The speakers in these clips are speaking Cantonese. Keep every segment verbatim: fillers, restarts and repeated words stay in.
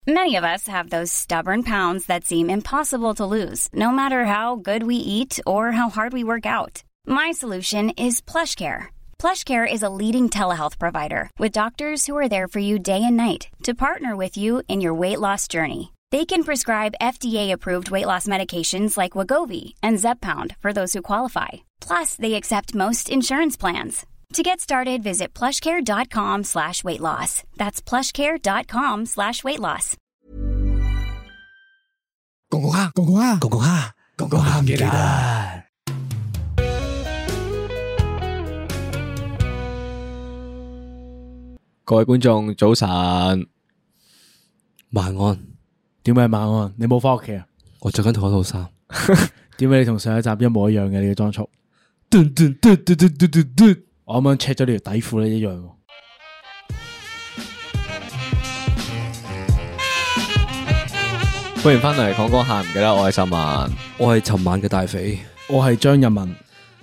Many of us have those stubborn pounds that seem impossible to lose, no matter how good we eat or how hard we work out. My solution is PlushCare. PlushCare is a leading telehealth provider with doctors who are there for you day and night to partner with you in your weight loss journey. They can prescribe F D A-approved weight loss medications like Wegovy and Zepbound for those who qualify. Plus, they accept most insurance plans. To get started, visit plushcare.com slash weight loss. That's plushcare.com slash weight loss. 公公蝦，公公蝦，公公蝦，公公蝦唔記得。 各位觀眾早晨， 晚安。 點解晚安？你冇翻屋企啊？ 我着緊同一套衫。 點解你同上一集一模一樣嘅你嘅裝束？嘟嘟嘟嘟嘟嘟嘟嘟我啱啱 check 咗你條底褲咧一樣。 歡迎翻嚟講講下，唔記得我係十萬， 我係尋晚嘅大肥， 我係張日文。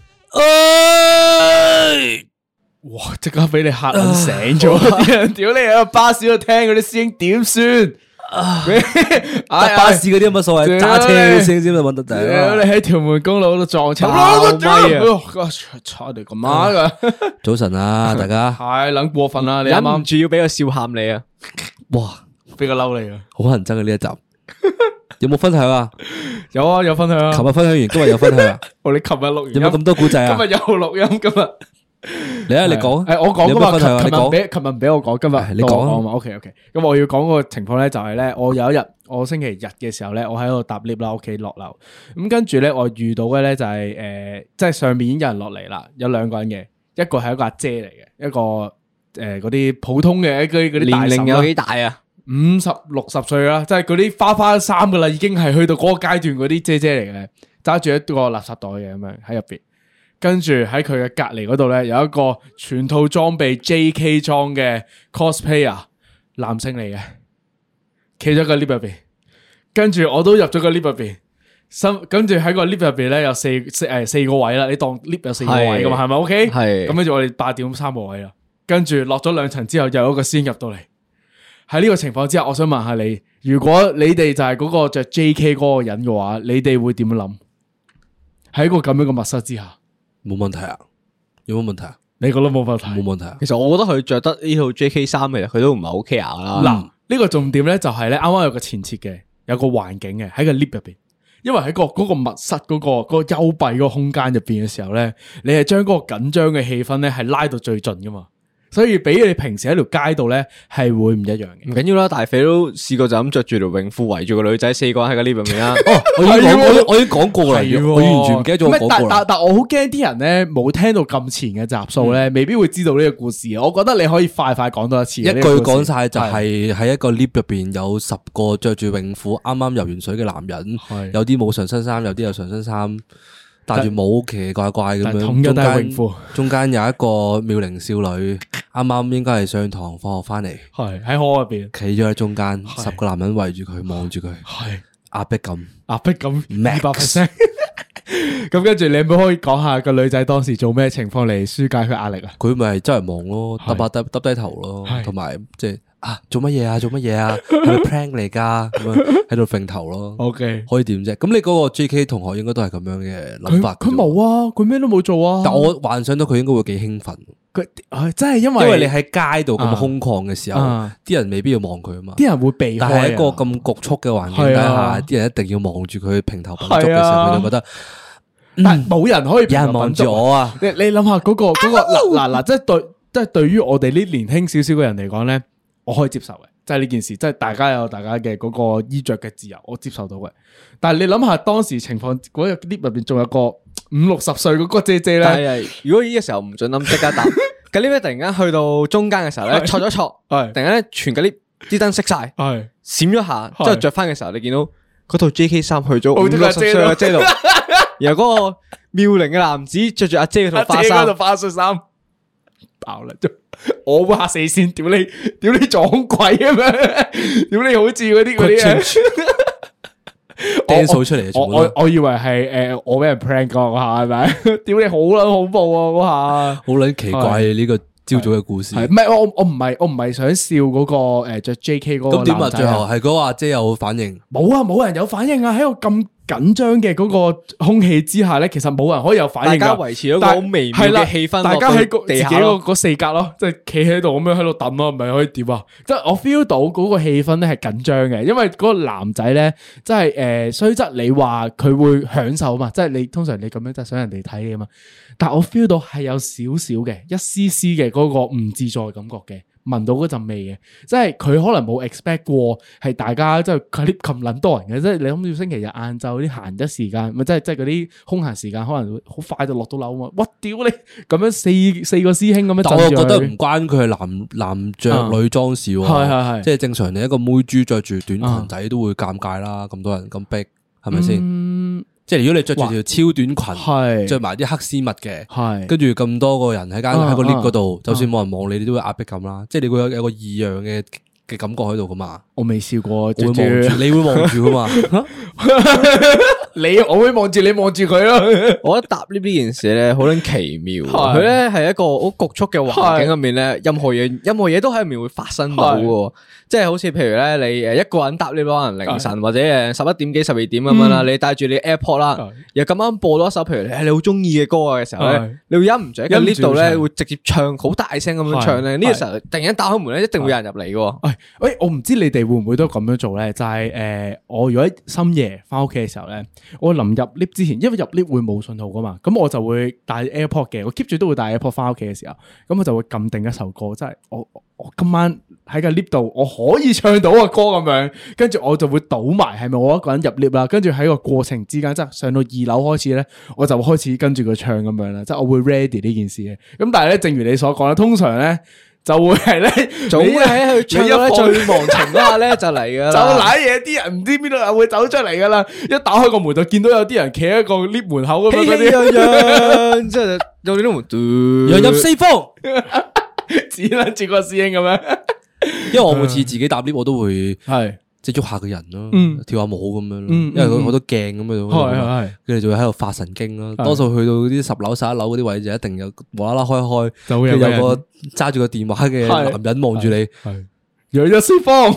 哎哇！即刻俾你嚇撚醒咗啲人，屌你喺個巴士度聽嗰啲師兄點算？ 搭巴士嗰啲有乜所謂？揸車嗰啲先先咪揾得第。 你喺條門公路度撞車，咪啊！差你咁媽噶！ 早晨啊，大家太撚過分啦！你啱忍唔啱住要俾個笑喊你啊！ 哇， 俾個嬲你啊！ 好乞人憎嘅呢一集，有冇分享啊？ 有啊，有分享啊！ 琴日分享完，今日有分享啊！ 我哋琴日錄完， 有冇咁多古仔啊？ 今日有錄音，今日。 你啊，你講， 誒，我講噶嘛，琴日唔俾，琴日唔俾我講，今日你講啊嘛 ，OK OK。咁我要講個情況咧，就係咧，我有一日，我星期日嘅時候咧，我喺度搭 lift 啦，屋企落樓，咁跟住咧，我遇到嘅咧就係誒，即係上面已經有人落嚟啦，有兩個人嘅，一個係一個阿姐嚟嘅，一個誒嗰啲普通嘅嗰啲嗰啲大年齡有幾大啊？ 五十六十歲啦，即係嗰啲花花衫噶啦，已經係去到嗰個階段嗰啲姐姐嚟嘅，揸住一個垃圾袋嘅咁樣喺入邊。跟住喺佢嘅隔籬嗰度咧，有一個全套裝備 J K 裝嘅 cosplayer 男性嚟嘅，企咗個 lift 入邊。跟住我都入咗個 lift 入邊，新跟住喺個 lift 入邊咧有四四誒四個位啦。你當 lift 有四個位噶嘛？係咪 OK？ 係。 咁跟住我哋八點三個位啦。跟住落咗兩層之後，又有一個先入到嚟。喺呢個情況之下，我想問下你，如果你哋就係嗰個着 J K 嗰個人嘅話，你哋會點樣諗？喺一個咁樣嘅密室之下。 冇問題啊？有冇問題啊？ 你覺得冇問題？ 冇問題啊？ 其實我覺得佢着得呢套 J K 衫嘅，佢都唔係好 care 啦。 嗱，呢個重點咧就係咧，啱啱有個前設嘅，有個環境嘅喺個 lift 入邊，因為喺個嗰個密室嗰個嗰個幽閉嗰個空間入邊嘅時候咧，你係將嗰個緊張嘅氣氛咧係拉到最盡噶嘛。所以比你平時喺條街度咧係會唔一樣嘅。 唔緊要啦，大肥都試過就咁着住條泳褲圍住個女仔，四個人喺個 lift 入面啦。 哦，我已經講，我已經講過啦，我完全唔記得咗我講過啦。 但但但我好驚啲人咧冇聽到咁前嘅集數咧，未必會知道呢個故事。我覺得你可以快快講多一次。 一句講晒就係喺一個 lift 入邊有十個着住泳褲啱啱游完水嘅男人，有啲冇上身衫，有啲有上身衫。戴住帽奇奇怪怪咁樣，中間中間有一個妙齡少女，啱啱應該係上堂放學翻嚟， 係喺河入邊， 企咗喺中間，十個男人圍住佢望住佢， 係壓迫感， 壓迫感二百 percent。咁跟住你可唔可以講下個女仔當時做咩情況嚟紓解佢壓力啊？ 佢咪周圍望咯，耷下耷耷低頭咯，同埋即係。啊！做乜嘢啊？做乜嘢啊？係咪 prank 嚟噶？咁樣喺度揈頭咯。 OK， 可以點啫？咁你嗰個 J K 同學應該都係咁樣嘅諗法。 佢冇啊，佢咩都冇做啊。 但我幻想到佢應該會幾興奮。 佢真係因為因為你喺街度咁空曠嘅時候，啲、啊、人未必要望佢啊嘛。 啲人會避開。但係一個咁局促嘅環境底下，啲、啊、人一定要望住佢平頭品足嘅時候，佢、啊、就覺得。 嗯、但係冇人可以有人望住我啊！ 你你諗下嗰個嗰、嗰個嗱嗱嗱，即係對即係對於我哋呢年輕少少嘅人嚟講咧，我可以接受嘅。即係呢件事，即係大家有大家嘅嗰個衣着嘅自由，我接受到嘅。但係你諗下當時情況，嗰個 lift 入邊仲有個五六十歲嗰個姐姐咧。 如果呢個時候唔准諗，即刻答。咁 lift 突然間去到中間嘅時候咧，錯咗錯，突然間咧全個 lift 啲燈熄晒，係閃咗下，之後着翻嘅時候，你見到嗰套 J K 衫去咗五六十歲嘅姐度，然後嗰個妙齡嘅男子着住阿姐嗰套花衫， 套花恤衫爆啦！我會嚇死先，屌你，屌你撞鬼啊咩？屌你好似嗰啲嗰啲嘢， 掟數出嚟， 我我我以為係誒我俾人 prank 過嗰下係咪？屌你好撚恐怖啊嗰下， 好撚奇怪呢個朝早嘅故事。 唔係我我唔係我唔係想笑嗰個誒着 J K 嗰個男仔。咁點啊？ 最後係嗰個阿姐有反應？ 冇啊，冇人有反應啊！喺個咁緊張嘅嗰個空氣之下咧，其實冇人可以有反應。 大家維持咗個好微妙嘅氣氛， 大家喺個自己嗰嗰四格咯，即係企喺度咁樣喺度等咯，唔係可以點啊？即係我 feel 到嗰個氣氛咧係緊張嘅，因為嗰個男仔咧，即係誒，雖則你話佢會享受嘛，即係你通常你咁樣就想人哋睇你啊嘛，但係我 feel 到係有少少嘅一絲絲嘅嗰個唔自在感覺嘅。聞到嗰陣味嘅，即係佢可能冇 expect 過係大家即係佢啲咁撚多人嘅，即係你諗住星期日晏晝啲閒得時間，咪即係即係嗰啲空閒時間，可能好快就落到樓啊嘛！哇屌你咁樣四四個師兄咁樣，但我覺得唔關佢係男男着女裝事喎，係係係，即係正常你一個妹豬着住短裙仔都會尷尬啦，咁多人咁逼，係咪先？嗯即係如果你着住條超短裙，着埋啲黑絲襪嘅，跟住咁多個人喺間喺個 lift 嗰度，就算冇人望你，你都會壓迫感啦。即係你會有有個異樣嘅嘅感覺喺度噶嘛？ 我未試過， 會望住，你會望住噶嘛？ 你我會望住你望住佢咯。 我覺得搭 lift 呢件事咧好撚奇妙，佢咧係一個好局促嘅環境入面咧，任何嘢任何嘢都喺入面會發生到嘅。即係好似譬如咧，你誒一個人搭 lift 可能凌晨或者誒十一點幾十二點咁樣啦，你帶住你 AirPod 啦，又咁啱播咗一首譬如你好中意嘅歌嘅時候咧，你會忍唔住喺 lift 度咧會直接唱好大聲咁樣唱咧，呢個時候突然間打開門咧，一定會有人入嚟嘅。 誒，喂，我唔知你哋會唔會都咁樣做咧？就係誒，我如果深夜翻屋企嘅時候咧，我臨入 lift 之前，因為入 lift 會冇信號噶嘛，咁我就會帶 AirPod 嘅，我 keep 住都會帶 AirPod 翻屋企嘅時候，咁我就會撳定一首歌，即係我我今晚喺個 lift 度，我可以唱到個歌咁樣，跟住我就會倒埋，係咪我一個人入 lift 啦？跟住喺個過程之間，即係上到二樓開始咧，我就開始跟住佢唱咁樣啦，即係我會 ready 呢件事嘅。咁但係咧，正如你所講啦，通常咧就會係咧， 早喺佢唱到最忘情嗰下咧就嚟噶啦， 就瀨嘢，啲人唔知邊度又會走出嚟噶啦，一打開個門就見到有啲人企喺個 lift 門口咁樣嗰啲， 即係有啲門， 揚入四方， 只撚住個師兄咁樣。 因為我每次自己搭 lift 我都會係即係喐下個人咯，跳下舞咁樣咯，因為佢好多鏡咁樣，跟住就會喺度發神經咯。多數去到啲十樓十一樓嗰啲位就一定有無啦啦開開，就會有個揸住個電話嘅男人望住你， 揚入四方。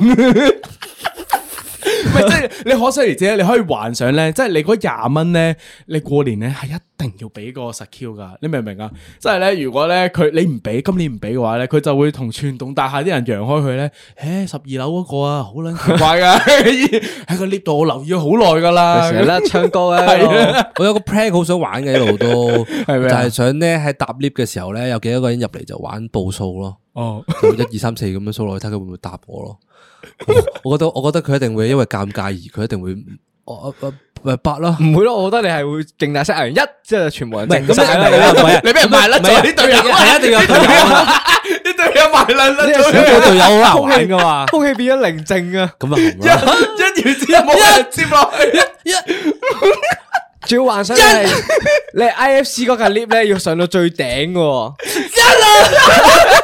唔係，即係你可想而知，你可以幻想咧，即係你嗰廿蚊咧，你過年咧係一定要俾個實 Q 噶，你明唔明啊？即係咧，如果咧佢你唔俾，今年唔俾嘅話咧，佢就會同傳統大廈啲人揚開佢咧。誒，十二樓嗰個啊，好撚奇怪噶，喺個 lift 度我留意咗好耐噶啦， 成日咧唱歌啊。 我有個 plan 好想玩嘅一路都，就係想咧喺搭 lift 嘅時候咧，有幾多個人入嚟就玩報數咯。哦，一二三四咁樣數落去睇佢會唔會答我咯。我覺得我覺得佢一定會因為尷尬而佢一定會我我八咯， 唔會咯，我覺得你係會勁大聲嗌完一，即係全部人靜晒啦，你俾人賣甩咗啲隊友，係一定有隊友， 啲隊友賣甩甩咗， 啲隊友好難玩噶嘛， 空氣變咗寧靜啊， 咁啊， 一一完之後冇人接落去，一， 仲要幻想你係你係 I F C 嗰架 lift 咧，要上到最頂嘅，一啊！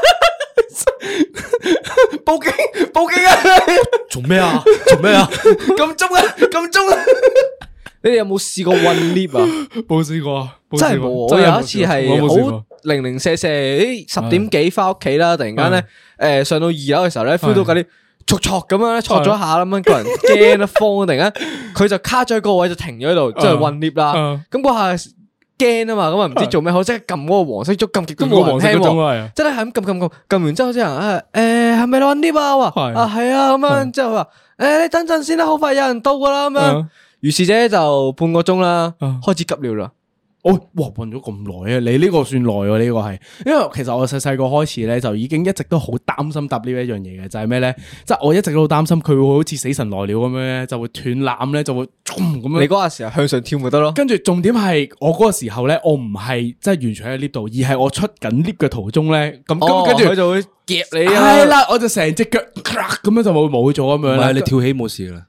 報警！報警啊！ 做咩啊？做咩啊？ 咁鐘啊！咁鐘啊！ 你哋有冇試過混 lift 啊？ 冇試過， 真係冇。我有一次係好零零舍舍，十點幾翻屋企啦，突然間咧，誒上到二樓嘅時候咧 feel 到嗰啲挫挫咁樣咧，挫咗下咁樣，個人驚得慌，突然間佢就卡咗喺個位就停咗喺度，即係混 lift 啦。咁嗰下。驚啊嘛，咁啊唔知做咩好，即係撳嗰個黃色鐘，撳極都冇人聽喎，真係係咁撳撳撳，撳完之後啲人誒誒係咪揾 lift 啊？話啊係啊，咁樣之後話誒你等陣先啦，好快有人到噶啦咁樣，於是者就半個鐘啦，開始急尿啦。 哦，哇，混咗咁耐啊！你呢個算耐喎，呢個係，因為其實我細細個開始咧，就已經一直都好擔心搭呢一樣嘢嘅，就係咩咧？即係我一直都好擔心佢會好似死神來了咁樣，就會斷纜咧，就會咁樣。 你嗰個時候向上跳咪得咯？ 跟住重點係我嗰個時候咧，我唔係即係完全喺 lift 度，而係我出緊 lift 嘅途中咧，咁咁跟住佢就會夾你啊！ 係啦，我就成隻腳咁樣就會冇咗咁樣啦。 你跳起冇事啦。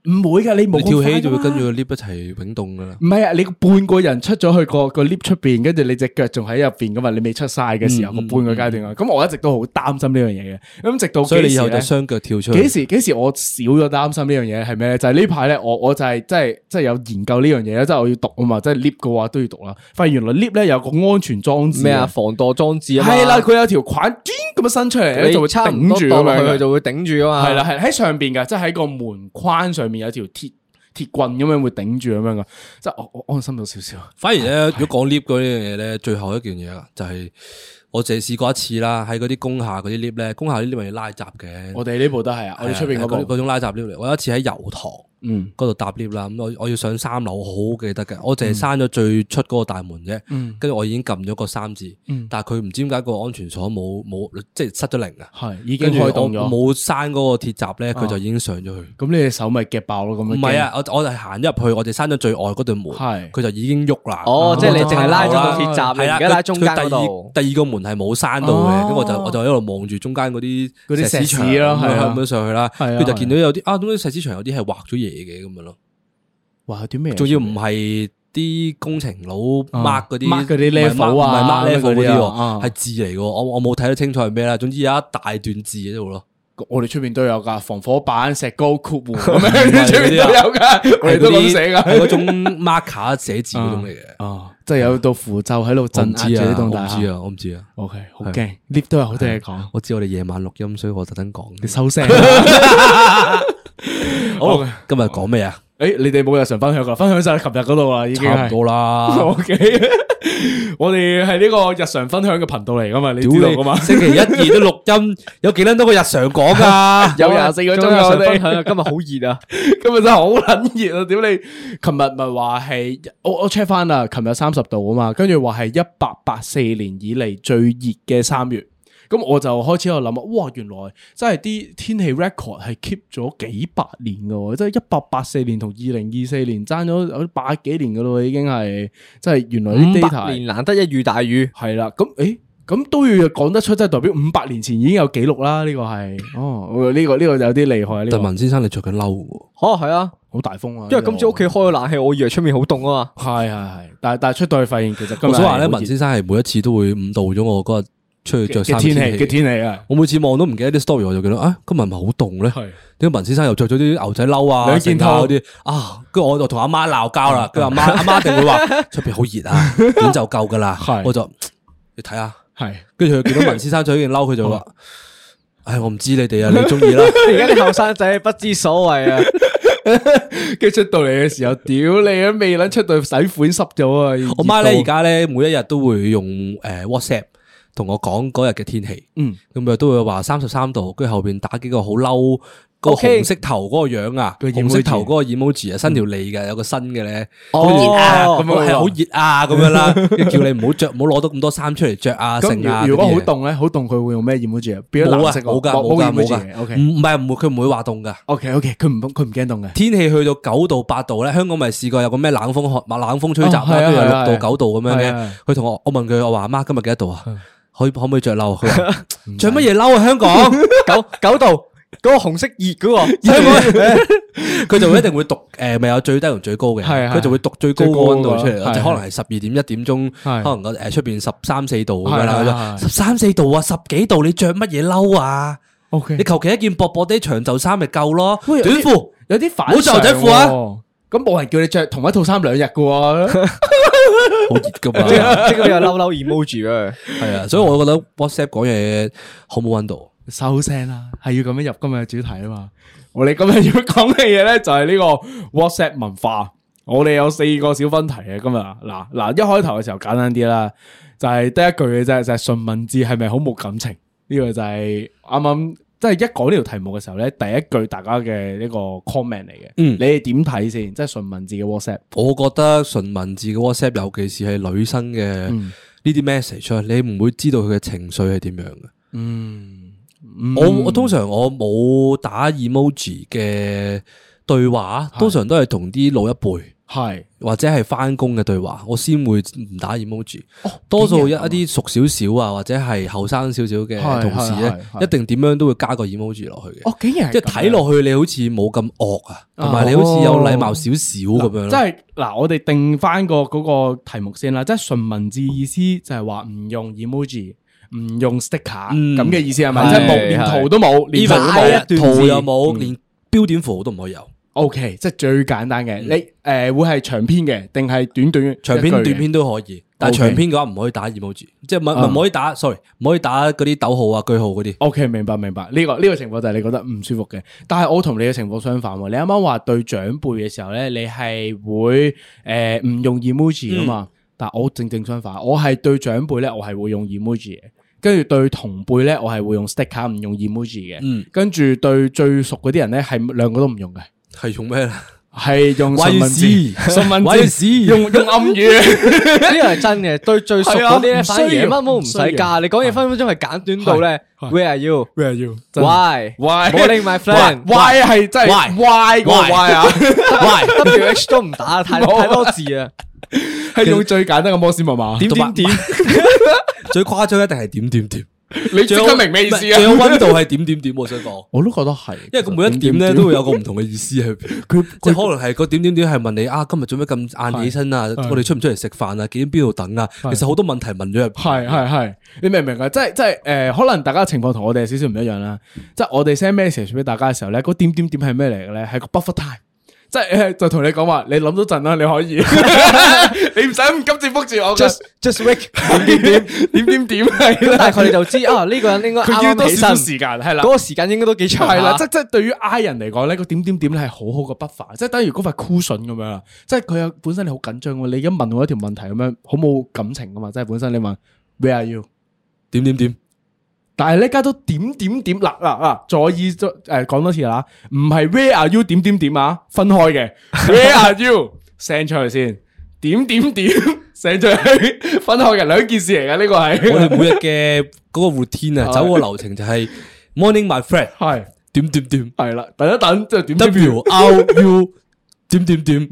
唔會噶，你冇跳起就會跟住個 lift 一齊永動噶啦。 唔係啊，你半個人出咗去個個 lift 出邊，跟住你隻腳仲喺入邊噶嘛，你未出晒嘅時候個半個階段啊。咁我一直都好擔心呢樣嘢嘅。咁直到所以你以後就雙腳跳出去。 幾時幾時我少咗擔心呢樣嘢係咩咧？就係呢排咧，我我就係即係即係有研究呢樣嘢咧，即係我要讀啊嘛，即係 lift 嘅話都要讀啦。發現原來 lift 咧有個安全裝置咩啊，防墮裝置啊， 係啦，佢有條管咁樣伸出嚟咧，就會頂住咁樣， 佢就會頂住啊嘛。 係啦，係喺上邊嘅，即係喺個門框上面有條鐵鐵棍咁樣會頂住咁樣噶，即係我我安心咗少少。 反而咧，如果講 lift 嗰樣嘢咧，最後一件嘢啊，就係我淨係試過一次啦，喺嗰啲工廈嗰啲 lift 咧，工廈啲 lift 咪要拉閘嘅。 我哋呢部都係啊，我哋出邊嗰部嗰種拉閘 lift 嚟。我有一次喺油塘。嗯，嗰度搭 lift 啦，咁我我要上三樓，我好記得嘅，我淨係閂咗最出嗰個大門啫，跟住我已經撳咗個三字，但係佢唔知點解個安全鎖冇冇即係失咗靈啊， 係已經開動咗， 冇閂嗰個鐵閘咧，佢就已經上咗去。咁你隻手咪夾爆咯，咁樣。唔係啊，我我係行入去，我哋閂咗最外嗰對門，佢就已經喐啦。 哦，即係你淨係拉咗個鐵閘，而家拉中間嗰度。 第二個門係冇閂到嘅，咁我就我就喺度望住中間嗰啲嗰啲石屎牆咯，係咁樣上去啦。佢就見到有啲啊，點解石屎牆有啲係畫咗嘢嘅咁樣咯。 哇！啲咩？ 仲要唔係啲工程佬 mark 嗰啲 mark 嗰啲 level 啊， 唔係 mark level 嗰啲，係字嚟嘅。我我冇睇得清楚係咩啦。總之有一大段字喺度咯。 我哋出邊都有噶，防火板、石膏、括弧咁樣，出邊都有噶。我哋都咁寫噶， 係嗰種 marker 寫字嗰種嚟嘅。 哦，即係有道符咒喺度鎮壓住呢棟大廈。 我唔知啊，我唔知啊。 OK，好驚 lift 都有好多嘢講。 我知我哋夜晚錄音，所以我特登講。 你收聲。 好，今日講咩啊？ 誒，你哋冇日常分享噶，分享晒琴日嗰度啦，已經差唔多啦。 OK，我哋係呢個日常分享嘅頻道嚟噶嘛？你知道噶嘛？ 星期一、二都錄音，有幾撚多個日常講噶？ 有廿四個鐘啊！我哋今日好熱啊！ 今日真係好撚熱啊！屌你，琴日咪話係我我 check 翻啦，琴日三十度啊嘛，跟住話係一八八四年以嚟最熱嘅三月。咁我就開始喺度諗啊，哇！原來真係啲天氣 record 係 keep 咗幾百年噶，即係一八八四年同二零二四年爭咗有百幾年噶咯，已經係即係原來啲 data 五百年難得一遇大雨， 係啦。咁誒，咁都要講得出，即係代表五百年前已經有記錄啦。呢個係哦，呢個呢個有啲厲害。 但文先生你着緊褸喎， 哦係啊， 好大風啊！ 因為今朝屋企開咗冷氣，我以為出面好凍啊嘛。 係係係，但係但係出到去發現其實我想話咧，文先生係每一次都會誤導咗我嗰日出去着衫天氣嘅天氣啊！ 我每次望都唔記得啲 story， 我就記得啊，今日唔係好凍咧。點解文先生又着咗啲牛仔褸啊、 兩件套嗰啲啊？跟住我就同阿媽鬧交啦。跟住阿媽阿媽一定會話出邊好熱啊，點就夠噶啦。我就你睇下，係跟住佢見到文先生着呢件褸，佢就話：唉，我唔知你哋啊，你中意啦。 而家啲後生仔不知所謂啊！ 跟住出到嚟嘅時候，屌你啊，未撚出到洗款濕咗啊！ 我媽咧而家咧每一日都會用誒 WhatsApp。同我講嗰日嘅天氣，咁啊都會話三十三度，跟住後邊打幾個好嬲，個紅色頭嗰個樣啊，紅色頭嗰個 emoji 啊，伸條脷嘅，有個新嘅咧，好熱啊，咁樣係好熱啊，咁樣啦，叫你唔好着，唔好攞到咁多衫出嚟着啊，剩啊。 如果好凍咧，好凍佢會用咩 emoji 啊？變咗藍色， 冇噶，冇噶，冇噶。OK，唔唔係唔會，佢唔會話凍噶。 OK OK，佢唔佢唔驚凍嘅。 天氣去到九度八度咧，香港咪試過有個咩冷風寒冷風吹襲啦，跟住六到九度咁樣嘅。佢同我我問佢，我話阿媽今日幾多度啊？可以可唔可以着褸？佢話着乜嘢褸啊？香港九九度，嗰個紅色熱嗰個，佢就一定會讀誒，咪有最低同最高嘅，佢就會讀最高個溫度出嚟，即係可能係十二點一點鐘，可能個誒出邊十三四度咁樣啦，十三四度啊，十幾度，你着乜嘢褸啊 ？OK， 你求其一件薄薄啲長袖衫咪夠咯，短褲有啲反， 冇着牛仔褲啊， 咁冇人叫你着同一套衫兩日噶。 好熱噶嘛， 即係即係有嬲嬲 emoji 啊， 係啊，所以我覺得 WhatsApp 講嘢好冇溫度， 收聲啦，係要咁樣入今日嘅主題啊嘛。我哋今日要講嘅嘢咧就係呢個 WhatsApp 文化。我哋有四個小分題嘅今日，嗱嗱一開頭嘅時候簡單啲啦，就係得一句嘅啫，就係純文字係咪好冇感情？呢個就係啱啱。即係一講呢條題目嘅時候咧，第一句大家嘅呢個 comment 嚟嘅，嗯，你哋點睇先？即係純文字嘅 WhatsApp， 我覺得純文字嘅 WhatsApp，尤其是係女生嘅呢啲 message，你唔會知道佢嘅情緒係點樣嘅。嗯，我我通常我冇打 emoji 嘅對話，通常都係同啲老一輩係或者係翻工嘅對話，我先會唔打 emoji。多數一一啲熟少少啊，或者係後生少少嘅同事咧，一定點樣都會加個 emoji 落去嘅。 哦，竟然即係睇落去你好似冇咁惡啊，同埋你好似有禮貌少少咁樣。 即係嗱，我哋定翻個嗰個題目先啦，即係純文字意思就係話唔用 emoji。唔用 sticker 咁嘅意思係咪？即係冇連圖都冇，連圖又冇，連標點符號都唔可以有。 O K， 即係最簡單嘅。你誒會係長篇嘅，定係短短長篇、短篇都可以。但係長篇嘅話唔可以打 emoji，即係唔唔可以打 sorry，唔可以打嗰啲逗號啊、句號嗰啲。 O K， 明白明白。呢個呢個情況就係你覺得唔舒服嘅。但係我同你嘅情況相反喎。你啱啱話對長輩嘅時候咧，你係會誒唔用 emoji 啊嘛？但係我正正相反，我係對長輩咧，我係會用 emoji 嘅。跟住對同輩咧，我係會用 sticker 唔用 emoji 嘅。嗯，跟住對最熟嗰啲人咧，係兩個都唔用嘅。 係用咩咧？ 係用純文字，純文字，用用暗語。 呢個係真嘅。對最熟嗰啲咧，反而乜都唔使加。你講嘢分分鐘係簡短到咧。Where are you? Where are you? Why? Why? Calling my friend? Why 係真係 Why 個 Why 啊 ？Why? W H 都唔打，太太多字啊。 係用最簡單嘅摩斯密碼。 點點點。 最誇張一定係點點點， 你即刻明咩意思啊？ 仲有溫度係點點點，我想講， 我都覺得係， 因為佢每一點咧都會有個唔同嘅意思喺邊。佢即係可能係個點點點係問你啊，今日做咩咁晏起身啊？我哋出唔出嚟食飯啊？幾點邊度等啊？其實好多問題問咗入邊。 係係係，你明唔明啊？即係即係誒，可能大家情況同我哋少少唔一樣啦。即係我哋 send message 俾大家嘅時候咧，嗰點點點係咩嚟嘅咧？係個 buffer time。即係就同你講話，你諗多陣啦，你可以，你唔使咁急住覆住我。 Just just wait， 點點點點點係啦， 大概你就知啊，呢個人應該啱啱起身時間係啦， 嗰個時間應該都幾長。 係啦，即係即係對於 I 人嚟講咧，個點點點咧係好好嘅 buffer，即係等於嗰塊 cushion 咁樣。即係佢有本身你好緊張嘅，你而家問我一條問題咁樣，好冇感情噶嘛？即係本身你問 Where are you？ 點點點。但係呢家都點點點嗱嗱嗱，再意誒講多次啦，唔係 Where are you 點點點啊，分開嘅 Where are you send 出去先，點點點 send 出去，分開嘅兩件事嚟嘅，呢個係我哋每日嘅嗰個 routine 啊，走個流程就係 morning my friend 係點點點係啦，等一等即係點 W R U 點點點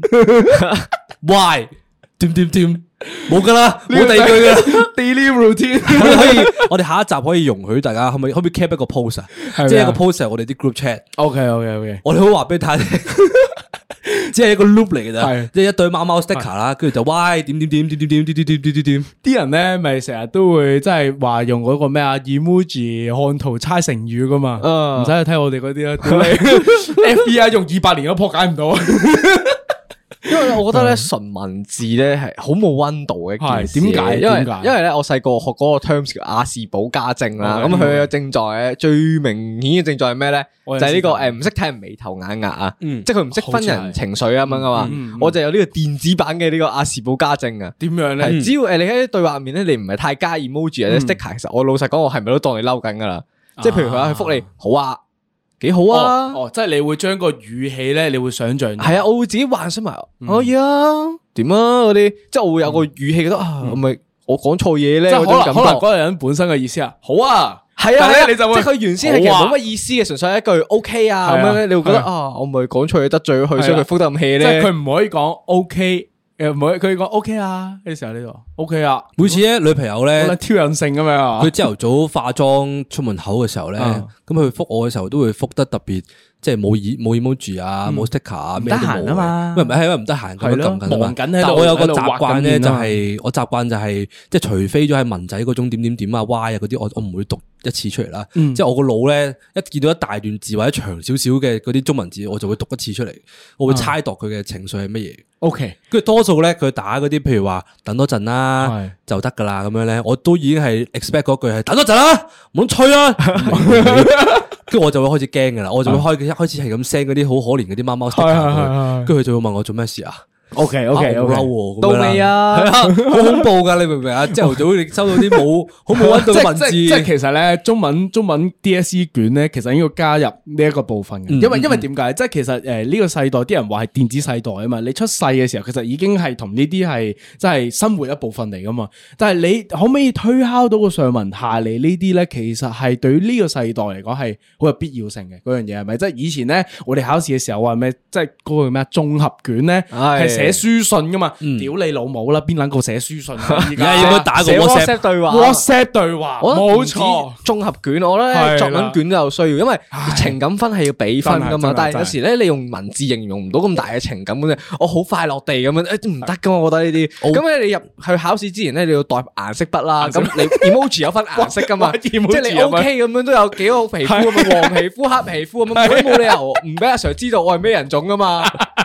Y 點點點。冇噶啦，冇第二句噶啦。 Daily routine， 我哋可以，我哋下一集可以容許大家，可唔可以可唔可以 cap 一個 post 啊？即係一個 post 係我哋啲 group chat。 OK OK OK， 我哋可以話俾大家聽，只係一個 loop 嚟嘅咋，即係一堆貓貓 sticker 啦，跟住就 Y 點點點點點點點點點點點。 啲人咧咪成日都會即係話用嗰個咩啊 emoji 看圖猜成語噶嘛，唔使去睇我哋嗰啲啦。F B I 用二百年都破解唔到。 因為我覺得咧純文字咧係好冇溫度嘅一件事。 點解？ 因為因為咧我細個學嗰個 terms 叫亞氏保加症啦。咁佢嘅症狀咧最明顯嘅症狀係咩咧？就係呢個誒唔識睇人眉頭眼額啊。即係佢唔識分人情緒咁樣噶嘛。我就有呢個電子版嘅呢個亞氏保加症啊。 點樣咧？ 只要誒你喺對話入面咧，你唔係太加 emoji 或者 sticker，其實我老實講，我係咪都當你嬲緊噶啦？即係譬如佢話佢覆你好啊。幾好啊！ 哦，即係你會將個語氣咧，你會想象係啊，我會自己幻想埋可以啊，點啊嗰啲，即係我會有個語氣覺得啊，係咪我講錯嘢咧？ 即係可能可能嗰個人本身嘅意思啊，好啊， 係啊， 你就即係佢原先係其實冇乜意思嘅，純粹係一句 OK 啊咁樣咧，你會覺得啊，我咪講錯嘢得罪佢，所以佢覆得咁 hea 咧。 即係佢唔可以講 OK。誒，唔係佢講 O K 啊，呢時候呢度 O K 啊， 每次咧女朋友咧挑釁性咁樣， 佢朝頭早化妝出門口嘅時候咧，咁佢覆我嘅時候都會覆得特別，即係冇冇 emoji 啊，冇 sticker 啊，咩都冇啊嘛，唔係係因為唔得閒咁樣撳緊， 忙緊喺度。 但我有個習慣咧，就係我習慣就係即係除非咗係文仔嗰種點點點啊 Y 啊嗰啲，我我唔會讀一次出嚟啦。即係我個腦咧一見到一大段字或者長少少嘅嗰啲中文字，我就會讀一次出嚟，我會猜度佢嘅情緒係乜嘢。 O K， 跟住多數咧，佢打嗰啲，譬如話等多陣啦，就得噶啦，咁樣咧，我都已經係 expect 嗰句係等多陣啦，唔好吹啦。跟住我就會開始驚噶啦，我就會開一開始係咁 send 嗰啲好可憐嗰啲貓貓 sticker，跟住佢就會問我做咩事啊？O K O K O K， 到未啊？ 係啊，好恐怖噶，你明唔明啊？朝頭早你收到啲冇好冇溫度嘅文字， 即係其實咧，中文中文 D S E 卷咧，其實應該加入呢一個部分嘅，因為因為點解？即係其實誒呢個世代啲人話係電子世代啊嘛，你出世嘅時候其實已經係同呢啲係即係生活一部分嚟噶嘛。但係你可唔可以推敲到個上文下理呢啲咧？其實係對於呢個世代嚟講係好有必要性嘅嗰樣嘢係咪？即係以前咧，我哋考試嘅時候話咩？即係嗰個咩綜合卷咧係寫寫書信噶嘛，屌你老母啦，邊撚個寫書信？而家應該打個 WhatsApp 對話 ，WhatsApp 對話，冇錯。 綜合卷我覺得作文卷都有需要，因為情感分係要俾分噶嘛。但係有時咧，你用文字形容唔到咁大嘅情感嘅，我好快樂地咁樣，誒唔得噶嘛，我覺得呢啲。咁咧你入去考試之前咧，你要帶顏色筆啦。咁你 emoji 有分顏色噶嘛？即係你 OK 咁樣都有幾好皮膚咁啊，黃皮膚、黑皮膚咁樣，都冇理由唔俾阿 Sir 知道我係咩人種噶嘛。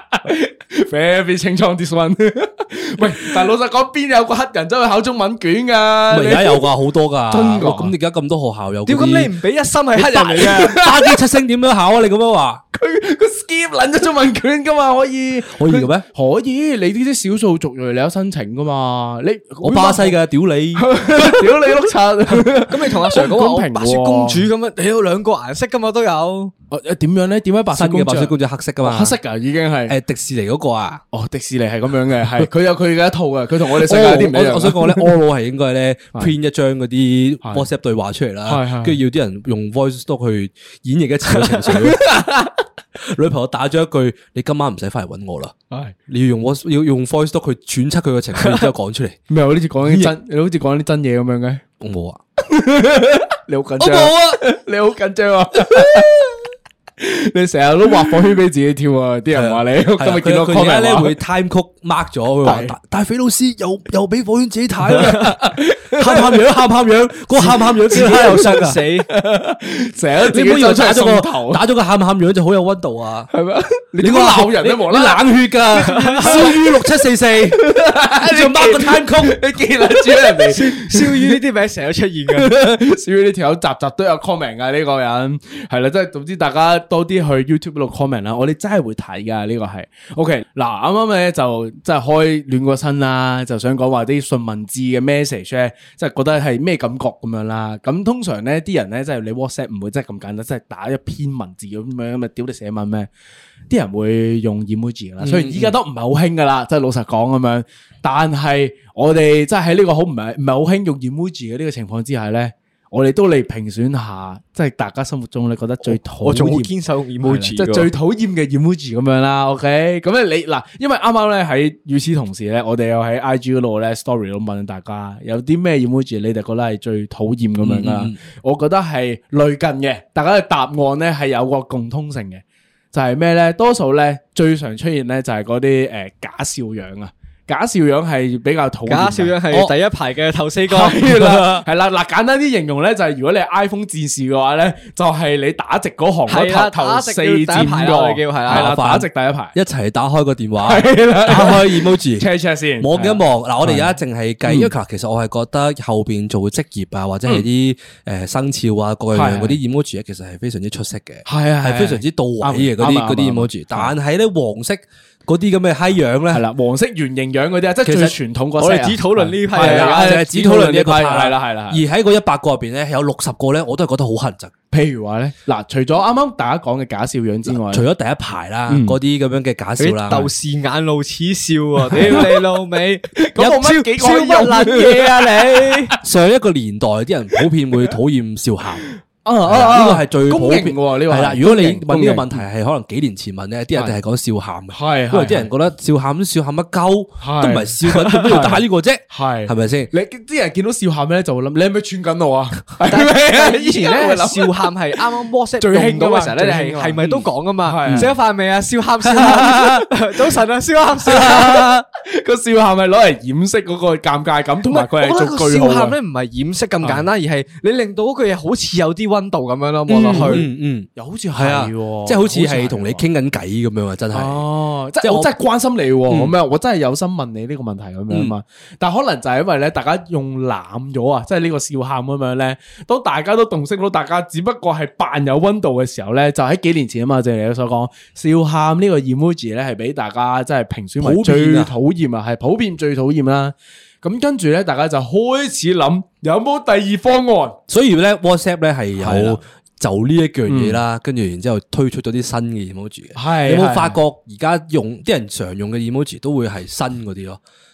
Very 清楚 this one。喂，但係老實講，邊有個黑人走去考中文卷噶？ 而家有噶，好多噶。 真噶？ 咁而家咁多學校有。 屌，咁你唔俾一心係黑人嚟嘅？ 八幾七星點樣考啊？你咁樣話？ 佢佢 skip 捻咗中文卷噶嘛？可以？ 可以嘅咩？ 可以，你呢啲少數族裔你有申請噶嘛？你我巴西嘅，屌你， 屌你碌柒！ 咁你同阿 Sir 講話白雪公主咁樣，你有兩個顏色噶嘛都有。 誒點樣咧？點解白雪公主？ 白雪公主黑色噶嘛？ 黑色噶已經係誒迪士尼嗰個啊？ 哦，迪士尼係咁樣嘅，係佢有佢嘅一套嘅，佢同我哋世界有啲唔一樣。 我想講咧，Oro 係應該咧 print 一張嗰啲 WhatsApp 對話出嚟啦，跟住要啲人用 voice note 去演繹一次嘅情緒。女朋友打咗一句：你今晚唔使翻嚟搵我啦。係你要用 voice 要用 voice note 去揣測佢嘅情緒，然之後講出嚟。咩？我呢次講啲真，你好似講啲真嘢咁樣嘅。我冇啊，你好緊張。我冇啊，你好緊張啊。你成日都畫火圈俾自己跳啊！啲人話你今日見到佢而家咧會 time code mark 咗，佢話大肥老師又又俾火圈自己睇啦，喊喊樣喊喊樣，嗰個喊喊樣先又生死，成日你唔好以為打咗個打咗個喊喊樣就好有溫度啊，係咪？你應該鬧人啊，無啦啦冷血噶，燒於六七四四，你仲 mark 個 time code，你記得住人哋燒於呢啲名成日出現嘅， 燒於呢條友集集都有 comment 噶呢個人，係啦，即係總之大家。多啲去 YouTube 度 comment 啦，我哋真係會睇噶，呢個係 OK。嗱，啱啱咧就即係開暖個身啦，就想講話啲純文字嘅 message 咧，即係覺得係咩感覺咁樣啦。咁通常咧啲人咧即係你 WhatsApp 唔會真係咁簡單，即係打一篇文字咁樣咁啊，屌你寫文咩？啲人會用 emoji 啦，所以依家都唔係好興噶啦，即係老實講咁樣。但係我哋即係喺呢個好唔係唔係好興用 emoji 嘅呢個情況之下咧。我哋都嚟評選下，即係大家心目中你覺得最討厭， 我仲好堅守用 emoji， 即係最討厭嘅 emoji 咁樣啦。OK，咁咧你嗱，因為啱啱咧喺與此同時咧，我哋又喺 I G 嗰度咧 story 度問大家有啲咩 emoji 你哋覺得係最討厭咁樣啦。嗯、我覺得係類近嘅，大家嘅答案咧係有個共通性嘅，就係咩咧？多數咧最常出現咧就係嗰啲誒假笑樣啊。假笑樣係比較討厭，假笑樣係第一排嘅頭四個， 係啦，係啦，嗱，簡單啲形容咧就係如果你係 iPhone 戰士嘅話咧，就係你打直嗰行嗰頭頭四至五個，係啦，打直第一排， 一齊打開個電話，打開 emoji，check check 先， 望一望。嗱，我哋而家淨係計，因為其實我係覺得後邊做職業啊，或者係啲誒生肖啊各樣嗰啲 emoji 咧，其實係非常之出色嘅，係啊，係非常之到位嘅嗰啲嗰啲 emoji，但係咧黃色。嗰啲咁嘅閪樣咧，係啦，黃色圓形樣嗰啲啊，即係最傳統嗰。 我哋只討論呢批係啦，就係只討論呢一批， 係啦係啦。 而喺嗰一百個入邊咧，有六十個咧，我都係覺得好乞人憎。 譬如話咧，嗱，除咗啱啱大家講嘅假笑樣之外， 除咗第一排啦，嗰啲咁樣嘅假笑啦， 豆豉眼露齒笑啊，屌你老味， 咁乜幾笑乜撚嘢啊你？ 上一個年代啲人普遍會討厭笑喊。 啊呢個係最普遍嘅呢個係啦。如果你問呢個問題係可能幾年前問咧，啲人哋係講笑喊嘅，係因為啲人覺得笑喊笑喊乜鳩，都唔係笑緊，做咩要打呢個啫？係係咪先？ 你啲人見到笑喊咧，就會諗你係咪串緊我啊？ 以前咧笑喊係啱啱 WhatsApp 最興嘅時候咧，你係係咪都講噶嘛？食咗飯未啊？笑喊笑喊，早晨啊！笑喊笑喊， 個笑喊係攞嚟掩飾嗰個尷尬感，同埋佢係做句號。 笑喊咧唔係掩飾咁簡單，而係你令到嗰句嘢好似有啲溫度咁樣咯，望落去， 嗯嗯， 又好似係啊， 即係好似係同你傾緊偈咁樣啊，真係， 哦，即係我真係關心你咁樣，我真係有心問你呢個問題咁樣嘛。但係可能就係因為咧，大家用濫咗啊，即係呢個笑喊咁樣咧，當大家都洞悉到大家只不過係扮有溫度嘅時候咧，就喺幾年前啊嘛，正如你所講，笑喊呢個 emoji 咧係俾大家即係評選為最討厭啊，係普遍最討厭啦。咁跟住咧，大家就開始諗有冇第二方案。 所以咧 ，WhatsApp 咧係有就呢一樣嘢啦，跟住然之後推出咗啲新嘅 emoji 嘅。係，有冇發覺而家用啲人常用嘅 emoji 都會係新嗰啲咯？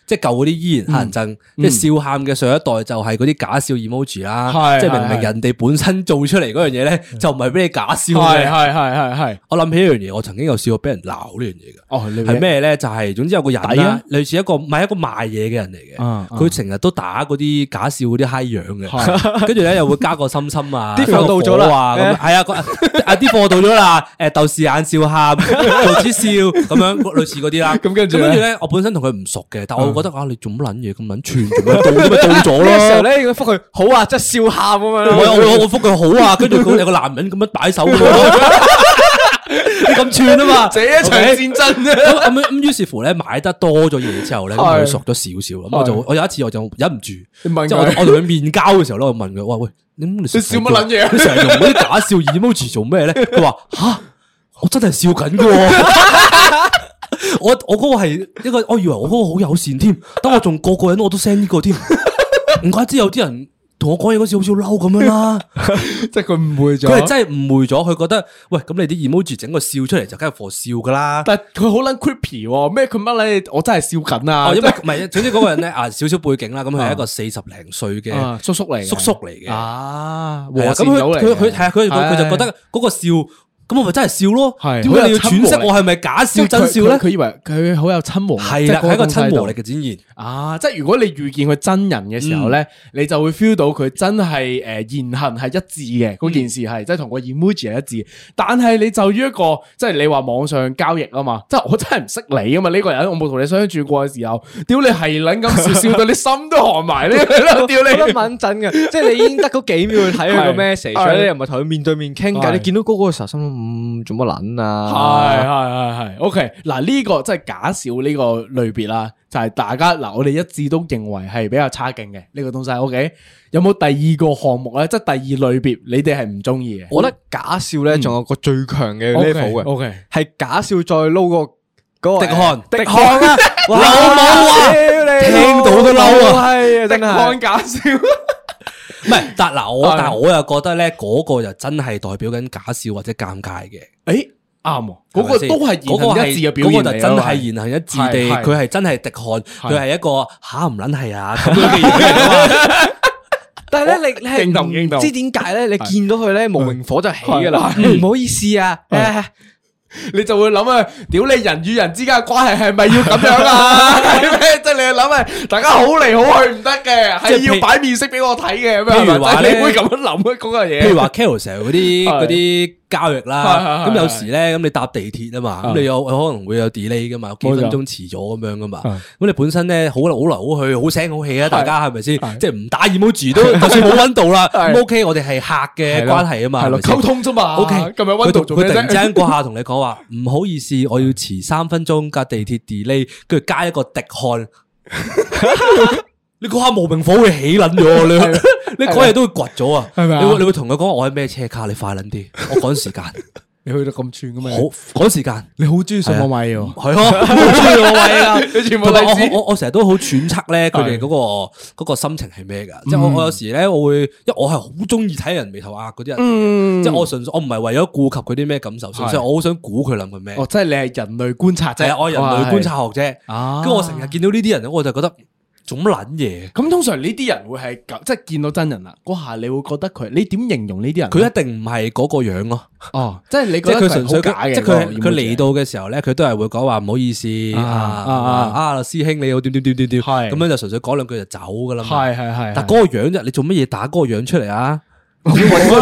即係舊嗰啲依然乞人憎，即係笑喊嘅上一代就係嗰啲假笑 emoji 啦，即係明明人哋本身做出嚟嗰樣嘢咧，就唔係俾你假笑嘅。係係係係。我諗起一樣嘢，我曾經有試過俾人鬧呢樣嘢嘅。哦，係咩咧？就係總之有個人啦，類似一個唔係一個賣嘢嘅人嚟嘅，佢成日都打嗰啲假笑嗰啲嗨樣嘅，跟住咧又會加個心心啊，啲貨到咗啦，咁係啊，啊啲貨到咗啦，誒豆豉眼笑喊，豆子笑咁樣類似嗰啲啦。咁跟住跟住咧，我本身同佢唔熟嘅，但我覺得啊，你做乜撚嘢咁撚串，做乜到咁咪到咗咯？呢個時候咧，應該覆佢好啊，即係笑喊咁樣。我我我覆佢好啊，跟住佢有個男人咁樣擺手咁你咁串啊嘛，這一場戰爭咁咁咁，於是乎咧買得多咗嘢之後咧，咁佢熟咗少少，咁我就我有一次我就忍唔住，即係我我同佢面交嘅時候咧，我問佢：哇喂，你你笑乜撚嘢？你成日用嗰啲假笑 emoji 做咩咧？佢話吓，我真係笑緊噶。我我嗰個係一個，我以為我嗰個好友善添，等我仲個個人我都 send 呢個添，唔怪之有啲人同我講嘢嗰時好似好嬲咁樣啦，即係佢誤會咗，佢係真係誤會咗，佢覺得喂咁你啲 emoji 整個笑出嚟就梗係 for 笑噶啦，但係佢好撚 creepy 咩？佢乜咧？我真係笑緊啊！因為唔係，總之嗰個人咧啊，少少背景啦，咁佢係一個四十零歲嘅叔叔嚟，叔叔嚟嘅啊，咁佢佢佢係啊，佢佢就覺得嗰個笑。咁我咪真係笑咯，點解你要詮釋我係咪假笑真笑咧？佢以為佢好有親和力，係啦，係一個親和力嘅展現啊！即係如果你遇見佢真人嘅時候咧，你就會 feel 到佢真係誒言行係一致嘅，嗰件事係即係同個 emoji 係一致。但係你就於一個即係你話網上交易啊嘛，即係我真係唔識你啊嘛，呢個人我冇同你相處過嘅時候，屌你係撚咁笑笑到你心都寒埋咧，屌你！覺得穩陣嘅，即係你已經得嗰幾秒去睇佢個 message，你又唔係同佢面對面傾偈，你見到嗰個時候心。嗯，做乜撚啊？係係係係 ，OK。嗱呢個即係假笑呢個類別啦，就係、是、大家嗱，我哋一致都認為係比較差勁嘅呢個東西。OK，有冇第二個項目咧？即係第二類別，你哋係唔中意嘅？我覺得假笑咧，仲有個最強嘅 level 嘅，OK，係假笑再撈個嗰個迪漢迪漢啊！老母啊，聽到都嬲啊！係迪漢假笑。唔係，但嗱我，但係我又覺得咧，嗰個就真係代表緊假笑或者尷尬嘅。誒，啱，嗰個都係言行一致嘅表現嚟，嗰個就真係言行一致地，佢係真係滴汗，佢係一個吓唔撚係啊咁樣嘅嘢。但係咧，你你係唔知點解咧？你見到佢咧，無名火就起噶啦。唔好意思啊。你就會諗啊，屌你人與人之間嘅關係係咪要咁樣啊？係咩？即係你諗啊，大家好嚟好去唔得嘅，係要擺面色俾我睇嘅。譬如話你會咁樣諗嗰個嘢。譬如話 Carousell 嗰啲嗰啲交易啦，咁有時咧，咁你搭地鐵啊嘛，咁你有可能會有 delay 噶嘛，幾分鐘遲咗咁樣噶嘛。咁你本身咧好嚟好嚟好去，好聲好氣啊，大家係咪先？即係唔打 emoji 都就算冇溫度啦。咁 OK，我哋係客嘅關係啊嘛，溝通啫嘛。OK，咁有溫度做咩啫？佢突然之間嗰下同你講話唔好意思，我要遲三分鐘架地鐵 delay， 跟住加一個滴汗。你嗰下無名火會起撚咗，你你嗰嘢都會掘咗啊！係咪？你會你會同佢講我喺咩車卡？你快撚啲，我趕時間。你去到咁串咁樣，好趕時間。你好中意上網買嘢喎，係啊，好中意我買啊！你全部例子，我我我成日都好揣測咧，佢哋嗰個嗰個心情係咩噶？即係我我有時咧，我會，因為我係好中意睇人眉頭壓嗰啲人，即係我純粹我唔係為咗顧及佢啲咩感受，所以我好想估佢諗緊咩。哦，即係你係人類觀察啫，我係人類觀察學啫。跟住我成日見到呢啲人，我就覺得。做乜撚嘢？咁通常呢啲人會係即係見到真人啦，嗰下你會覺得佢，你點形容呢啲人？佢一定唔係嗰個樣咯。哦，即係你覺得佢純粹假嘅。即係佢佢嚟到嘅時候咧，佢都係會講話唔好意思啊啊啊！師兄你好點點點點點，咁樣就純粹講兩句就走噶啦嘛。係係係。但係嗰個樣啫，你做乜嘢打嗰個樣出嚟啊？佢要搵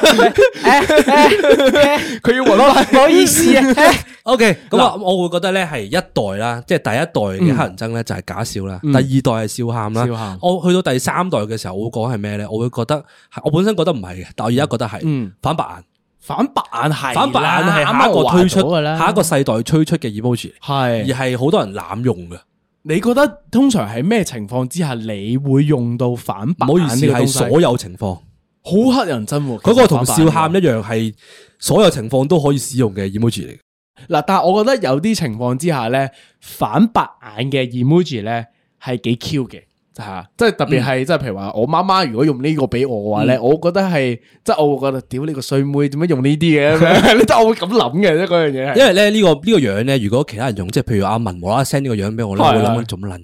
佢要搵翻，唔好意思啊。OK，咁啊，我會覺得咧係一代啦，即係第一代嘅黑人憎咧就係假笑啦，第二代係笑喊啦。我去到第三代嘅時候，我會講係咩咧？我會覺得，我本身覺得唔係嘅，但我而家覺得係反白眼，反白眼係反白眼係下一個推出下一個世代推出嘅 emoji，係而係好多人濫用嘅。你覺得通常係咩情況之下你會用到反白眼？唔好意思，係所有情況。好乞人憎喎！嗰個同笑喊一樣，係所有情況都可以使用嘅 emoji 嚟。嗱，但係我覺得有啲情況之下咧，反白眼嘅 emoji 咧係幾 Q 嘅，就係即係特別係即係譬如話我媽媽如果用呢個俾我嘅話咧，我覺得係即係我會覺得屌你個衰妹點解用呢啲嘅？你得我會咁諗嘅啫，嗰樣嘢。因為咧呢個呢個樣咧，如果其他人用，即係譬如阿文無啦啦 send 呢個樣俾我咧，我會諗緊做乜撚嘢啊？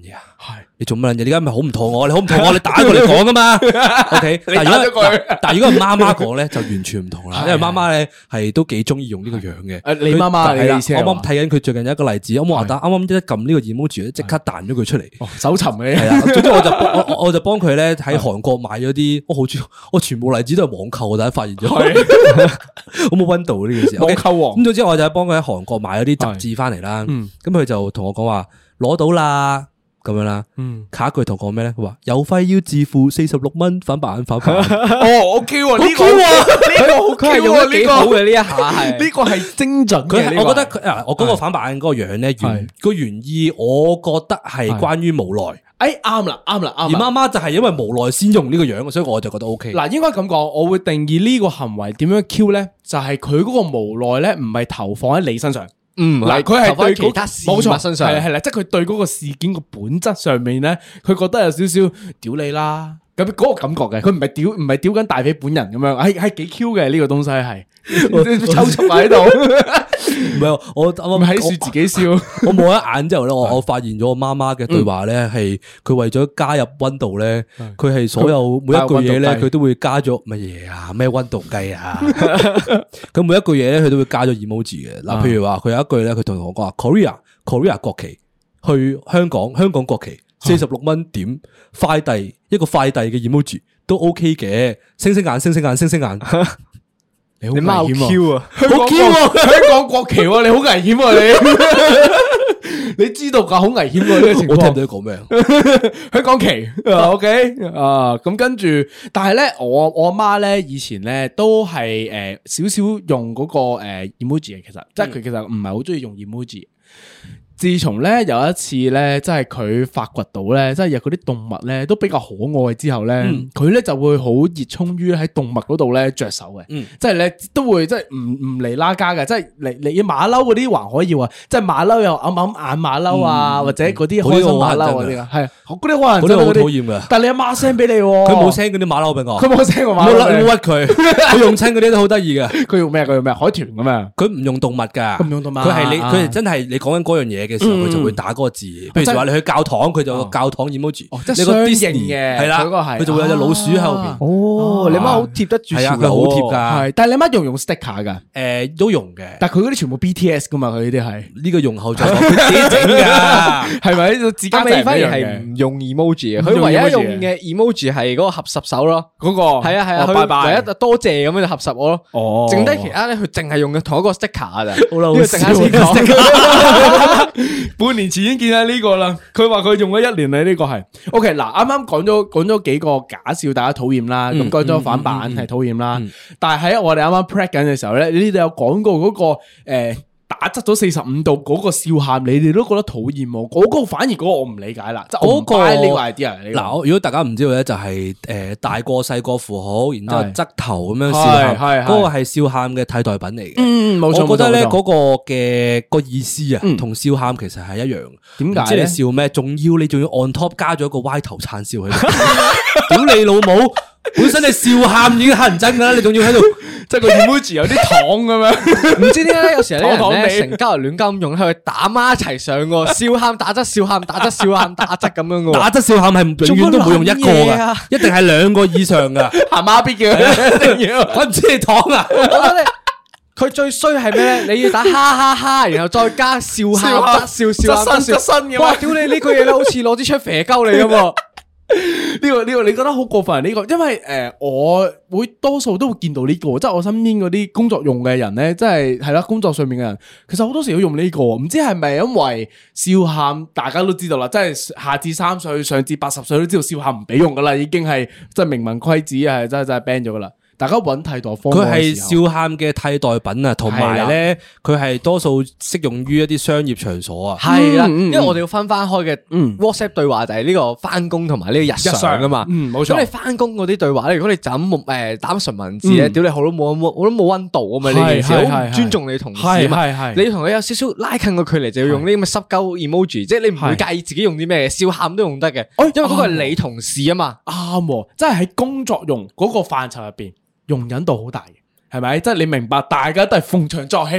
你做乜嘢？你而家咪好唔妥我？你好唔妥我？你打過嚟講噶嘛 ？OK， 但係如果但係如果係媽媽講咧，就完全唔同啦。因為媽媽咧係都幾中意用呢個樣嘅。 誒，你媽媽係啦，啱啱睇緊佢最近有一個例子，我話打啱啱一撳呢個 emoji 咧，即刻彈咗佢出嚟。 搜尋嘅係啊，總之我就我我我就幫佢咧喺韓國買咗啲，我好中意，我全部例子都係網購，大家發現咗。我冇溫度呢件事。 網購王。 咁總之我就幫佢喺韓國買咗啲雜誌翻嚟啦。咁佢就同我講話攞到啦。咁樣啦，嗯，下一句同講咩咧？佢話郵費要自付四十六蚊，反版反版。 哦 ，OK 喎，呢個呢個好，佢係用得幾好嘅呢一下係，呢個係精準嘅。 佢我覺得佢啊，我嗰個反版嗰個樣咧，原個原意，我覺得係關於無奈。 誒，啱啦，啱啦，啱。而媽媽就係因為無奈先用呢個樣，所以我就覺得 OK。 嗱，應該咁講，我會定義呢個行為點樣 Q 咧，就係佢嗰個無奈咧，唔係投放喺你身上。 嗯， 嗱，佢係對其他事物身上， 係係啦，即係佢對嗰個事件個本質上面咧，佢覺得有少少屌你啦，咁嗰個感覺嘅，佢唔係屌，唔係屌緊大肥本人咁樣，係係幾 Q 嘅呢個東西係，抽搐喺度， 唔係我我喺樹自己笑， 我望一眼之後咧，我我發現咗我媽媽嘅對話咧，係佢為咗加入溫度咧，佢係所有每一句嘢咧，佢都會加咗乜嘢啊？咩溫度計啊？佢每一句嘢咧，佢都會加咗 emoji 嘅。嗱，譬如話佢有一句咧，佢同我講話 Korea Korea 國旗去香港，香港國旗四十六蚊點快遞一個快遞嘅 emoji 都 OK 嘅，星星眼星星眼星星眼。 你好危險啊！ 好 Q 啊！香港國旗，你好危險啊！你你知道噶，好危險啊！呢個情況， 我聽唔到你講咩？ 香港旗，OK 啊，咁跟住，但係咧，我我阿媽咧以前咧都係誒少少用嗰個誒 emoji 嘅，其實即係佢其實唔係好中意用 emoji。自從咧有一次咧，即係佢發掘到咧，即係有嗰啲動物咧都比較可愛之後咧，佢咧、嗯、就會好熱衷於喺動物嗰度咧着手嘅，嗯、即係咧都會即係唔唔嚟拉家嘅，即係嚟嚟馬騮嗰啲還可以啊，即係馬騮又揞揞眼馬騮啊，嗯、或者嗰啲開心馬騮嗰啲啊，係嗰啲可能真係好討厭嘅。但係你阿媽 send 俾你，佢冇 send 嗰啲馬騮俾我， 佢冇 send 過馬騮， 冇屈佢，佢用親嗰啲都好得意嘅。 佢用咩？佢用咩？海豚咁樣？ 佢唔用動物噶， 佢唔用動物， 佢係你，佢係真係你講緊嗰樣嘢嘅時候，佢就會打嗰個字。譬如話你去教堂，佢就有個教堂 emoji， 即係雙形嘅， 係啦，佢就會有隻老鼠喺後邊。 哦，你媽好貼得住， 係啊，佢好貼噶。 係，但係你媽用唔用 sticker 噶？ 誒，都用嘅。 但係佢嗰啲全部 B T S 噶嘛，佢呢啲係呢個用後再講，佢自己整噶， 係咪？自家反而係唔用 emoji 嘅，佢唯一用嘅 emoji 係嗰個合十手咯。嗰個係啊係啊，佢唯一多謝咁樣就合十我咯。哦，剩低其他咧，佢淨係用嘅同一個 sticker 咋。好啦，呢個剩下先講。 半年前已經見到呢個啦，佢話佢用咗一年啦，呢個係 OK 嗱，啱啱講咗講咗幾個假笑，大家討厭啦，咁講咗反版係討厭啦，但係喺我哋啱啱 prep 緊嘅時候咧，你哋有講過嗰個誒打側咗四十五度嗰個笑喊，你哋都覺得討厭喎，嗰個反而嗰個我唔理解啦，即係嗰個呢個 idea。 嗱，如果大家唔知道咧，就係誒大個細個符號，然之後側頭咁樣笑喊，嗰個係笑喊嘅替代品嚟嘅。嗯，冇錯。我覺得咧嗰個嘅個意思啊，同笑喊其實係一樣。點解？即係笑咩？仲要你仲要 on top 加咗一個歪頭燦笑喺度，屌你老母！本身你笑喊已經乞人憎噶啦，你仲要喺度， 即係個 emoji 有啲糖咁樣， 唔知點解咧？有時咧人咧成交人亂交咁用，喺度打孖一齊上個笑喊打側笑喊打側笑喊打側咁樣噶， 打側笑喊係永遠都唔會用一個噶，一定係兩個以上噶， 行孖必嘅， 我唔知你糖啊！ 我覺得咧，佢最衰係咩咧？你要打哈哈哈，然後再加笑喊側笑笑喊側笑，哇！屌你呢句嘢咧，好似攞支槍射鳩你咁。 呢個呢個你覺得好過分呢個？因為誒，我會多數都會見到呢個，即係我身邊嗰啲工作用嘅人咧，即係係啦，工作上面嘅人，其實好多時都用呢個，唔知係咪因為笑喊大家都知道啦，即係下至三歲，上至八十歲都知道笑喊唔俾用噶啦，已經係即係明文規止啊，係真係真係 ban 咗噶啦。大家揾替代方案，佢係笑喊嘅替代品啊，同埋咧，佢係多數適用於一啲商業場所啊。 係啦，因為我哋要分翻開嘅 WhatsApp 對話就係呢個翻工同埋呢個日常啊嘛。嗯，冇錯。咁你翻工嗰啲對話咧，如果你就咁誒打純文字咧，屌你好都冇冇，我都冇溫度啊嘛。呢件事好唔尊重你同事啊嘛。你要同佢有少少拉近個距離，就要用呢啲咁嘅濕鳩 emoji，即係你唔會介意自己用啲咩，笑喊都用得嘅。因為嗰個係你同事啊嘛。 啱，即係喺工作用嗰個範疇入邊。容忍度好大嘅，係咪？即係你明白，大家都係逢場作戲，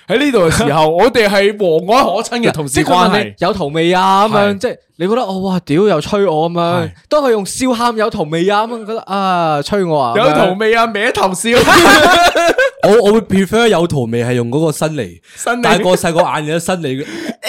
喺呢度嘅時候，我哋係和藹可親嘅同事關係。 有圖未啊？咁樣即係你覺得哦，哇，屌又吹我咁樣，當佢用笑喊有圖未啊？咁樣覺得啊，吹我啊？ 有圖未啊？歪頭笑。 我我會 prefer 有圖未係用嗰個新嚟，大個細個眼嘅新嚟嘅。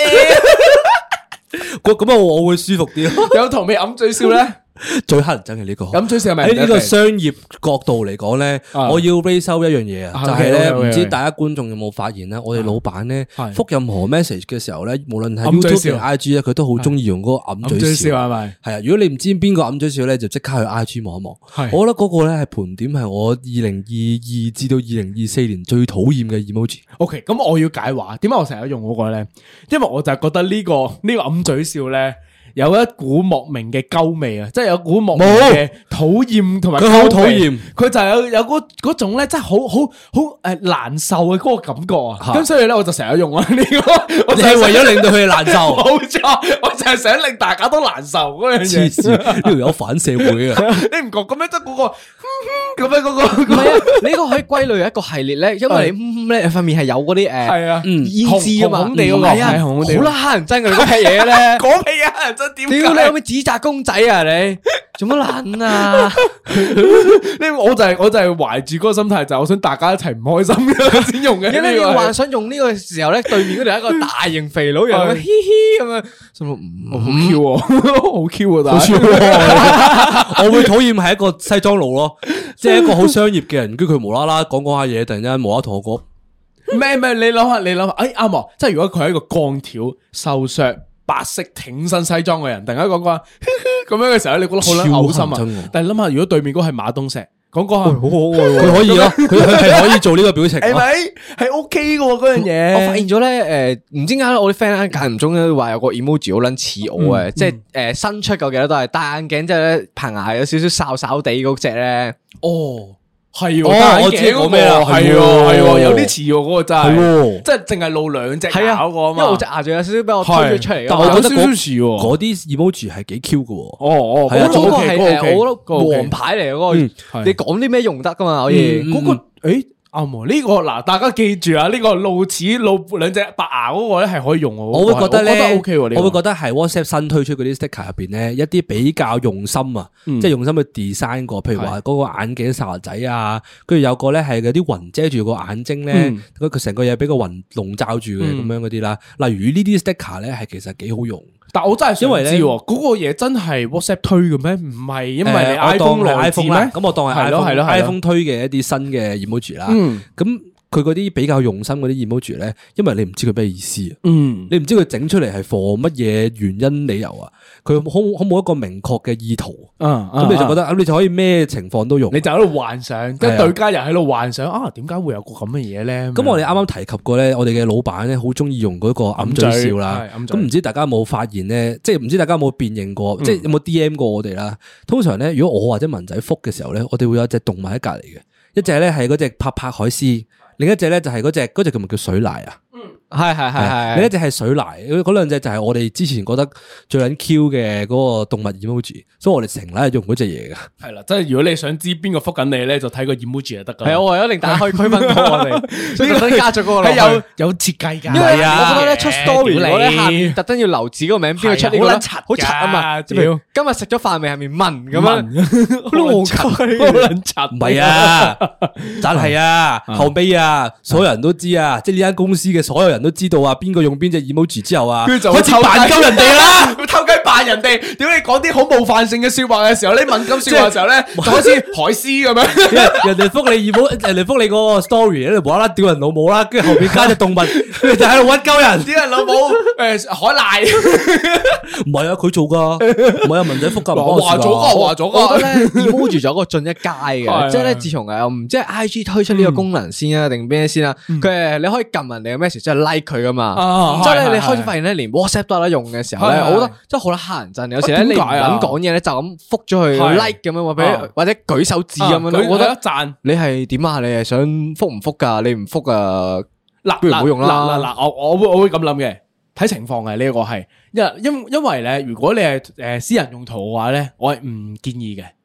咁啊，我會舒服啲咯。 有圖未揞嘴笑咧？ 最乞人憎嘅呢個， 咁最少係咪喺呢個商業角度嚟講咧，我要 raise 收一樣嘢啊，就係咧，唔知大家觀眾有冇發現咧，我哋老闆咧覆任何 message 嘅時候咧，無論係 YouTube 定 I G 咧，佢都好中意用嗰個揞嘴笑，係咪？係啊，如果你唔知邊個揞嘴笑咧，就即刻去 I G 望一望。我覺得嗰個咧係盤點係我二零二二至到二零二四年最討厭嘅 emoji。 OK，咁我要解話，點解我成日用嗰個咧？因為我就係覺得呢個呢個揞嘴笑咧。有一股莫名嘅鳩味啊，即係有股莫名嘅討厭同埋佢好討厭， 佢就有有嗰嗰種咧，真係好好好誒難受嘅嗰個感覺啊。咁所以咧，我就成日用啊呢個，我就係為咗令到佢哋難受。 冇錯，我就係想令大家都難受嗰樣嘢。 黐線，呢度有反社會啊！ 你唔覺咁樣即係嗰個咁樣嗰個？ 唔係啊，你呢個可以歸類一個系列咧，因為你咧塊面係有嗰啲誒係啊胭脂啊嘛， 紅地嗰個係啊， 好啦，乞人憎嘅嗰批嘢咧， 嗰批嘢乞人憎點？ 屌你有咩紙紮公仔啊你？做乜撚啊？ 呢我就係我就係懷住嗰個心態，就係我想大家一齊唔開心嘅先用嘅。 因為你幻想用呢個時候咧，對面嗰度係一個大型肥佬樣，嘻嘻咁樣，心諗唔好 Q 喎，好 Q 啊！但係我會討厭係一個西裝佬咯，即係一個好商業嘅人，跟住佢無啦啦講講下嘢，突然間無啦啦同我講咩咩？你諗下，你諗下，哎啱啊！即係如果佢係一個鋼條瘦削。白色挺身西裝嘅人，突然間講講咁樣嘅時候，你覺得好撚嘔心啊！但係諗下，如果對面嗰個係馬東石，講講下好可愛， 佢可以咯，佢係可以做呢個表情， 係咪？係 OK 嘅嗰樣嘢。 我發現咗咧，誒，唔知點解我啲 friend 間唔中咧話有個 emoji 好撚似我嘅，即係誒新出嘅，記得都係戴眼鏡，即係咧棚牙有少少哨哨地嗰隻咧。 哦。係喎，我知講咩啦，係喎係喎，有啲似喎嗰個真係，即係淨係露兩隻牙嗰個啊嘛， 因為我隻牙仲有少少俾我推咗出嚟， 但係我覺得嗰啲 emoji 係幾 Q 嘅喎。 哦哦， 嗰個係我覺得王牌嚟嗰個，你講啲咩用得噶嘛可以？ 嗰個誒。啱喎，呢個嗱，大家記住啊！呢個露齒露兩隻白牙嗰個咧係可以用嘅。 我會覺得咧 ，O K 喎， 我會覺得係 WhatsApp 新推出嗰啲 sticker 入邊咧，一啲比較用心啊，即係用心去 design 過，譬如話嗰個眼鏡沙仔啊，跟住有個咧係嗰啲雲遮住個眼睛咧，佢成個嘢俾個雲籠罩住嘅咁樣嗰啲啦。例如呢啲 sticker 咧係其實幾好用。 但我真係因為知嗰個嘢真係 WhatsApp 推嘅咩？唔係，因為你 iPhone 來 iPhone 咩？咁我當係 iPhone iPhone 推嘅一啲新嘅 emoji 啦。咁佢嗰啲比較用心嗰啲 emoji 咧，因為你唔知佢咩意思啊。嗯，你唔知佢整出嚟係 for 乜嘢原因理由啊？佢可可冇一個明確嘅意圖。嗯，咁你就覺得咁你就可以咩情況都用。 你就喺度幻想，跟住對家人喺度幻想啊，點解會有個咁嘅嘢咧？ 咁我哋啱啱提及過咧，我哋嘅老闆咧好中意用嗰個揞嘴笑啦。咁唔知大家有冇發現咧？即係唔知大家有冇辨認過？即係有冇 D M 過我哋啦？通常咧，如果我或者文仔覆嘅時候咧，我哋會有一隻動物喺隔籬嘅，一隻咧係嗰隻拍拍海獅。另一隻咧就係嗰隻嗰隻叫咪叫水奶啊？嗯， 係係係係。 另一隻係水奶，嗰兩隻就係我哋之前覺得最撚 Q 嘅嗰個動物 emoji，所以我哋成日係用嗰隻嘢噶。 係啦，即係如果你想知邊個覆緊你咧，就睇個 emoji 就得噶。 係啊，我為咗令大家可以區分到我哋，所以特登加咗嗰個。 係有有設計噶。 因為我覺得咧出 story 我咧下面特登要留自己個名，邊個出呢個好柒啊嘛。今日食咗飯未？下面問咁樣，好戇鳩，好撚柒。 唔係啊，但係啊，後尾啊，所有人都知啊，即係呢間公司嘅所有人都知道啊，邊個用邊隻 emoji 之後啊， 佢就開始扮鳩人哋啦，偷雞扮人哋。屌你講啲好冒犯性嘅說話嘅時候，你敏感說話嘅時候咧，就好似海獅咁樣。 人哋覆你 emo，人哋覆你嗰個 story，喺度無啦啦屌人老母啦，跟住後邊加隻動物，跟住就喺度屈鳩人， 屌人老母誒海賴。 唔係啊，佢做噶，唔係啊，文仔覆噶， 話咗噶，話咗噶。 我覺得咧 emoji 仲有一個進一階嘅，即係咧自從誒唔知係 I G 推出呢個功能先啊，定咩先啊？佢誒你可以撳人哋嘅 message，即係 like 佢噶嘛。即係咧你開始發現咧，連 WhatsApp 都有得用嘅時候咧，我覺得真係好得乞人憎。有時咧你唔敢講嘢咧，就咁覆咗佢 like 咁樣，或者或者舉手指咁樣。我覺得讚你係點啊？你係想覆唔覆噶？你唔覆啊？ 嗱， 不如唔好用啦。 嗱嗱，我我會我會咁諗嘅，睇情況嘅呢個係，因因因為咧，如果你係誒私人用途嘅話咧，我係唔建議嘅。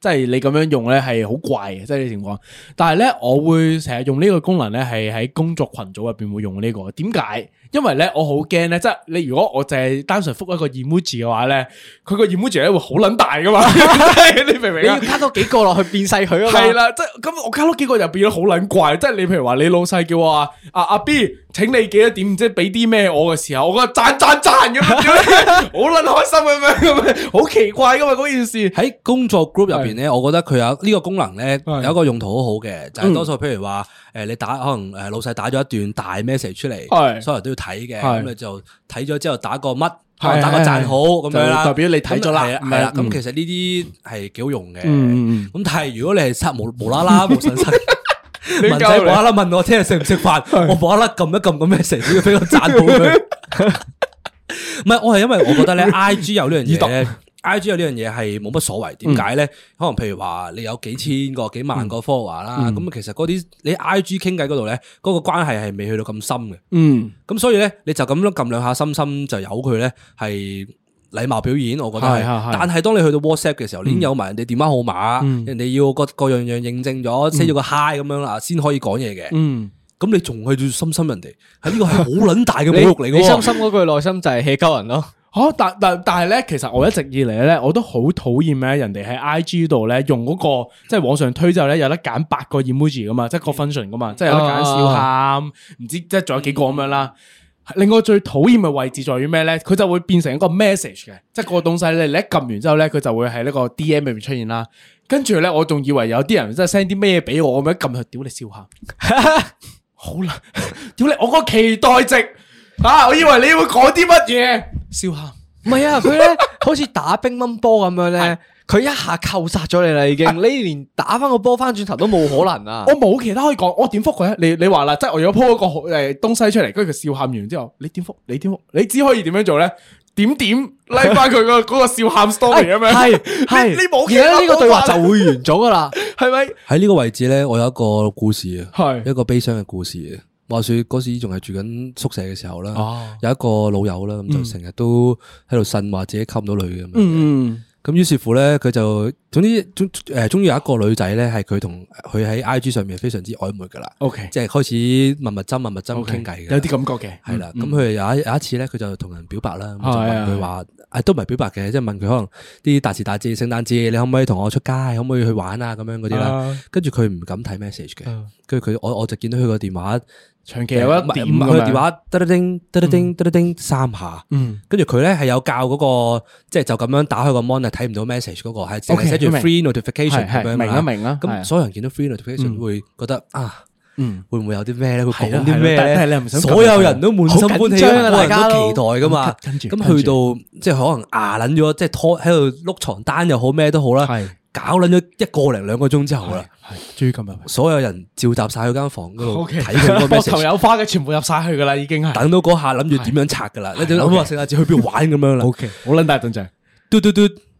即係你咁樣用咧係好怪嘅，即係呢情況。但係咧，我會成日用呢個功能咧，係喺工作群組入邊會用呢個。點解？因為咧，我好驚咧，即係你如果我淨係單純覆一個 emoji 嘅話咧，佢個 emoji 咧會好撚大噶嘛，你明唔明啊？你要加多幾個落去變細佢啊嘛。係啦，即係咁我加多幾個就變咗好撚怪。即係你譬如話你老細叫我話阿阿 B，請你幾多點即係俾啲咩我嘅時候，我覺得讚讚讚咁樣，好撚開心咁樣咁樣，好奇怪噶嘛嗰件事。 喺工作 group 入邊咧，我覺得佢有呢個功能咧，有一個用途好好嘅，就係多數譬如話誒你打可能誒老細打咗一段大 message 出嚟，所有人都要睇嘅，咁你就睇咗之後打個乜，打個讚好咁樣啦，代表你睇咗啦，係啦。咁其實呢啲係幾好用嘅。咁但係如果你係失無無啦啦無神神，文仔無啦啦問我聽日食唔食飯，我無啦啦撳一撳個 message 要俾個讚好佢。唔係，我係因為我覺得咧 I G 有呢樣嘢咧。I G 有呢樣嘢係冇乜所謂，點解咧？可能譬如話你有幾千個、幾萬個 follower 啦，咁、嗯、其實嗰啲你 I G 傾偈嗰度咧，嗰、嗰個關係係未去到咁深嘅。嗯，咁所以咧，你就咁樣撳兩下心心就由佢咧，係禮貌表演，我覺得係。嗯、但係當你去到 WhatsApp 嘅時候，你已經有埋人哋電話號碼，嗯、人哋要各各樣樣認證咗，say 咗個 hi 咁樣啦，先可以講嘢嘅。嗯，咁你仲去心心人哋，喺呢個係好撚大嘅侮辱嚟嘅。 你心心嗰句內心就係 hea 鳩人咯。 好、哦，但但但係咧，其實我一直以嚟咧，我都好討厭咧，人哋喺 I G 度咧用嗰、嗰個即係往上推之後咧，有得揀八個 emoji 噶嘛，即係個 function 噶嘛，即係有得揀笑喊，唔、啊、知即係仲有幾個咁樣啦。另外最討厭嘅位置在於咩咧？佢就會變成一個 message 嘅，即係個東西咧，你一撳完之後咧，佢就會喺呢個 D M 入面出現啦。跟住咧，我仲以為有啲人真係 send 啲咩俾我咁樣撳佢，屌你笑喊，好啦，屌你，我個期待值。啊！我以為你會講啲乜嘢？笑喊， 唔係啊！佢咧好似打乒乓波咁樣咧，佢一下扣殺咗你啦，已經。你連打翻個波翻轉頭都冇可能啊！ 我冇其他可以講，我點覆佢啊？你你話啦，即係我有鋪一個誒東西出嚟，跟住佢笑喊完之後，你點覆？你點覆？你只可以點樣做咧？點點拉翻佢個嗰個笑喊 story 咁樣？係係，你冇其他。而家呢個對話就會完咗噶啦， 係咪？ 喺呢個位置咧，我有一個故事啊，係一個悲傷嘅故事啊。話說嗰時仲係住緊宿舍嘅時候啦，哦、有一個老友啦，咁就成日都喺度呻話自己溝唔到女咁樣。嗯，咁於是乎咧，佢就總之中誒，終於有一個女仔咧，係佢同佢喺 I G 上面非常之曖昧噶啦。O K，即係開始密密針、密密針傾偈嘅， 有啲感覺嘅。係啦，咁佢有一有一次咧，佢就同人表白啦，就問佢話，誒都唔係表白嘅，即係問佢可能啲大時大節、聖誕節，你可唔可以同我出街，可唔可以去玩啊？咁樣嗰啲啦。跟住佢唔敢睇 message 嘅，跟住佢我我就見到佢個電話。 長期有一點佢個電話得得叮得得叮得得叮三下，跟住佢咧係有教嗰個，即係就咁樣打開個 mon 睇唔到 message 嗰個，係淨係寫住 free notification 咁樣。 明啊明啊， 咁所有人見到 free notification 會覺得啊，會唔會有啲咩咧？會講啲咩咧？所有人都滿心歡喜，所有人都期待噶嘛。咁去到即係可能牙撚咗，即係拖喺度碌床單又好咩都好啦。搞捻咗一個零兩個鐘之後啦，係終於今日所有人召集晒去間房嗰度睇佢個 message， 膊頭有花嘅全部入晒去噶啦，已經係等到嗰下諗住點樣拆噶啦，你就諗話聖誕節去邊度玩咁樣啦。 OK，好捻大陣仗， 嘟嘟嘟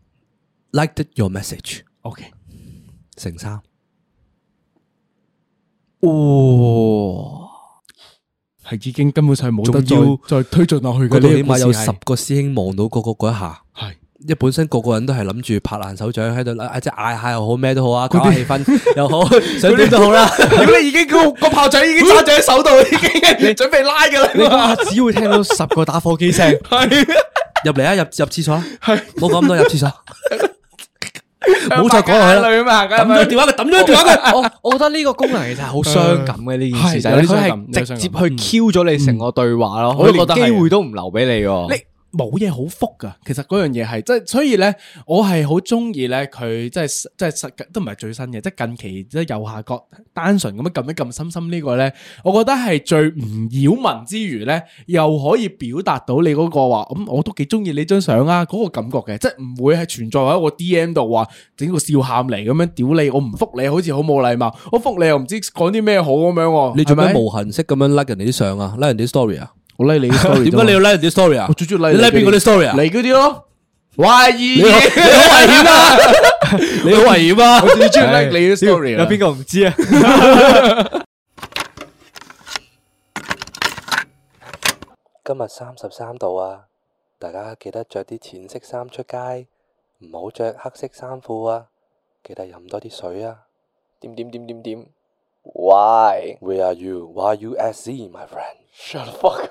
，liked your message。 OK， 乘三， 哇，係已經根本上冇得再再推進落去嘅。 嗰度起碼有十個師兄望到嗰個嗰一下，係。因為本身個個人都係諗住拍爛手掌喺度，即係嗌下又好，咩都好啊，搞下氣氛又好，想點都好啦。 咁你已經個個炮仗已經揸住喺手度，已經你準備拉噶啦。 你話只會聽到十個打火機聲，係入嚟啊，入入廁所，係冇講咁多，入廁所，唔好再講落去啦。抌咗電話佢，抌咗電話佢。 我我覺得呢個功能其實係好傷感嘅呢件事，就係佢係直接去 Q 咗你成個對話咯，我連機會都唔留俾你。 冇嘢好覆噶，其實嗰樣嘢係即係，所以咧，我係好中意咧佢即係即係都唔係最新嘅，即係近期即係右下角單純咁樣撳一撳深深呢個咧，我覺得係最唔擾民之餘咧，又可以表達到你嗰個話咁，我都幾中意你張相啊嗰個感覺嘅，即係唔會係存在喺個 D M 度話整個笑喊嚟咁樣屌你，我唔覆你好似好冇禮貌，我覆你又唔知講啲咩好咁樣， 你做咩無痕式咁樣 like 人哋啲相啊 like 人哋啲 story 啊？ 我 like 你啲 story， 點解你要 like 人哋啲 story 啊？ 我最中意 like 你 like 邊個啲 story 啊？ 你嗰啲咯，懷疑你好危險啊！你好危險啊！ 我最中意 like 你啲 story， 有邊個唔知啊？ 今日三十三度啊，大家記得着啲淺色衫出街，唔好着黑色衫褲啊！ 記得飲多啲水啊。 點點點點點 Why? Where are you? Why are you at sea, my friend? Shut the fuck.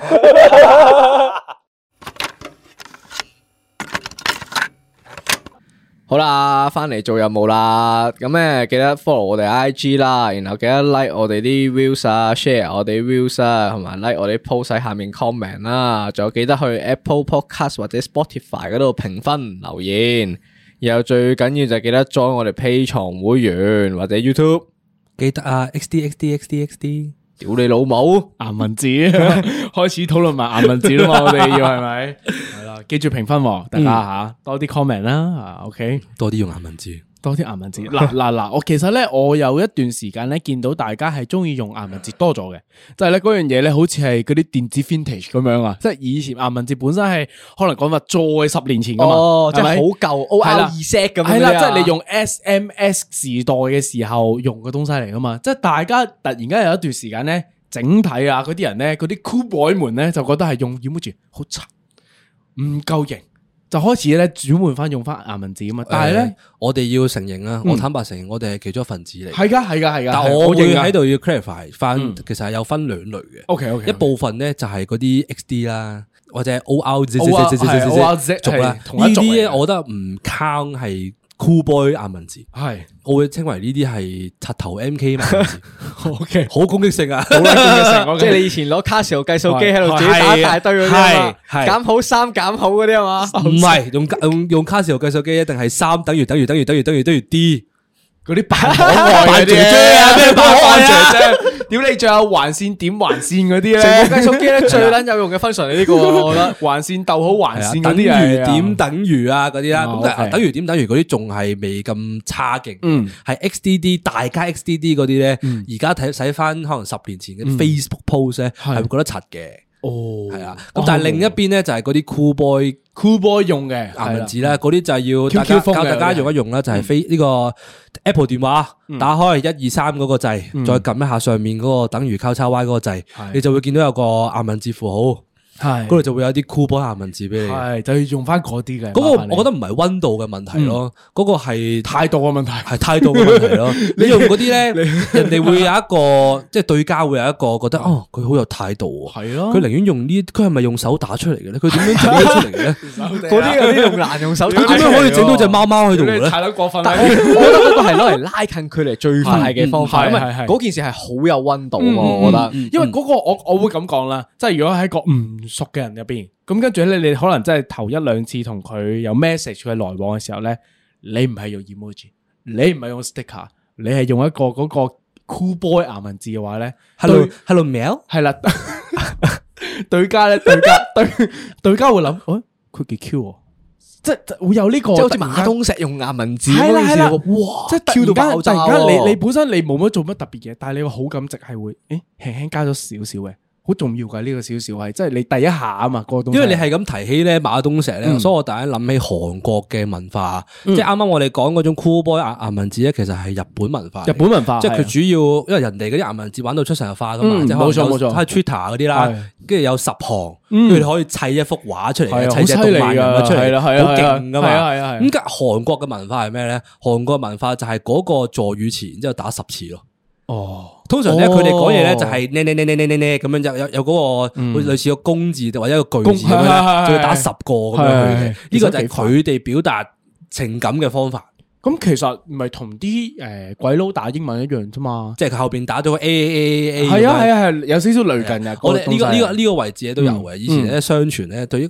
好啦，翻嚟做任務啦。咁咧記得 follow 我哋 I G 啦，然後記得 like 我哋啲 views 啊 ，share 我哋 views 啊，同埋 like 我哋 post 喺下面 comment 啦。仲有記得去 Apple Podcast 或者 Spotify 嗰度評分留言。然後最緊要就記得 join 我哋 Patreon 會員或者 YouTube。 記得啊 ，X D X D X D X D。 屌你老母， 顏文字開始討論埋顏文字啦嘛，我哋要係咪？係啦，記住評分，大家吓多啲 comment 啦，啊 ，OK， 多啲用顏文字， 多啲顏文字。嗱嗱嗱，我其實咧，我有一段時間咧，見到大家係中意用顏文字多咗嘅，就係咧嗰樣嘢咧，好似係嗰啲電子 vintage 咁樣啊，即係以前顏文字本身係可能講話再十年前噶嘛， 哦，即係好舊 O R 二 set 咁樣， 係啦，即係你用 S M S 時代嘅時候用嘅東西嚟噶嘛，即係大家突然間有一段時間咧，整體啊嗰啲人咧，嗰啲 cool boy 們咧就覺得係用 emoji 好柒，唔夠型。就開始咧轉換翻用翻顏文字啊嘛，但係咧、呃、 我哋要承認啦，嗯、我坦白承認，我哋係其中一份子嚟。 係噶係噶係噶， 但我會喺度要 clarify 翻，嗯、其實係有分兩類嘅。 OK OK， 一部分咧就係嗰啲 X D 啦，或者 O R Z 族啦，呢啲咧我覺得唔 count 係 cool boy 顏文字，係我會稱為呢啲係柒頭 M K 顏文字。OK， 好攻擊性啊，好攻擊性，即係你以前攞卡士號計數機喺度自己打一大堆嗰啲啊嘛，減好三減好嗰啲啊嘛， 唔係用用用卡士號計數機一定係三等於等於等於等於等於等於 D。嗰啲扮可愛嗰啲啊，咩扮扮姐姐？ 屌你，仲有橫線點橫線嗰啲咧？ 成部計數機咧最撚有用嘅 function 係呢個，我覺得橫線逗號橫線嗰啲等於點等於啊嗰啲啦。咁但係等於點等於嗰啲仲係未咁差勁。嗯，係 X D D 大家 X D D 嗰啲咧，而家睇睇翻可能十年前嘅 Facebook post 咧，係會覺得柒嘅。哦，係啊。咁但係另一邊咧就係嗰啲 cool boy。 Cool Boy 用嘅顏文字啦，嗰啲就係要大家教大家用一用啦，就係飛呢個 Apple 電話，打開一二三嗰個掣，再撳一下上面嗰個等於交叉 Y 嗰個掣，你就會見到有個顏文字符號。係，嗰度就會有啲 cool boy 顏文字俾你。係，就要用翻嗰啲嘅。嗰個我覺得唔係溫度嘅問題咯，嗰個係態度嘅問題，係態度嘅問題咯。你用嗰啲咧，人哋會有一個即係對家會有一個覺得哦，佢好有態度啊。係咯，佢寧願用呢，佢係咪用手打出嚟嘅咧？佢點樣整得出嚟嘅咧？ 嗰啲嗰啲用難用手打， 佢點樣可以整到隻貓貓喺度咧？ 太過分。 但係我覺得嗰個係攞嚟拉近距離最快嘅方法，因為嗰件事係好有溫度啊！我覺得， 因為嗰個我我會咁講啦，即係如果喺個唔熟嘅人入邊，咁跟住咧，你可能真係頭一兩次同佢有 message 嘅來往嘅時候咧，你唔係用 emoji， 你唔係用 sticker， 你係用一個嗰個 cool boy 顏文字嘅話咧 ，hello hello mail， 係啦，對家咧，對家對對家會諗，誒，佢幾 Q 啊，即係會有呢個， 即係好似馬東石用顏文字， 係啦係啦，哇，即係突然間到爆炸， 突然間你你本身你冇乜做乜特別嘢，但係你個好感值係會，誒，輕輕加咗少少嘅。好重要噶呢個少少係，即係你第一下啊嘛，個東西。 因為你係咁提起咧馬東石咧，嗯、所以我突然間諗起韓國嘅文化，嗯、即係啱啱我哋講嗰種 cool boy 顏顏文字咧，其實係日本文化。 日本文化， 即係佢主要，因為人哋嗰啲顏文字玩到出神入化噶嘛，即係冇錯冇錯，喺 Twitter 嗰啲啦，跟住有十行，跟住你可以砌一幅畫出嚟，砌隻動漫人物出嚟，好勁噶嘛。咁韓國嘅文化係咩咧？韓國文化就係嗰個助語詞，然之後打十次咯。哦，通常咧佢哋講嘢咧就係呢呢呢呢呢呢呢咁樣，有有有嗰個類似個公字或者一個句字咁樣，就要打十個咁樣去嘅。呢個就係佢哋表達情感嘅方法。 咁其實唔係同啲誒鬼佬打英文一樣啫嘛， 即係佢後邊打咗個 A A A A。 係啊係啊係，有少少類近嘅。 我哋呢個呢個呢個位置都有嘅。以前咧相傳咧對於。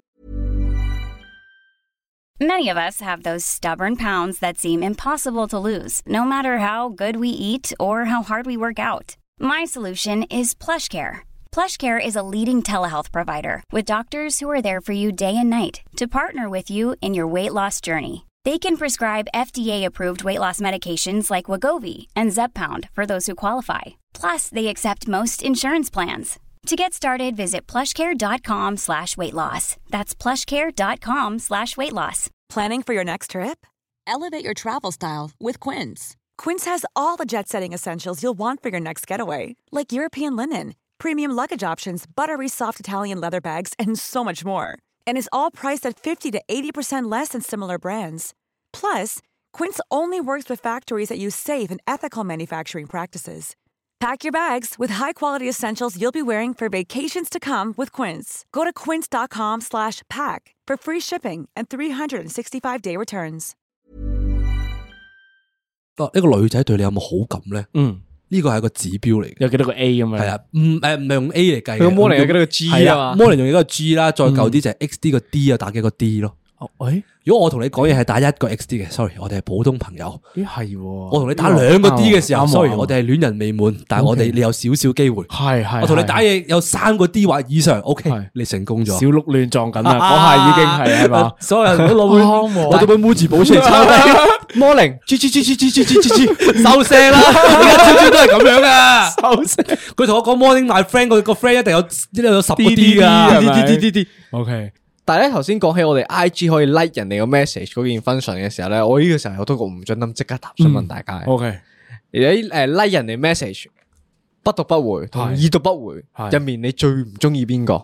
Many of us have those stubborn pounds that seem impossible to lose, no matter how good we eat or how hard we work out. My solution is PlushCare. PlushCare is a leading telehealth provider with doctors who are there for you day and night to partner with you in your weight loss journey. They can prescribe F D A-approved weight loss medications like Wegovy and Zepbound for those who qualify. Plus, they accept most insurance plans. To get started, visit plushcare.com slash weight loss. That's plushcare.com slash weight loss. Planning for your next trip? Elevate your travel style with Quince. Quince has all the jet-setting essentials you'll want for your next getaway, like European linen, premium luggage options, buttery soft Italian leather bags, and so much more. And is all priced at fifty to eighty percent less than similar brands. Plus, Quince only works with factories that use safe and ethical manufacturing practices. Pack your bags with high-quality essentials you'll be wearing for vacations to come with Quince. Go to quince.com slash pack for free shipping and three sixty-five day returns. 一個女仔對你有冇好感咧？嗯，呢個係個指標嚟嘅。 有幾多個 A 咁樣？係啊，唔誒唔係用 A 嚟計嘅。 佢 Morning 有幾多個 G 啊嘛 ？Morning 用幾多個 G 啦，再舊啲就係 X D 個 D 啊，打幾個 D 咯。 哦，誒， 如果我同你講嘢係打一個 X D 嘅 ，sorry， 我哋係普通朋友。 咦係， 我同你打兩個 D 嘅時候 ，sorry， 我哋係戀人未滿，但係我哋你有少少機會。 係係。 我同你打嘢有三個 D 或以上 ，OK， 你成功咗。 小鹿亂撞緊啦，嗰下已經係係嘛？ 所有人都攞本攞咗本 Muji 簿出嚟抄低 ，Morning，G G G G G G G G G， 收聲啦！而家朝朝都係咁樣噶，收聲。佢同我講 Morning my friend， 個個 friend 一定有一定有十個 D 噶 ，D D D D D，OK。 但係咧，頭先講起我哋 I G 可以 like 人哋個 message 嗰件 function 嘅時候咧，我呢個時候有多個唔准諗，即刻答想問大家。 O K， 而喺誒 like 人哋 message 不讀不回同已讀不回入面，你最唔中意邊個？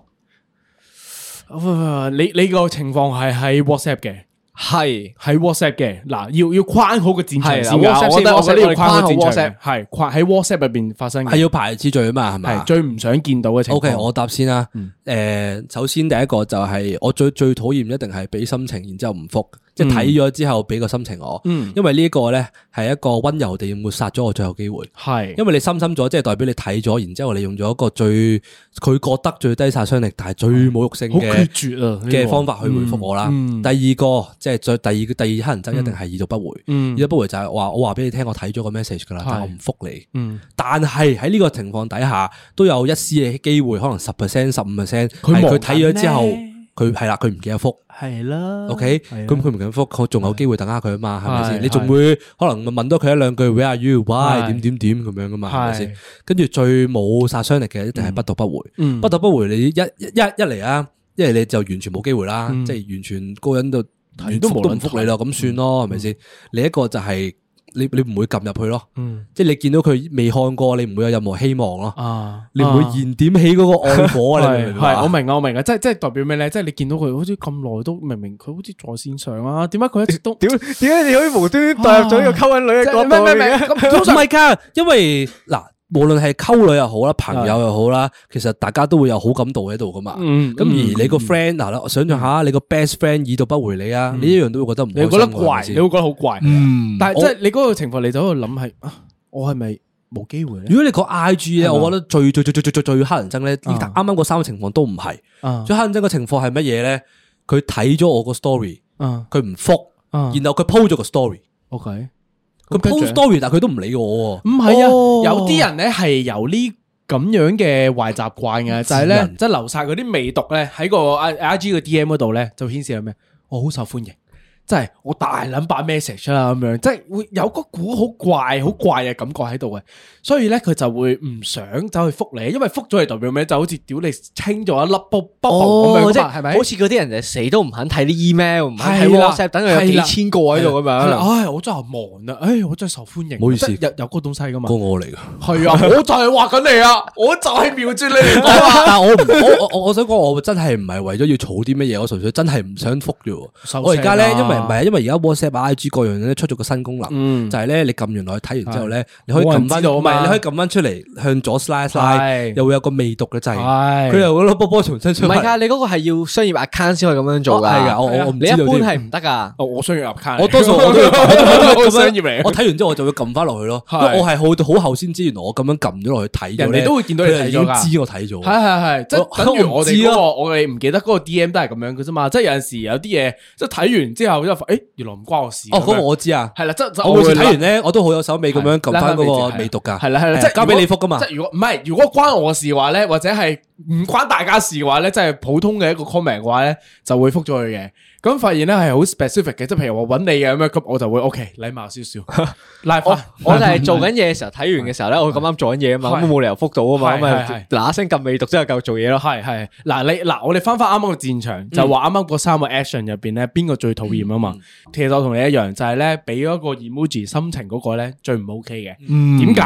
你你個情況係喺 WhatsApp 嘅。係喺 WhatsApp 嘅，嗱要要框好個戰場先㗎。我覺得我覺得要框好 WhatsApp， 係框喺 WhatsApp 入邊發生嘅， 係要排次序啊嘛，係咪？ 係最唔想見到嘅情況。 OK， 我答先啦。誒，首先第一個就係我最最討厭一定係俾心情，然之後唔覆。即係睇咗之後俾個心情我，嗯、因為呢一個咧係一個溫柔地抹殺咗我最後機會。係是，因為你深深咗，即係代表你睇咗，然之後你用咗一個最佢覺得最低殺傷力，但係最侮辱性嘅好決絕啊嘅方法去回覆我啦。嗯嗯、第二個即係再第二第二黑人憎一定係已讀不回。嗯、已讀不回就係話我話俾你聽，我睇咗個 message 噶啦，但係我唔覆你。嗯、但係喺呢個情況底下，都有一絲嘅機會，可能十 percent、十五 percent 係佢睇咗之後。佢係啦，佢唔記得覆， 係啦 ，OK，咁佢唔記得覆，佢仲有機會等下佢啊嘛，係咪先？你仲會可能問多佢一兩句 Where are you? Why？ 點點點咁樣噶嘛，係咪先？跟住最冇殺傷力嘅一定係不讀不回，不讀不回你一一一嚟啊，一嚟你就完全冇機會啦，即係完全嗰個人就都冇人覆你啦，咁算咯，係咪先？另一個就係。你你唔會撳入去咯，嗯、即係你見到佢未看過，你唔會有任何希望咯，啊、你唔會燃點起嗰個愛火啊！你明唔明？ 係我明啊，我明啊，即係即係代表咩咧？即係你見到佢好似咁耐都明明佢好似在線上啊，點解佢一直都點點解你可以無端端代入咗呢個溝緊女嘅角度嘅？ 唔係噶，因為嗱。無論係溝女又好啦，朋友又好啦，其實大家都會有好感度喺度噶嘛。咁而你個 friend 嗱啦，想象下你個 best friend 已讀不回你啊，你一樣都會覺得唔開心。 你覺得怪，你會覺得好怪。但係即係你嗰個情況，你就喺度諗係啊，我係咪冇機會咧？ 如果你講 I G 咧，我覺得最最最最最最最黑人憎咧，啱啱嗰三個情況都唔係。最黑人憎嘅情況係乜嘢咧？佢睇咗我個 story，佢唔覆，然後佢 po 咗個 story。OK。佢 post story， 但係佢都唔理我。 唔係啊，有啲人咧係由呢咁樣嘅壞習慣嘅，就係咧即係留晒嗰啲未讀咧喺個 I G 嘅 D M 嗰度咧，就顯示係咩？我好受歡迎。即係我大撚把 message 啦，咁樣即係會有嗰股好怪、好怪嘅感覺喺度嘅，所以咧佢就會唔想走去覆你，因為覆咗係代表咩？就好似屌你清咗一粒卜卜咁樣，係咪？ 好似嗰啲人就死都唔肯睇啲 email， 唔肯睇 WhatsApp， 等佢有幾千個喺度咁樣。 唉，我真係忙啊！唉，我真係受歡迎。 唔好意思， 有有嗰個東西噶嘛？ 嗰個我嚟噶。 係啊，我就係話緊你啊，我就係瞄住你嚟講啊。 但係我我我我想講，我真係唔係為咗要儲啲乜嘢，我純粹真係唔想覆啫。我而家咧，因為唔係，因為而家 WhatsApp、I G 各樣咧出咗個新功能，就係咧你撳完落去睇完之後咧，你可以撳翻，唔係你可以撳翻出嚟向左 slide slide，又會有個未讀嘅掣，佢又嗰粒波波重新出。 唔係噶，你嗰個係要商業 account 先可以咁樣做噶。係噶，我我唔知道。你一般係唔得噶。 哦，我商業 account， 我多數我都我商業嚟。我睇完之後我就會撳翻落去咯。我係好好後先知，原來我咁樣撳咗落去睇， 人哋都會見到你睇咗噶。 知我睇咗。 係係係，即係等於我哋嗰個，我哋唔記得嗰個 D M 都係咁樣嘅啫嘛。即係有陣時有啲嘢，即係睇完之後，之後誒，原來唔關我事。 哦，嗰個我知啊。係啦， 即係我每次睇完咧，我都好有手尾咁樣撳翻嗰個未讀噶。係啦係啦，即係交俾你覆噶嘛。 即係如果唔係，如果關我事嘅話咧，或者係唔關大家事嘅話咧，即係普通嘅一個 comment 嘅話咧，就會覆咗佢嘅。咁發現咧係好 specific 嘅，即係譬如我揾你嘅咁樣，咁我就會 OK 禮貌少少。拉翻， 我就係做緊嘢嘅時候，睇完嘅時候咧，我咁啱做緊嘢啊嘛，咁冇理由覆到啊嘛，咁啊嗱聲撳未讀之後繼續做嘢咯。係係嗱你嗱我哋翻翻啱啱個戰場，就話啱啱嗰三個 action 入邊咧，邊個最討厭啊嘛？其實我同你一樣，就係咧俾咗個 emoji 心情嗰個咧最唔 OK 嘅。點解？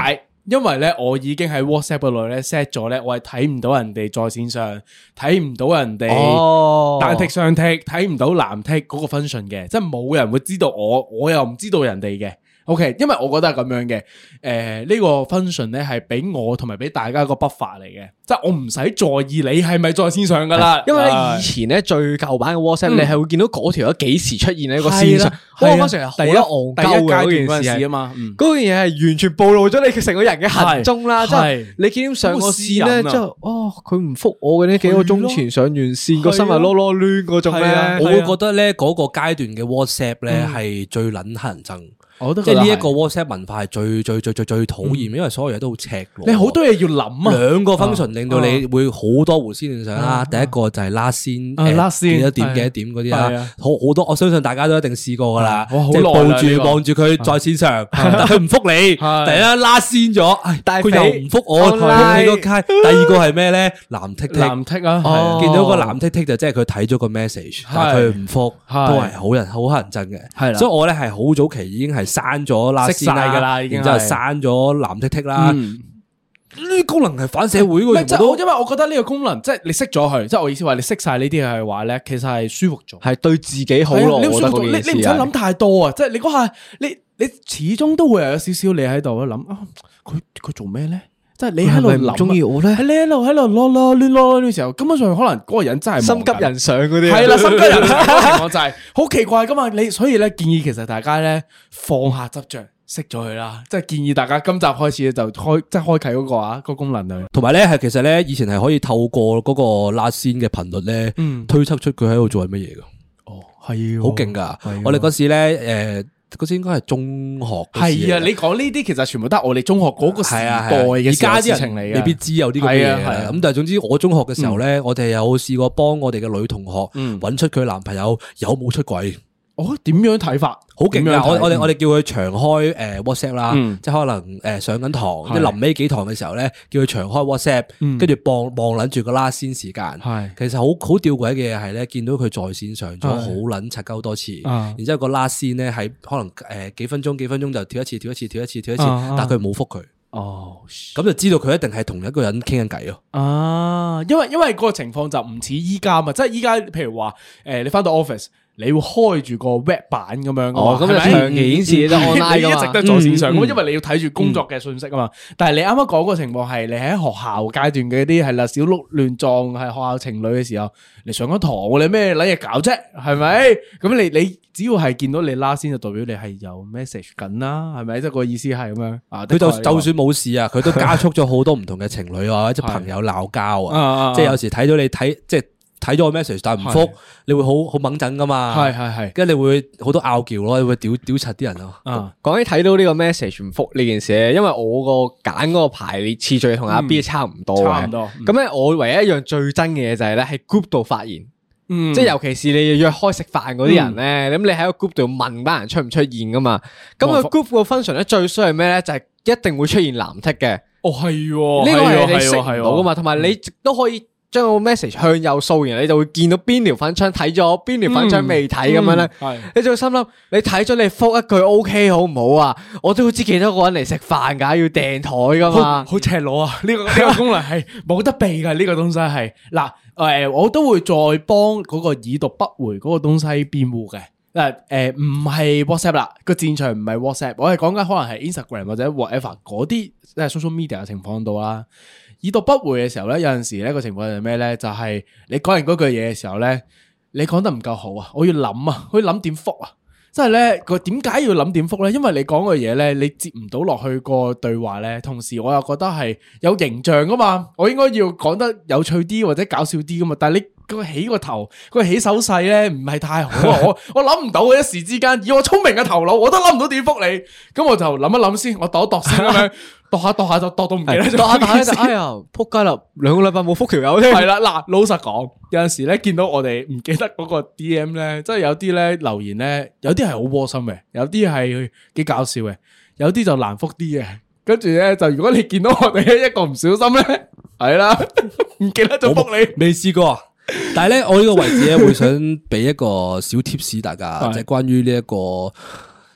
因為咧我已經喺 WhatsApp 嗰度咧 set 咗咧，我係睇唔到人哋在線上，睇唔到人哋單剔雙剔，睇唔到藍剔嗰個 function 嘅，即係冇人會知道我，我又唔知道人哋嘅。OK， 因為我覺得係咁樣嘅，誒、呃、呢、這個 function 咧係俾我同埋俾大家一個 buffer 嚟嘅，即係我唔使在意你係咪在線上噶啦。 因為咧以前咧最舊版嘅 WhatsApp，、嗯、你係會見到嗰條友幾時出現喺個線上，嗰個 function 係好得戇鳩嘅嗰件事啊嘛。嗰件嘢係完全暴露咗你成個人嘅行蹤啦，即係你見到上個線咧，即係哦佢唔覆我嘅呢幾個鐘前上完線，個心係囉囉攣嗰種咧。 我會覺得咧嗰個階段嘅 WhatsApp 咧係最撚乞人憎。即係呢一個 WhatsApp 文化係最最最最最討厭，因為所有嘢都好赤裸。 你好多嘢要諗啊！ 兩個 function 令到你會好多胡思亂想啦。第一個就係 last scene，last scene 幾多點幾多點嗰啲啊，好好多。我相信大家都一定試過噶啦，即係抱住望住佢在線上，但佢唔覆你。第一 last scene 咗，但係佢又唔覆我。你個街。第二個係咩咧？藍剔剔， 藍剔啊！ 見到個藍剔剔就即係佢睇咗個 message，但係佢唔覆，都係好人好乞人憎嘅。係啦，所以我咧係好早期已經係刪咗啦， 識晒噶啦，已經，然之後刪咗藍剔剔啦。呢啲功能係反社會嘅， 即係因為我覺得呢個功能，即係你識咗佢，即係我意思話你識晒呢啲嘅話咧，其實係舒服咗， 係對自己好咯。 你你唔使諗太多啊，即係你嗰下，你你始終都會有少少你喺度諗啊，佢佢做咩咧？即係你喺度諗中意我咧， 你喺度喺度囉囉攣囉呢時候，根本上可能嗰個人真係心急人上嗰啲， 係啦，心急人上嗰個情況就係好奇怪噶嘛。你所以咧建議其實大家咧放下執着，熄咗佢啦。即係建議大家今集開始就開即係開啟嗰個啊個功能啊。 同埋咧係其實咧以前係可以透過嗰個 last scene 嘅頻率咧，推測出佢喺度做係乜嘢噶。 哦，係， 好勁噶。我哋嗰時咧誒。嗰時應該係中學， 係啊！你講呢啲其實全部都係我哋中學嗰個時代嘅事情嚟嘅， 未必知有啲咁嘅嘢。咁但係總之我中學嘅時候咧，我哋有試過幫我哋嘅女同學揾出佢男朋友有冇出軌。 哦，點樣睇法？ 好勁啊！我我哋我哋叫佢長開誒 WhatsApp 啦，即係可能誒上緊堂，即係臨尾幾堂嘅時候咧，叫佢長開 WhatsApp，跟住望望撚住個 last scene時間。係，其實好好吊詭嘅嘢係咧，見到佢在線上咗好撚柒鳩多次，然之後個 last scene咧喺可能誒幾分鐘幾分鐘就跳一次跳一次跳一次跳一次，但係佢冇覆佢。哦，咁就知道佢一定係同一個人傾緊偈咯。 啊，因為因為個情況就唔似依家嘛，即係依家譬如話誒你翻到 office。你會開住個 web 版咁樣， 哦，咁就長期顯示得 online 噶嘛， 一直都在線上，咁因為你要睇住工作嘅信息啊嘛。但係你啱啱講個情況係，你喺學校階段嘅啲係啦，小鹿亂撞係學校情侶嘅時候，你上咗堂，你咩撚嘢搞啫？係咪？咁你你只要係見到你拉先，就代表你係有 message 緊啦，係咪？即係個意思係咁樣啊。佢就就算冇事啊，佢都加速咗好多唔同嘅情侶啊，或者朋友鬧交啊，即係有時睇到你睇即係。睇咗個 message 但係唔覆，你會好好掹陣噶嘛？ 係係係， 跟住你會好多拗撬咯，你會屌屌柒啲人咯。 啊，講起睇到呢個 message 唔覆呢件事咧，因為我個揀嗰個排列次序同阿 B 差唔多嘅，差唔多。咁咧，我唯一一樣最憎嘅嘢就係咧喺 group 度發言，即係尤其是你約開食飯嗰啲人咧，咁你喺個 group 度問班人出唔出現噶嘛？咁個 group 個 function 咧最衰係咩咧？就係一定會出現藍剔嘅。 哦，係， 呢個係你識唔到噶嘛？同埋你都可以。將個 message 向右掃，然後你就會見到邊條粉窗睇咗，邊條粉窗未睇咁樣咧。你就會心諗，你睇咗你覆一句 OK 好唔好啊？我都好知幾多個人嚟食飯噶，要訂台噶嘛。 好赤裸啊！呢個呢個功能係冇得避噶，呢個東西係嗱誒，我都會再幫嗰個已讀不回嗰個東西辯護嘅。嗱誒，唔係 WhatsApp 啦，個戰場唔係 WhatsApp，我係講緊可能係 Instagram 或者 whatever 嗰啲即係 social media 嘅情況度啦。已讀不回嘅時候咧，有陣時咧個情況係咩咧？就係你講完嗰句嘢嘅時候咧，你講得唔夠好啊！我要諗啊，我要諗點覆啊！即係咧個點解要諗點覆咧？因為你講嘅嘢咧，你接唔到落去個對話咧，同時我又覺得係有形象噶嘛，我應該要講得有趣啲或者搞笑啲噶嘛，但係你。個起個頭，個起手勢咧唔係太好啊！我我諗唔到嘅，一時之間，以我聰明嘅頭腦，我都諗唔到點覆你。咁我就諗一諗先，我度一度先咁樣，度下度下就度到唔記得咗。度下度下就哎呀，撲街啦！兩個禮拜冇覆條友添。係啦，嗱，老實講，有陣時咧見到我哋唔記得嗰個 D M 咧，即係有啲咧留言咧，有啲係好窩心嘅，有啲係幾搞笑嘅，有啲就難覆啲嘅。跟住咧就如果你見到我哋一個唔小心咧，係啦，唔記得咗覆你， 未試過。但係咧，我呢個位置咧會想俾一個小貼士大家，即係關於呢一個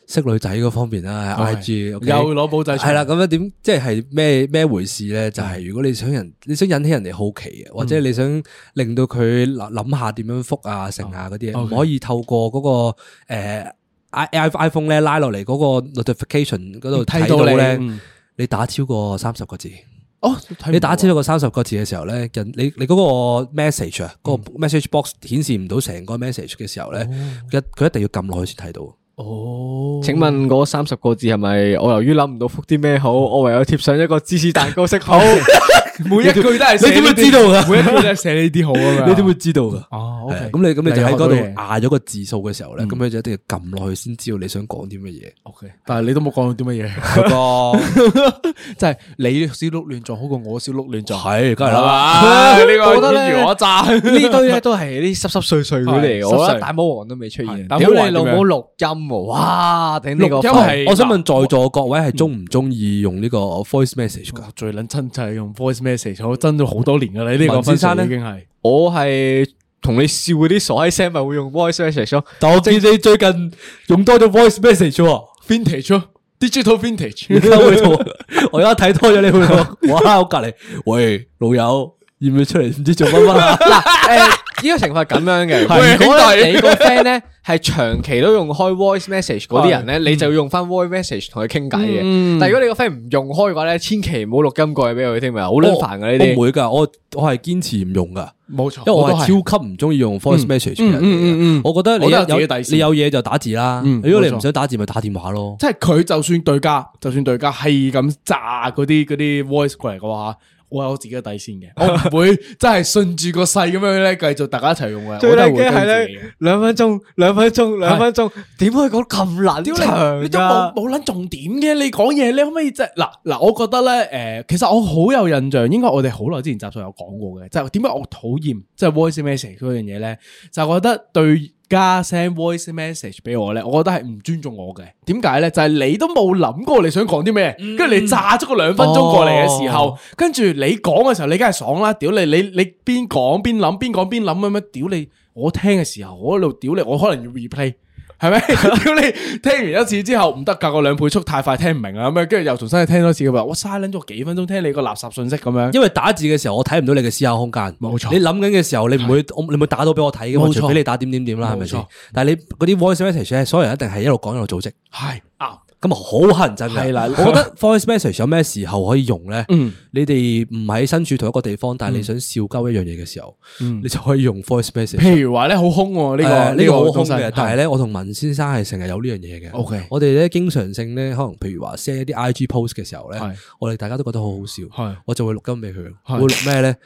識女仔嗰方面啦 ，I G 又攞簿仔， 係啦，咁樣點即係咩咩回事咧？就係如果你想人，你想引起人哋好奇嘅，或者你想令到佢諗諗下點樣覆啊、成啊嗰啲嘢，唔可以透過嗰個誒 i iPhone 咧拉落嚟嗰個 notification 嗰度睇到咧，你打超過三十個字。 哦， 你打超過三十個字嘅時候咧，人你你嗰個 message 啊，嗰個 message box 顯示唔到成個 message 嘅時候咧，一佢一定要撳落去先睇到。 哦，請問嗰三十個字係咪我由於諗唔到覆啲咩好，我唯有貼上一個芝士蛋糕式好？ 每一句都係你點會知道噶？ 每一句都係寫呢啲好啊嘛？ 你點會知道噶？ 哦， 咁你咁你就喺嗰度壓咗個字數嘅時候咧，咁佢就一定要撳落去先知道你想講啲乜嘢。 OK，但係你都冇講到啲乜嘢，嗰個即係你小鹿亂撞好過我小鹿亂撞， 係梗係啦。 呢個我覺得咧，我揸呢堆咧都係啲濕濕碎碎嗰啲嚟，我覺得大魔王都未出現。屌你老母錄音喎！哇，頂呢個！ 我想問在座各位係中唔中意用呢個 voice message 噶？ 最撚親就係用 voice message，我真咗好多年噶啦。呢個分身已經係我係同你笑嗰啲傻閪聲，咪會用 voice message 咯。 但我見你最近用多咗 voice message 喎 ，vintage 咯 ，digital vintage。 我而家睇多咗你去，哇！我隔籬，喂，老友，要唔要出嚟？唔知做乜乜啊？ 嗱，誒。呢個情況係咁樣嘅，如果你個 friend 咧係長期都用開 voice message 嗰啲人咧，你就要用翻 voice message 同佢傾偈嘅。但係如果你個 friend 唔用開嘅話咧，千祈唔好錄音過去俾佢聽，咪好撚煩嘅呢啲。 我唔會噶，我我係堅持唔用噶， 冇錯， 因為我係超級唔中意用 voice message 嘅人。我覺得你有你有嘢就打字啦，如果你唔想打字咪打電話咯。 即係佢就算對家，就算對家係咁炸嗰啲嗰啲 voice 過嚟嘅話。我有我自己嘅底線嘅，我唔會真係順住個勢咁樣咧，繼續大家一齊用嘅。 最驚係咧，兩分鐘，兩分鐘，兩分鐘，點可以講咁難長㗎？ 你都冇冇撚重點嘅，你講嘢，你可唔可以即係嗱嗱？我覺得咧，誒，其實我好有印象，應該我哋好耐之前集數有講過嘅，就係點解我討厭即係 voice message 嗰樣嘢咧？就係覺得對家 send voice message 俾我咧，我覺得係唔尊重我嘅。點解咧？就係你都冇諗過你想講啲咩，跟住你炸咗個兩分鐘過嚟嘅時候，跟住你講嘅時候，你梗係爽啦！屌你，你你邊講邊諗，邊講邊諗咁樣，屌你！我聽嘅時候，我喺度屌你，我可能要 replay。係咪？屌你聽完一次之後唔得㗎，個兩倍速太快聽唔明啊咁樣，跟住又重新去聽多次嘅話，我嘥撚咗幾分鐘聽你個垃圾信息咁樣。因為打字嘅時候我睇唔到你嘅思考空間，冇錯。你諗緊嘅時候你唔會，你唔會打到俾我睇嘅嘛，除非你打點點點啦，係咪先？但係你嗰啲 voice message 咧，所有人一定係一路講一路組織。係啱。咁啊好乞人憎嘅，係啦。我覺得 voice message 有咩時候可以用咧？嗯，你哋唔喺身處同一個地方，但係你想笑鳩一樣嘢嘅時候，嗯，你就可以用 voice message。譬如話咧，好兇喎呢個呢個好兇嘅，但係咧，我同文先生係成日有呢樣嘢嘅。OK，我哋咧經常性咧，可能譬如話 send 一啲 I G post 嘅時候咧，我哋大家都覺得好好笑，係，我就會錄音俾佢，會錄咩咧？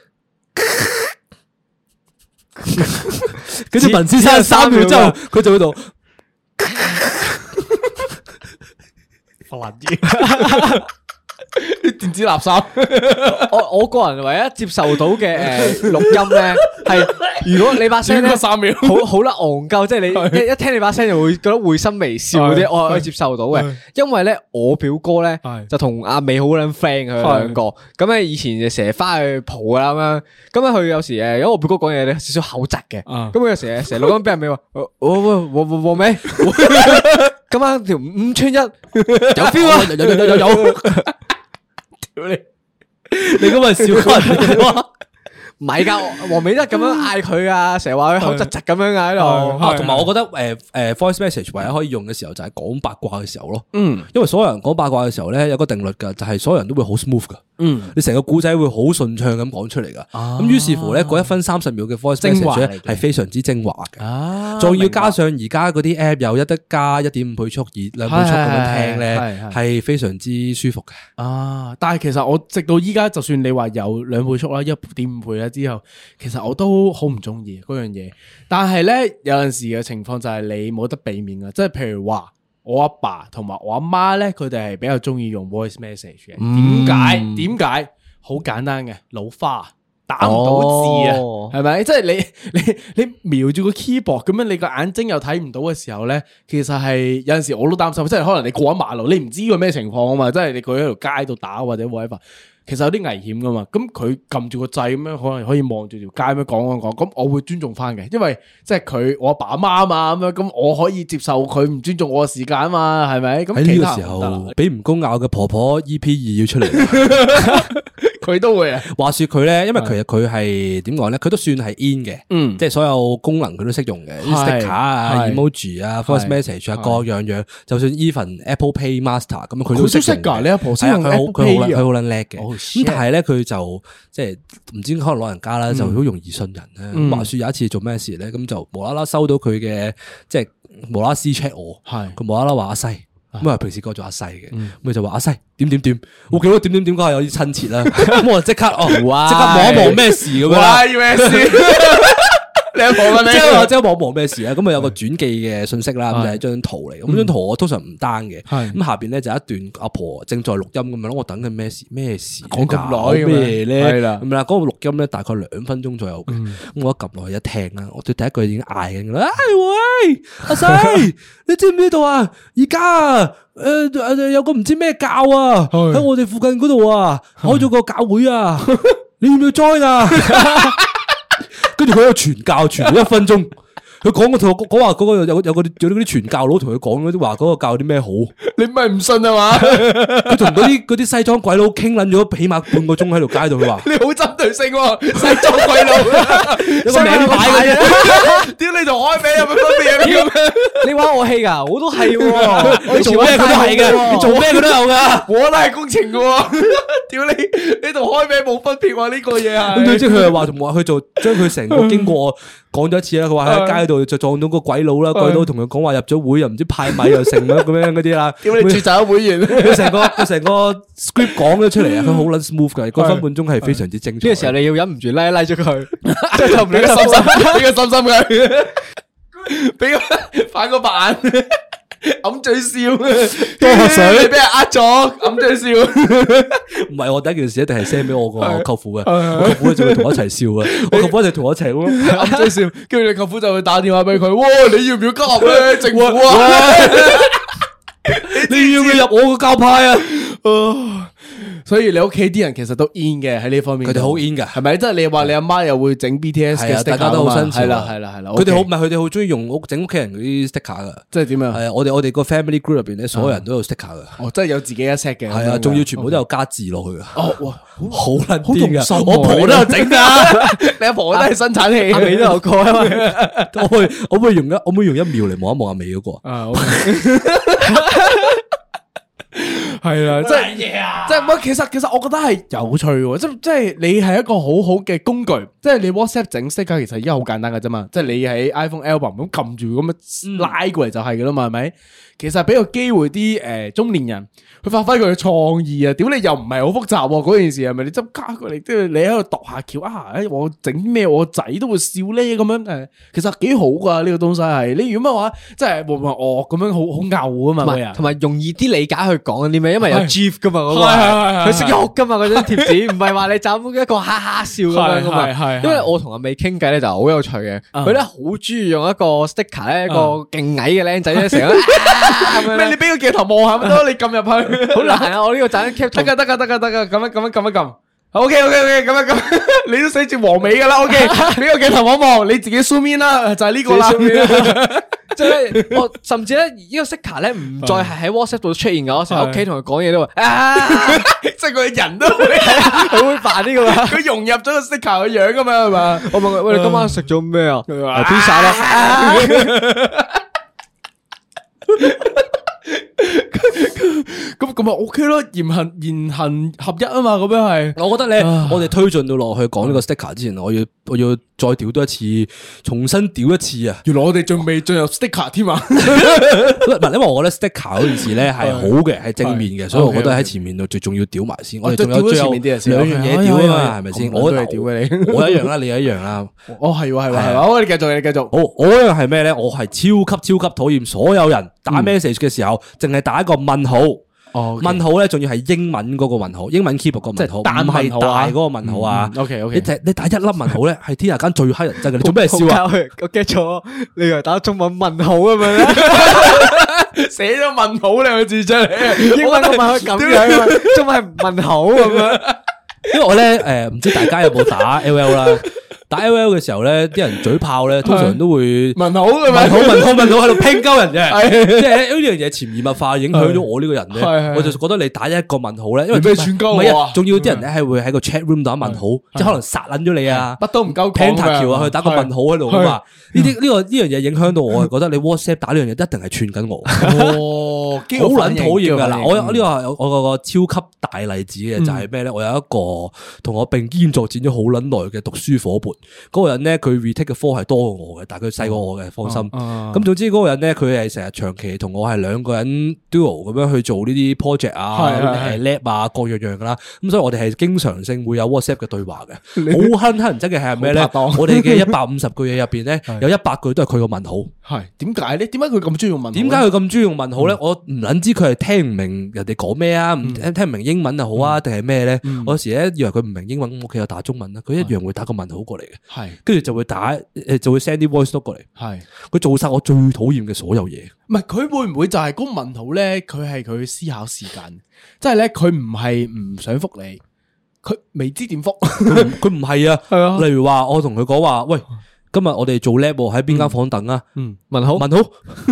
跟住文先生三秒之後，佢就喺度。啲電子垃圾，我我個人唯一接受到嘅誒錄音咧，係如果你把聲咧三秒，好好啦戇鳩，即係你一一聽你把聲就會覺得會心微笑嗰啲，我可以接受到嘅。因為咧我表哥咧就同阿美好撚 friend 佢兩個，咁咧以前就成日翻去蒲啦咁樣，咁咧佢有時誒，因為我表哥講嘢咧少少口窒嘅，咁佢有時成日錄音俾阿美話，我我我我我美。今晚條五串一有 feel 啊！有有有有有，屌你！你今日笑人哇！唔係噶，黃美德咁樣嗌佢啊，成日話佢口窒窒咁樣喺度。同埋我覺得誒誒 voice message 唯一可以用嘅時候就係講八卦嘅時候咯。嗯，因為所有人講八卦嘅時候咧有個定律噶，就係所有人都會好 smooth 噶。嗯，你成個故仔會好順暢咁講出嚟噶。咁於是乎咧，嗰一分三十秒嘅 voice message 咧係非常之精華嘅。啊，仲要加上而家嗰啲 app 有一得加一點五倍速而兩倍速咁樣聽咧，係非常之舒服嘅。啊，但係其實我直到依家，就算你話有兩倍速啦，一點五倍啦之後，其實我都好唔中意嗰樣嘢。但係咧有陣時嘅情況就係你冇得避免噶，即係譬如話。我阿爸同埋我阿媽咧，佢哋係比較中意用 voice message 嘅。點解？點解？好簡單嘅，老花打唔到字啊，係咪、哦？即係你你你瞄住個 keyboard 咁樣，你個眼睛又睇唔到嘅時候咧，其實係有陣時我都擔心，即係可能你過咗馬路，你唔知佢咩情況啊嘛，即係你佢喺條街度打或者 whatever。 其實有啲危險噶嘛。咁佢撳住個掣咁樣，可能可以望住條街咁樣講講講，咁我會尊重翻嘅，因為即係佢我阿爸阿媽啊嘛，咁樣咁我可以接受佢唔尊重我嘅時間啊嘛，係咪？咁喺呢個時候，俾蜈蚣咬嘅婆婆 E P 二要出嚟， 佢都會啊。 話說佢咧，因為其實佢係點講咧，佢都算係 in 嘅，嗯，即係所有功能佢都識用嘅，sticker 啊、emoji 啊、voice message 啊，各樣樣，就算 even Apple Pay Master 咁佢都識用㗎。 你阿婆識用 Apple Pay 佢好佢好撚叻嘅。咁但係咧，佢就即係唔知可能老人家啦，就好容易信人咧。咁話說有一次做咩事咧，咁就無啦啦收到佢嘅即係無啦啦私 check 我，佢無啦啦話阿西。咁啊，平時叫做阿細嘅，咁佢就話阿西點點點，我見到點點點嗰下有啲親切啦，咁我即刻哦，即刻望一望咩事咁樣， 咩事？你阿婆嘅咩？ 即係即係望一望咩事啊？咁啊有個轉寄嘅信息啦，咁就係張圖嚟，咁張圖我通常唔 down 嘅，咁下邊咧就一段阿婆正在錄音咁樣咯，我等緊咩事咩事？ 講咁耐咩咧？ 係啦， 咁啦，嗰個錄音咧大概兩分鐘左右嘅，咁我一撳落去一聽啦，我對第一句已經嗌緊啦，哎喂，阿細，你知唔知道啊？而家啊，誒誒有個唔知咩教啊，喺我哋附近嗰度啊，開咗個教會啊，你要唔要 join 啊？跟住佢喺度傳教傳咗一分鐘，佢講個同我講話嗰個有有個有啲嗰啲傳教佬同佢講嗰啲話，嗰個教啲咩好？ 你唔係唔信啊嘛？ 佢同嗰啲嗰啲西裝鬼佬傾捻咗起碼半個鐘喺條街度，佢話你好針對性喎，西裝鬼佬有個名牌嘅， 屌你同開名有咩分別？ 你玩我戲噶，我都係，我做咩佢都係嘅，你做咩佢都有噶， 我都係工程嘅，屌你你同開名冇分別喎，呢個嘢係。 咁即係佢係話同話佢做將佢成個經過講咗一次啦，佢話喺街度就撞到個鬼佬啦，鬼佬同佢講話入咗會又唔知派米又成咁樣嗰啲啦， 屌你註冊會員， 佢成個佢成個 script 講咗出嚟啊，佢好撚 smooth 嘅，個分半鐘係非常之精彩。 呢個時候你要忍唔住拉一拉咗佢，即係就唔俾個心心，俾個心心佢，俾個反個白眼。揞嘴笑，多喝水，你俾人呃咗，揞嘴笑。 唔係，我第一件事一定係 send 俾我個舅父嘅，我舅父就會同我一齊笑嘅，我舅父一定同我一齊揞嘴笑，跟住你舅父就會打電話俾佢，哇，你要唔要加入咧？政府啊， 你要唔要入我個教派啊？ 所以你屋企啲人其實都 in 嘅喺呢方面， 佢哋好 in 噶， 係咪？即係你話你阿媽又會整 B T S 嘅 sticker，大家都好新潮，係啦係啦係啦。 佢哋好唔係佢哋好中意用屋整屋企人嗰啲 sticker 噶， 即係點樣？ 係啊，我哋我哋個 family group 入邊咧，所有人都有 sticker 噶。 哦，即係有自己一 set 嘅。 係啊，仲要全部都有加字落去噶。 哦，哇， 好撚好用心， 我婆都有整噶， 你阿婆都係生產器， 阿美都有個啊嘛。 我可以我可以用一我可以用一秒嚟望一望阿美嗰個啊。係啦，即係，即係，唔，其實其實我覺得係有趣嘅，即係即係你係一個好好嘅工具，即係你 WhatsApp 整 sticker 其實而家好簡單嘅啫嘛，即係你喺 iPhone album 咁撳住咁樣拉過嚟就係噶啦嘛，係咪？其實俾個機會啲誒中年人去發揮佢嘅創意啊！屌你又唔係好複雜嗰件事係咪？你執加過嚟，即係你喺度度下橋啊！誒，我整咩我仔都會笑咧咁樣誒，其實幾好噶呢個東西係。你如果乜話，即係會唔會惡咁樣好好牛啊嘛？ 同埋容易啲理解去講啲咩？因為有 GIF 噶嘛嗰個，佢識喐噶嘛嗰張貼紙，唔係話你就咁一個哈哈笑咁樣噶嘛。因為我同阿美傾偈咧就好有趣嘅，佢咧好中意用一個 sticker 咧，一個勁矮嘅僆仔咧成日。 咩？你俾個鏡頭望下咪得？你撳入去， 好難啊！我呢個盞 cap 得噶得噶得噶得噶，咁樣咁樣撳一撳。OK OK OK，咁樣咁，你都寫住黃尾噶啦。OK，俾個鏡頭望望，你自己 zoom in 啦，就係呢個啦。 即係我甚至咧呢個 sticker 咧唔再係喺 WhatsApp 度出現噶，我成日喺屋企同佢講嘢都話啊，即係佢人都會佢會扮呢個嘛，佢融入咗個 sticker 嘅樣噶嘛係嘛？我問佢喂，你今晚食咗咩啊？佢話 pizza 啦。 咁咁咪 OK 咯，言行言行合一啊嘛，咁樣係。 我覺得咧，我哋推進到落去講呢個 sticker 之前，我要我要再屌多一次，重新屌一次啊！ 原來我哋仲未進入 sticker 添啊！ 唔係，因為我覺得 sticker 嗰件事咧係好嘅，係正面嘅，所以我覺得喺前面度最重要屌埋先。我哋仲有最後兩樣嘢屌啊嘛，係咪先？我都係屌嘅你，我一樣啦，你一樣啦。 哦，係喎，係喎，係喎，好，你繼續，你繼續。 好，我一樣係咩咧？我係超級超級討厭所有人打 message 嘅時候，淨係打一個問號。哦，問號咧，仲要係英文嗰個問號，英文 keyboard 個問號，唔係大嗰個問號啊。 OK OK， 你第你打一粒問號咧，係天下間最乞人憎嘅。你做咩笑啊？ 我 get 咗，你以為打中文問號咁樣咧？ 寫咗問號兩個字出嚟， 英文個問號咁樣，中文係問號咁樣。 因為我咧誒唔知大家有冇打 L O L 啦。打 L O L 嘅時候咧，啲人嘴炮咧，通常都會問好嘅， 問好問好問好喺度拼鳩人嘅，即係呢樣嘢潛移默化影響咗我呢個人咧。我就覺得你打一個問好咧，因為咩串鳩唔係啊，仲要啲人咧係會喺個 chat room 度問好，即係可能殺撚咗你啊， 乜都唔夠 pentakill 啊，去打個問好喺度啊嘛。呢啲呢個呢樣嘢影響到我，係覺得你 WhatsApp 打呢樣嘢一定係串緊我。哦，好撚討厭噶嗱！我呢個係我個個超級大例子嘅就係咩咧？我有一個同我並肩作戰咗好撚耐嘅讀書伙伴，嗰個人咧。佢 retake 嘅科係多過我嘅，但係佢細過我嘅，放心。咁、啊啊、總之嗰個人咧，佢係成日長期同我係兩個人 duo 咁樣去做呢啲 project 啊、誒 lab 啊各樣樣噶啦。咁所以我哋係經常性會有 WhatsApp 嘅對話嘅。好乞人憎嘅係咩咧？我哋嘅一百五十句嘢入邊咧，有一百句都係佢個問號。係點解咧？點解佢咁中意用問號？點解佢咁中意用問號咧？嗯、我唔捻知佢係聽唔明人哋講咩啊？唔、嗯、聽唔明英文又好啊，定係咩咧？我有時咧以為佢唔明英文，我屋企有打中文啦，佢一樣會打個問號過嚟嘅。係，跟住就會打誒，就會 send 啲 voice note 過嚟。係，佢做晒我最討厭嘅所有嘢。唔係，佢會唔會就係嗰個問號咧？佢係佢思考時間，即係咧佢唔係唔想覆你，佢未知點覆。佢唔係啊，係啊。例如話我同佢講話，喂，今日我哋做 lab 喺邊間房等啊？嗯，問號問號。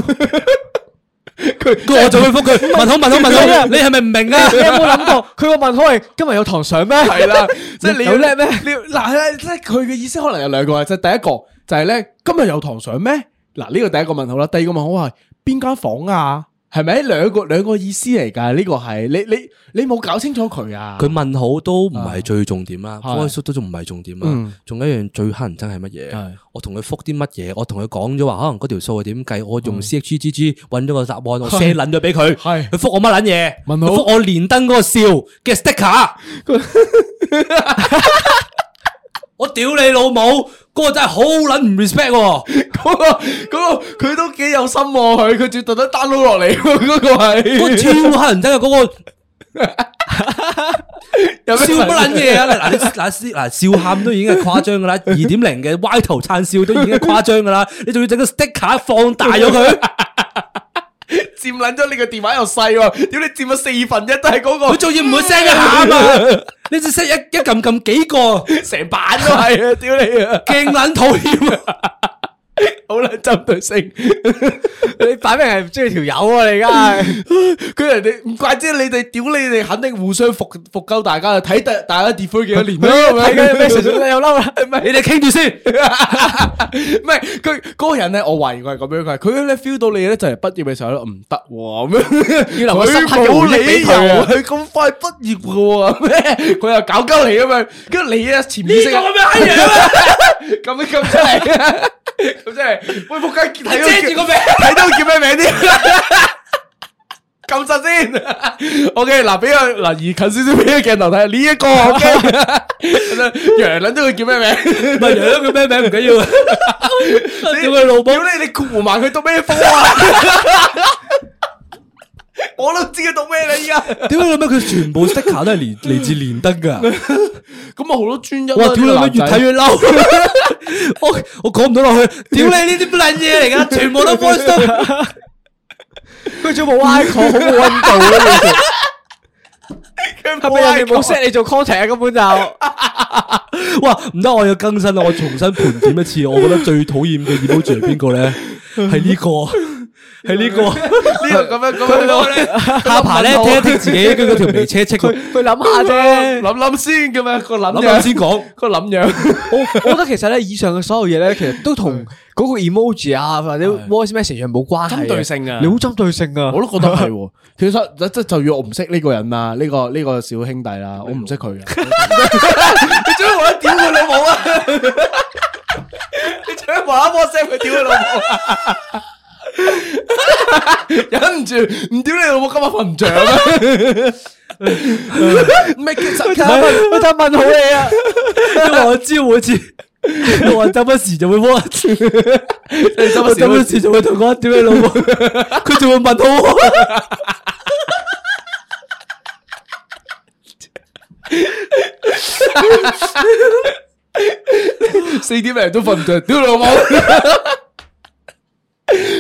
佢我就會覆佢問號問號問號，你係咪唔明啊？你有冇諗過佢個問號係今日有堂上咩？係啦，即係你有叻咩？你嗱，即係佢嘅意思可能有兩個，即係第一個就係咧今日有堂上咩？嗱，呢個第一個問號啦，第二個問號係邊間房啊？係咪兩個兩個意思嚟噶？呢個係你你你冇搞清楚佢啊？佢問號都唔係最重點啦 voice 都仲唔係重點啦。仲有一樣最乞人憎係乜嘢？我同佢覆啲乜嘢？我同佢講咗話，可能嗰條數係點計？我用 C H G G 揾咗個答案，我 send 撚咗俾佢。係佢覆我乜撚嘢？問號覆我連登嗰個笑嘅 sticker。我屌你老母！嗰個真係好撚唔 respect 喎，嗰個嗰個佢都幾有心喎，佢佢仲特登 download 落嚟，嗰個係嗰個超乞人憎嘅嗰個，笑乜撚嘢啊？嗱嗱嗱笑喊都已經係誇張噶啦，二點零嘅歪頭燦笑都已經係誇張噶啦，你仲要整個 sticker 放大咗佢。佔撚咗你個電話又細喎，屌你佔咗四分一都係嗰個，佢仲要唔會 send 一下啊？你只 send 一一撳撳幾個，成版都係啊！屌你啊，勁撚討厭啊！好撚針對性，你擺明係唔中意條友啊！你而家係佢人哋唔怪之你哋屌你哋，肯定互相服服鳩大家，睇大大家 defer 幾多年啦，睇緊咩？實在你又嬲啦，唔係你哋傾住先，唔係佢嗰個人咧，我懷疑佢係咁樣嘅，佢咧 feel 到你咧就係畢業嘅時候咧唔得咁樣，要留個深刻嘅回憶俾佢，佢咁快畢業嘅咩？佢又搞鳩你咁樣，跟住你咧潛意識咁樣閪嘢啊，咁樣咁出嚟。咁真係，喂仆街，睇遮住個名，睇到叫咩名啲？撳實先。OK，嗱，俾個嗱移近少少俾個鏡頭睇，呢一個 OK。楊捻都佢叫咩名？唔係楊佢咩名唔緊要。屌佢老母！屌你，你顧埋佢讀咩科啊？我都知佢讀咩啦，依家。屌你老母！佢全部 sticker 都係嚟嚟自連登噶。咁啊好多專一。哇！屌你老母！越睇越嬲。我我講唔到落去。屌你呢啲乜撚嘢嚟噶？全部都 voice note。佢仲冇 icon， 好冇溫度啊！係咪人哋冇 set 你做 contact 啊？根本就。哇！唔得，我要更新啦！我重新盤點一次，我覺得最討厭嘅 emoji 係邊個咧？係呢個。係呢個呢個咁樣咁樣咧，下巴咧聽一聽自己跟嗰條眉車戚，佢佢諗下啫，諗諗先咁樣個諗樣先講個諗樣。我我覺得其實咧，以上嘅所有嘢咧，其實都同嗰個 emoji 啊或者 voice message 冇關係，針對性啊，你好針對性啊，我都覺得係。其實即係就要我唔識呢個人啦，呢個呢個小兄弟啦，我唔識佢嘅。你做咩無啦啦屌佢老母啊？你做咩無啦啦 WhatsApp 佢屌佢老母啊？忍唔住唔屌你老母，今日瞓唔着啊！唔係，其實佢佢就問好你啊，因為我知我知，我周不時就會 WhatsApp，我周不時就會同我屌你老母，佢就會問好我。四點零都瞓唔着，屌你老母！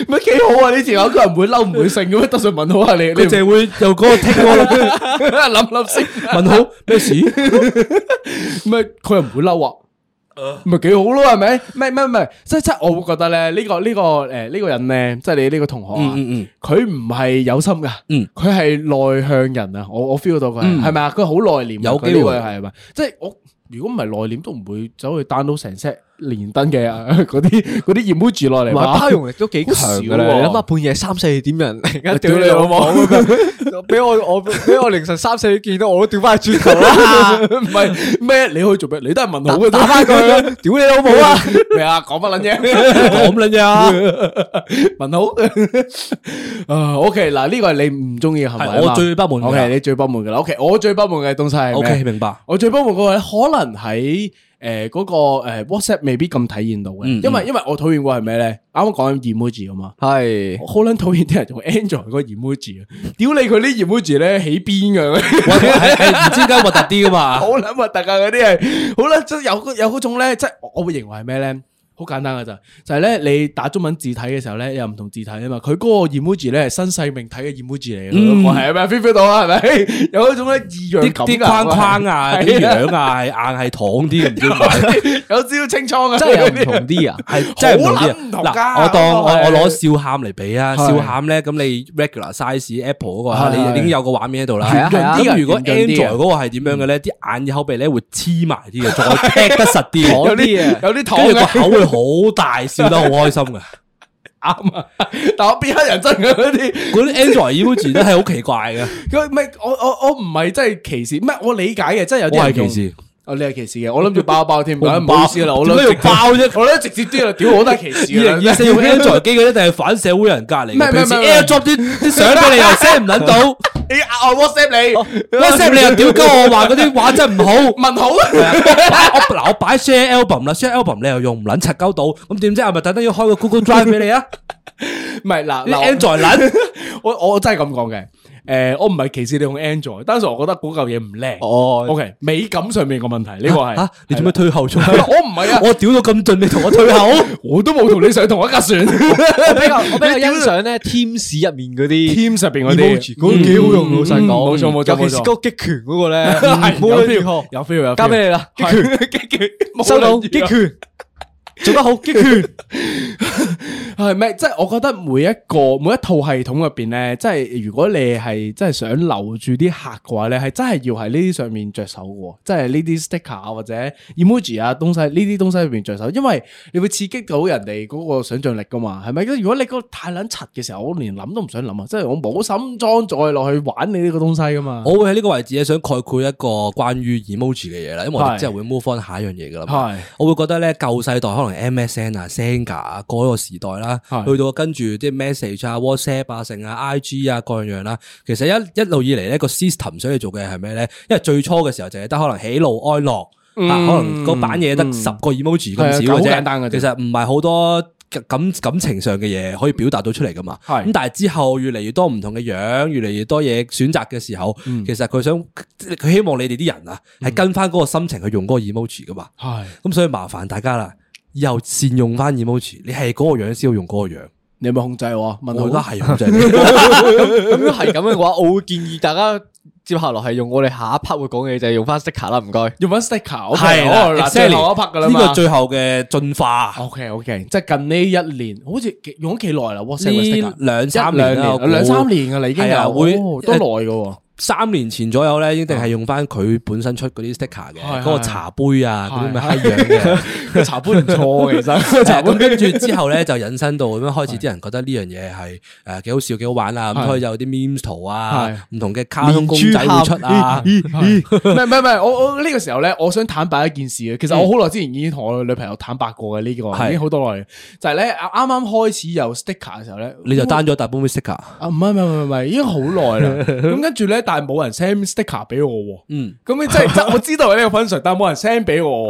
咪幾好啊！呢條友佢唔會嬲唔會性咁樣，得上問好啊你，你淨係會由嗰個聽我諗諗先問好咩事？ 咪佢又唔會嬲啊？咪幾好咯，係咪？咩咩咩，即係即係，我會覺得咧，呢個呢個誒呢個人咧，即係你呢個同學啊，佢唔係有心噶，佢係內向人啊，我我 feel 到佢係咪啊？佢好內斂， 有機會係咪？即係我如果唔係內斂，都唔會走去 download 成 set 連登嘅嗰啲嗰啲 emoji 落嚟， 包容力都幾強噶啦！你諗下半夜三四點人，而家屌你老母，俾我我俾我凌晨三四點見到我都掉翻去轉頭啦！ 唔係咩？你可以做咩？你都係問好嘅， 打翻佢，屌你老母啊！ 咩啊？講乜撚嘢？ 講乜嘢啊？ 問好啊？OK，嗱呢個係你唔中意嘅行為， 我最不滿嘅。 OK，你最不滿嘅啦。OK，我最不滿嘅東西係咩 OK，明白。 我最不滿嗰個咧，可能喺。誒，嗰個誒 WhatsApp 未必咁體現到嘅，因為因為我討厭過係咩咧？啱啱講緊 emoji 啊嘛，係好撚討厭啲人用 Android 嗰個 emoji 啊！屌你佢啲 emoji 咧起邊嘅， 係係唔知點解核突啲噶嘛？ 好撚核突啊！嗰啲係好撚即係有有嗰種咧，即係我會認為係咩咧？好簡單噶咋，就係咧你打中文字體嘅時候咧，有唔同字體啊嘛。佢嗰個 emoji 咧係新細明體嘅 emoji 嚟嘅，我係咪 feel feel 到啊？係咪有嗰種咧異樣感？啲框框啊，啲樣啊，係硬係躺啲嘅，唔知點解有少少清倉啊， 真係有唔同啲啊， 係真係唔同啲。嗱，我當我我攞笑喊嚟比啊，笑喊咧咁你 regular size Apple 嗰個，你已經有個畫面喺度啦。咁如果 Android 嗰個係點樣嘅咧？啲眼口鼻咧會黐埋啲嘅，再踢得實啲， 有啲嘢，有啲糖， 跟住個口會好大，笑得好開心噶， 啱啊！但我邊黑人憎嘅嗰啲， 嗰啲 Android emoji 都係好奇怪嘅。 佢唔係我我我唔係真係歧視，唔係我理解嘅，真係有啲人係歧視。 哦，你係歧視嘅，我諗住包包添，唔唔好意思啦，我諗住包啫， 我諗直接啲啦，屌我都係歧視。 二零二四用 Android 機嘅一定係反社會人格嚟嘅， 咩咩咩 AirDrop 啲啲相俾你又 send 唔撚到， 你我 WhatsApp 你 WhatsApp 你又屌鳩我話嗰啲畫真唔好， 問好。 我嗱我擺 share album 啦 ，share album 你又用唔撚柒鳩到，咁點知係咪特登要開個 Google Drive 俾你啊？ 唔係嗱 ，Android 撚， 我我真係咁講嘅。誒，我唔係歧視你用 Android，單純我覺得嗰嚿嘢唔靚。 哦 ，OK，美感上面個問題呢個係。 吓，你做咩退後咗？ 我唔係啊， 我屌到咁盡，你同我退後， 我都冇同你上同一架船。 我比較我比較欣賞咧 Teams 入面嗰啲 Teams 入邊嗰啲， 嗰個幾好用，老實講。 冇錯冇錯， 尤其是嗰個擊拳嗰個咧， 有 feel 有 feel 有。 交俾你啦，擊拳擊拳，收到擊拳。做得好，擊拳係咪？即係我覺得每一個每一套系統入邊咧，即係如果你係真係想留住啲客嘅話咧，係真係要喺呢啲上面着手嘅，即係呢啲 sticker 啊或者 emoji 啊東西呢啲東西入邊着手，因為你會刺激到人哋嗰個想象力噶嘛，係咪？如果你嗰個太撚柒嘅時候，我連諗都唔想諗啊！即係我冇心裝再落去玩你呢個東西噶嘛。 我會喺呢個位置咧想概括一個關於 emoji 嘅嘢啦，因為我哋之後會 move on 下一樣嘢噶啦。係，我會覺得咧舊世代可能 M S N 啊、Senga 啊嗰個時代啦，去到跟住啲 message 啊、WhatsApp 啊、成啊、I G 啊各樣樣啦，其實一一路以嚟咧個 system 想要做嘅係咩咧？因為最初嘅時候就係得可能喜怒哀樂，嗯、啊可能個版嘢得十個 emoji 咁、嗯、少嘅啫，其實唔係好多感感情上嘅嘢可以表達到出嚟噶嘛。咁但係之後越嚟越多唔同嘅樣，越嚟越多嘢選擇嘅時候，嗯、其實佢想佢希望你哋啲人啊係跟翻嗰個心情去用嗰個 emoji 噶嘛。係咁、嗯、所以麻煩大家啦。以後善用翻 emoji，你係嗰個樣先要用嗰個樣，你有冇控制我？問我都係控制。 咁樣係咁嘅話，我會建議大家接下來係用我哋下一 part 會講嘅就係用翻 sticker 啦，唔該。 用翻 sticker， 係啦， 最後一 part 噶啦嘛。 呢個最後嘅進化。 OK OK，即係近呢一年，好似用咗幾耐啦 ？WhatsApp 呢兩三年啦， 兩三年噶啦，已經有會都耐噶。 三年前左右咧，一定係用翻佢本身出嗰啲 sticker 嘅，嗰個茶杯啊，嗰啲咁嘅閪樣嘅，個茶杯唔錯其實。咁跟住之後咧，就引申到咁樣開始，啲人覺得呢樣嘢係誒幾好笑、幾好玩啊，咁所以就有啲 memes 圖啊，唔同嘅卡通公仔會出啊。 唔係唔係唔係，我我呢個時候咧，我想坦白一件事嘅，其實我好耐之前已經同我女朋友坦白過嘅呢個，已經好多耐。就係咧，啱啱開始有 sticker 嘅時候咧， 你就 down 咗大部分 sticker 啊？唔係唔係唔係唔係，已經好耐啦。咁跟住咧。但係冇人 send sticker 俾我，嗯，咁你即係我知道係呢個 function，但係冇人 send 俾我，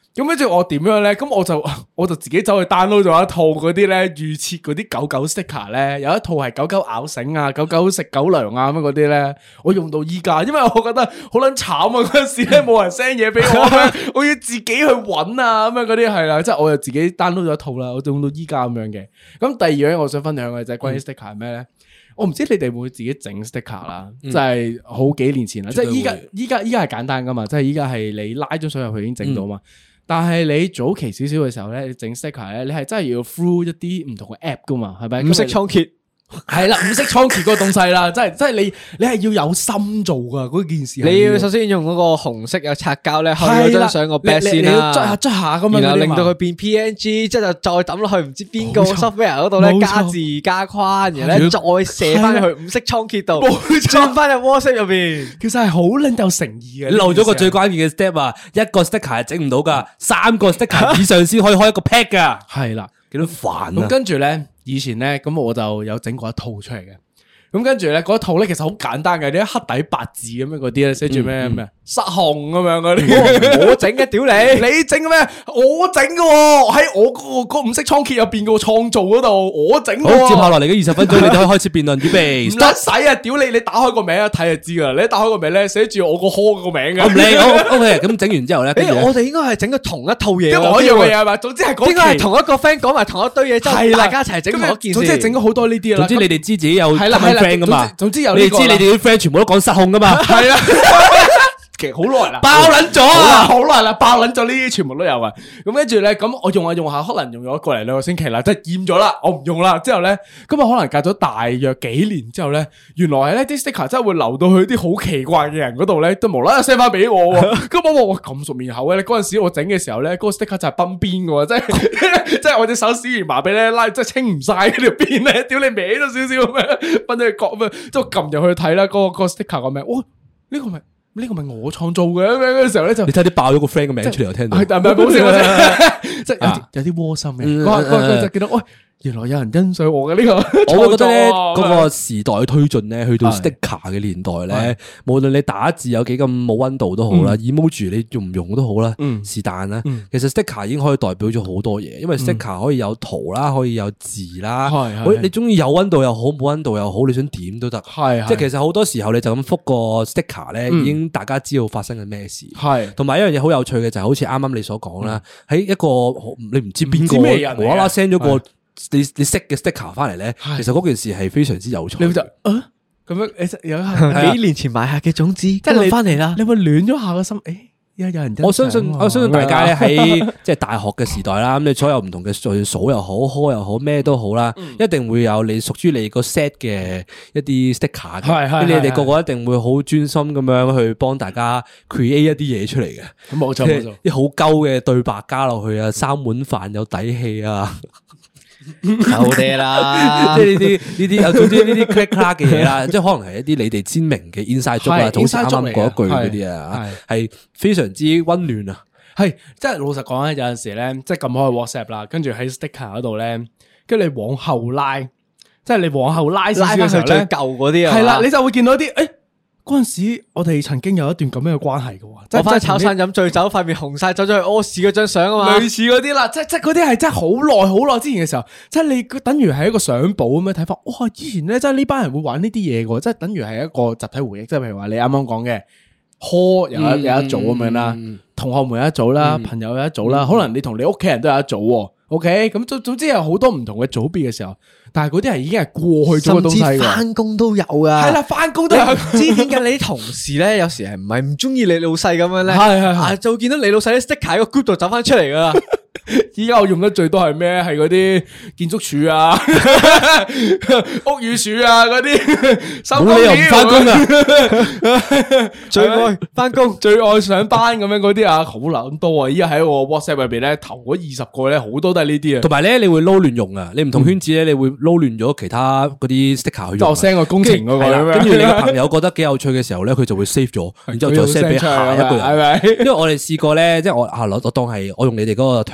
咁跟住我點樣咧？咁我就我就自己走去 download 咗一套嗰啲咧預設嗰啲狗狗 sticker 咧，有一套係狗狗咬繩啊，狗狗食狗糧啊咁嗰啲咧，我用到依家，因為我覺得好撚慘啊！嗰陣時咧冇人 send 嘢俾我，我要自己去揾啊咁樣嗰啲係啦，即係我又自己 download 咗一套啦，我用到依家咁樣嘅。咁第二樣我想分享嘅就係關於 sticker 係咩咧？我唔知你哋會唔會自己整 sticker 啦，即係好幾年前啦，即係依家依家依家係簡單噶嘛，即係依家係你拉張相入去已經整到嘛。嗯、但係你早期少少嘅時候咧，你整 sticker 咧，你係真係要 through 一啲唔同嘅 app 噶嘛，係咪？ 五色倉頡。 係啦，五色倉頡嗰個東西啦，即係即係你你係要有心做噶嗰件事。 你要首先用嗰個紅色有擦膠咧，去嗰張相個 back 先啦，捽下捽下咁樣，然後令到佢變 P N G， 即係就再抌落去唔知邊個 software 嗰度咧，加字加框，然後咧再射翻去五色倉頡度，轉翻入 WhatsApp 入邊。其實係好撚有誠意嘅。 你漏咗個最關鍵嘅 step 啊！一個 sticker 係整唔到噶，三個 sticker 以上先可以開一個 pack 噶。 係啦， 幾多煩啊！ 咁跟住咧。以前咧，咁我就有整過一套出嚟嘅。咁跟住咧，嗰一套咧其實好簡單嘅，啲黑底白字咁樣嗰啲咧，寫住咩咩失控咁樣嗰啲。我整嘅，屌你！你整嘅咩？我整嘅喎，喺我嗰個五色倉頡入邊個創造嗰度，我整。好， 接下落嚟嘅二十分鐘，你哋可以開始辯論預備。 唔得使啊！屌你！你打開個名一睇就知噶啦。你一打開個名咧，寫住我個科個名嘅。唔理 ，O K。咁整完之後咧， 誒，我哋應該係整個同一套嘢， 一模一樣嘅嘢係嘛？總之係應該係同一個 friend 講埋同一堆嘢，即係大家一齊整同一件事。 總之係整咗好多呢啲啦。 總之你哋知自己有 friend 噶嘛？ 總之。 你哋知你哋啲 friend 全部都講失控噶嘛？ 係啊，其實好耐啦， 爆捻咗啊， 好耐啦，爆捻咗呢啲全部都有啊。咁跟住咧，咁我用下用下，可能用咗過嚟兩個星期啦，即係厭咗啦，我唔用啦。之後咧，咁啊可能隔咗大約幾年之後咧，原來係咧啲 sticker 真係會流到去啲好奇怪嘅人嗰度咧，都無啦啦 send 翻俾我。咁我話咁熟面口嘅咧，嗰陣時我整嘅時候咧，嗰個 sticker 就係崩邊嘅，即係即係我隻手小兒麻痹咧拉，即係清唔晒嗰條邊咧，屌你歪咗少少咁樣，崩咗去角咁樣，即係我撳入去睇啦，嗰個嗰個 sticker 個名，哇，呢個咪〜呢個咪我創造嘅咁樣嘅時候咧，就你睇啲爆咗個 friend 嘅名出嚟，我聽到係但係冇事冇事，即係有啲有啲窩心嘅。嗰嗰嗰就見到，喂，原來有人欣賞我嘅呢個。 我覺得咧，嗰個時代推進咧，去到 sticker 嘅年代咧，無論你打字有幾咁冇溫度都好啦 ，emoji 你用唔用都好啦，是但啦。其實 sticker 已經可以代表咗好多嘢，因為 sticker 可以有圖啦，可以有字啦。係，你中意有溫度又好，冇溫度又好，你想點都得。係，即係其實好多時候你就咁覆個 sticker 咧，已經大家知道發生緊咩事。係，同埋一樣嘢好有趣嘅就係好似啱啱你所講啦，喺一個你唔知邊個無啦啦 send 咗個。你你識嘅 sticker 翻嚟咧，其實嗰件事係非常之有趣。 你就啊咁樣，你有幾年前埋下嘅種子，即係翻嚟啦。 你會暖咗下個心，誒，而家有人。 我相信，我相信大家咧喺即係大學嘅時代啦，咁你所有唔同嘅數又好，科又好，咩都好啦，一定會有你屬於你個 set 嘅一啲 sticker。係係，你哋個個一定會好專心咁樣去幫大家 create 一啲嘢出嚟嘅。 冇錯冇錯， 啲好鳩嘅對白加落去啊，三碗飯有底氣啊！ 好啲啦， 即係呢啲呢啲，總之呢啲 click clack 嘅嘢啦，即係可能係一啲你哋鮮明嘅 inside joke 啊，好似啱啱嗰一句嗰啲啊，係非常之溫暖啊。 係，即係老實講咧，有陣時咧，即係撳開 WhatsApp 啦，跟住喺 sticker 嗰度咧，跟住你往後拉，即係你往後拉少少嘅時候咧， 舊嗰啲啊， 係啦，你就會見到啲誒。嗰陣時，我哋曾經有一段咁樣嘅關係嘅喎， 我翻去炒散飲醉酒，塊面紅晒，走咗去屙屎嗰張相啊嘛， 類似嗰啲啦，即係即係嗰啲係真係好耐好耐之前嘅時候，即係你等於係一個相簿咁樣睇翻，哇！以前咧，真係呢班人會玩呢啲嘢嘅，即係等於係一個集體回憶，即係譬如話你啱啱講嘅 call 有一有一組咁樣啦，同學們有一組啦，朋友有一組啦，可能你同你屋企人都有一組。OK，咁總總之有好多唔同嘅組別嘅時候，但係嗰啲係已經係過去咗嘅東西。 甚至翻工都有噶， 係啦，翻工都有。 知點解你啲同事咧，有時係唔係唔中意你老細咁樣咧？ 係係係， 就見到你老細啲 sticker 喺個 group 度走翻出嚟噶啦。 依家我用得最多係咩？係嗰啲建築署啊、屋宇署啊嗰啲， 冇理由唔翻工啊！ 最愛翻工， 最愛上班咁樣嗰啲啊，好撚多啊！依家喺我 WhatsApp 入邊咧，頭嗰二十個咧，好多都係呢啲啊。 同埋咧，你會撈亂用啊！你唔同圈子咧，你會撈亂咗其他嗰啲 sticker 去用。 就 send 個工程嗰個， 跟住你個朋友覺得幾有趣嘅時候咧，佢就會 save 咗，然之後再 send 俾下一個人。係咪？因為我哋試過咧，即係我啊，我當係我用你哋嗰個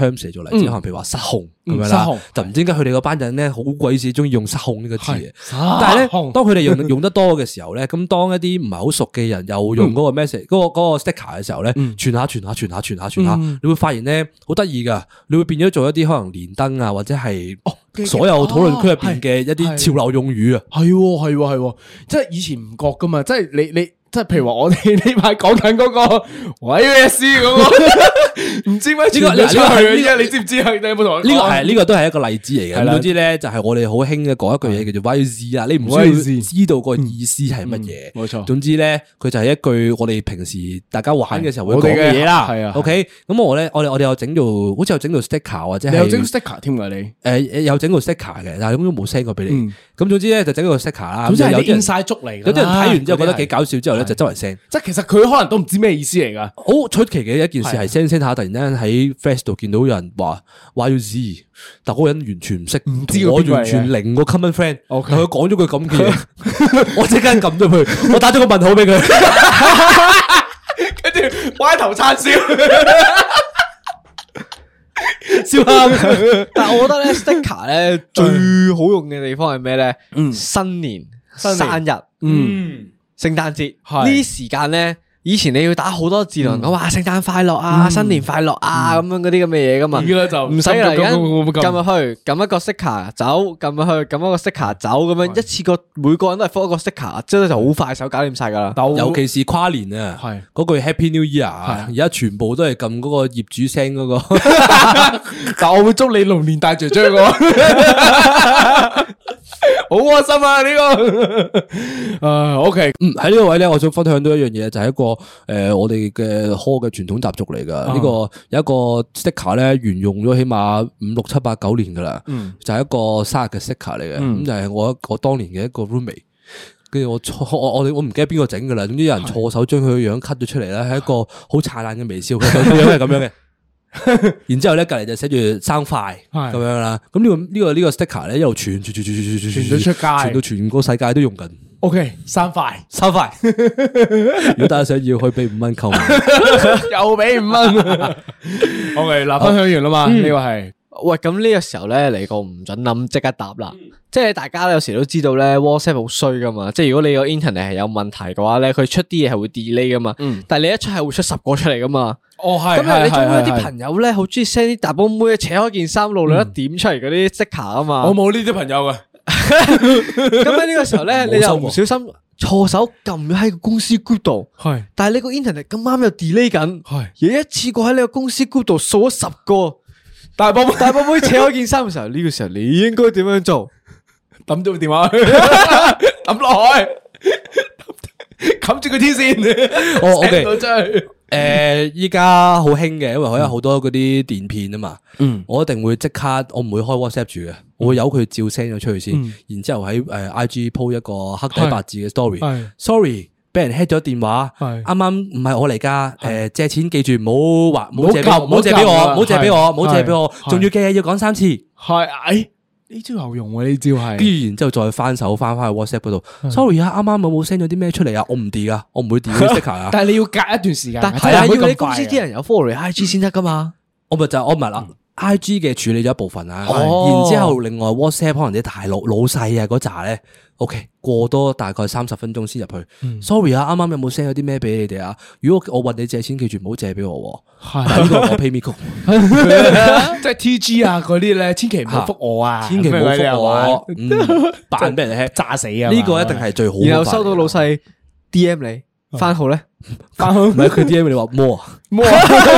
terms 嚟做例子，可能譬如話失控咁樣啦，就唔知點解佢哋嗰班人咧好鬼死中意用失控呢個字嘅。但係咧，當佢哋用用得多嘅時候咧，咁當一啲唔係好熟嘅人又用嗰個 message 嗰個嗰個 sticker 嘅時候咧，傳下傳下傳下傳下傳下，你會發現咧好得意噶，你會變咗做一啲可能連登啊或者係所有討論區入邊嘅一啲潮流用語啊。 係係係，即係以前唔覺噶嘛，即係你你。即係譬如話我哋呢排講緊嗰個喂 S 嗰個，唔知咩傳咗出去嘅啫，你知唔知啊？你有冇同我講？ 呢個係呢個都係一個例子嚟嘅。咁總之咧，就係我哋好興嘅講一句嘢叫做 Y Z 啊，你唔需要知道個意思係乜嘢。冇錯。總之咧，佢就係一句我哋平時大家玩嘅時候會講嘅嘢啦。係啊。OK，咁我咧，我哋我哋有整到，好似有整到 sticker 或者係有整 sticker 添㗎你？ 誒有整到 sticker 嘅，但係咁都冇 send 過俾你。咁總之咧就整到個 sticker 啦。 總之係啲 inside 足嚟㗎。 有啲人睇完之後覺得幾搞笑之後咧，就周圍 send。 即係其實佢可能都唔知咩意思嚟噶， 好出奇嘅一件事係 send send 下，突然間喺 Face 度見到有人話 Y Z， 但嗰個人完全唔識，唔知我完全零個 common friend， 佢講咗句咁嘅嘢，我即刻撳咗佢，我打咗個問號俾佢， 跟住歪頭燦笑， 笑喊。但係我覺得咧 sticker 咧最好用嘅地方係咩咧？新年、生日，嗯。聖誕節呢啲時間咧，以前你要打好多字同人講話聖誕快樂啊、新年快樂啊咁樣嗰啲咁嘅嘢噶嘛，而家就唔使啦，而家撳入去撳一個 sticker 走，撳入去撳一個 sticker 走咁樣，一次過每個人都係覆一個 sticker，之後就好快手搞掂晒噶啦。 尤其是跨年啊，嗰句 Happy New Year 啊，而家全部都係撳嗰個業主聲嗰個， 但我會祝你龍年大雀雀個。好開心啊！呢個誒，OK， 嗯，喺呢個位咧，我想分享到一樣嘢，就係一個誒，我哋嘅科嘅傳統習俗嚟噶。呢個有一個 sticker 咧，沿用咗起碼五六七八九年噶啦，就係一個生日嘅 sticker 嚟嘅。咁就係我我當年嘅一個 roommate，跟住我錯我我我唔記得邊個整噶啦。總之有人錯手將佢嘅樣 cut 咗出嚟咧，係一個好燦爛嘅微笑，佢個樣係咁樣嘅。然之後咧，隔籬就寫住生快咁樣啦。咁呢個呢個呢個 sticker 咧，一路傳傳傳傳傳傳傳傳到出街，傳到全個世界都用緊。 OK， 生快生快。如果大家想要，可以俾五蚊購買， 又俾五蚊。OK，嗱，分享完啦嘛，呢個係。 喂，咁呢個時候咧嚟個唔准諗，即刻答啦。嗯、即係大家有時都知道咧 ，WhatsApp 好衰噶嘛。即係如果你個 internet 係有問題嘅話咧，佢出啲嘢係會 delay 噶嘛。嗯、但係你一出係會出十個出嚟噶嘛。 哦，係。 咁你仲有啲朋友咧，好中意 send 啲大波妹扯開件衫露兩一點出嚟嗰啲 sticker 啊嘛。 我冇呢啲朋友嘅。 咁喺呢個時候咧，你又唔小心錯手撳咗喺個公司 group 度。係是。但係你個 internet 咁啱又 delay 緊。係是。而一次過喺你個公司 group 度掃咗十個。大波妹，大波妹扯開件衫嘅時候，呢個時候你應該點樣做？ 抌咗個電話，抌落去，冚住個天線。 哦，OK，真係。誒，依家好興嘅，因為可以有好多嗰啲電片啊嘛。嗯，我一定會即刻，我唔會開 WhatsApp 住嘅，我會由佢照 send 咗出去先，然之後喺誒 I G po 一個黑底白字嘅 story。Sorry。俾人 hack 咗電話，啱啱唔係我嚟噶，誒借錢記住唔好還，唔好借俾我，唔好借俾我，唔好借俾我，唔好借俾我，仲要記嘢要講三次， 係，誒呢招有用喎，呢招係， 跟住然之後再翻手翻翻去 WhatsApp 嗰度 ，sorry 啊，啱啱有冇 send 咗啲咩出嚟啊？我唔 delete 啊，我唔會 delete sticker 啊， 但係你要隔一段時間， 但係要你公司啲人有 follow 你 I G 先得噶嘛， 我咪就我唔係啦。I G 嘅處理咗一部分啊，然之後另外 WhatsApp 可能啲大佬老細啊嗰扎咧 ，OK 過多大概三十分鐘先入去。Sorry 啊，啱啱有冇 send 咗啲咩俾你哋啊？如果我問你借錢，記住唔好借俾我。係呢個我 pay me 曲， 即係 T G 啊嗰啲咧，千祈唔好覆我啊， 千祈唔好覆我，扮俾人 hack 炸死啊！ 呢個一定係最好。 然後收到老細 D M 你番號咧， 番號唔係佢 D M 你話摸啊摸。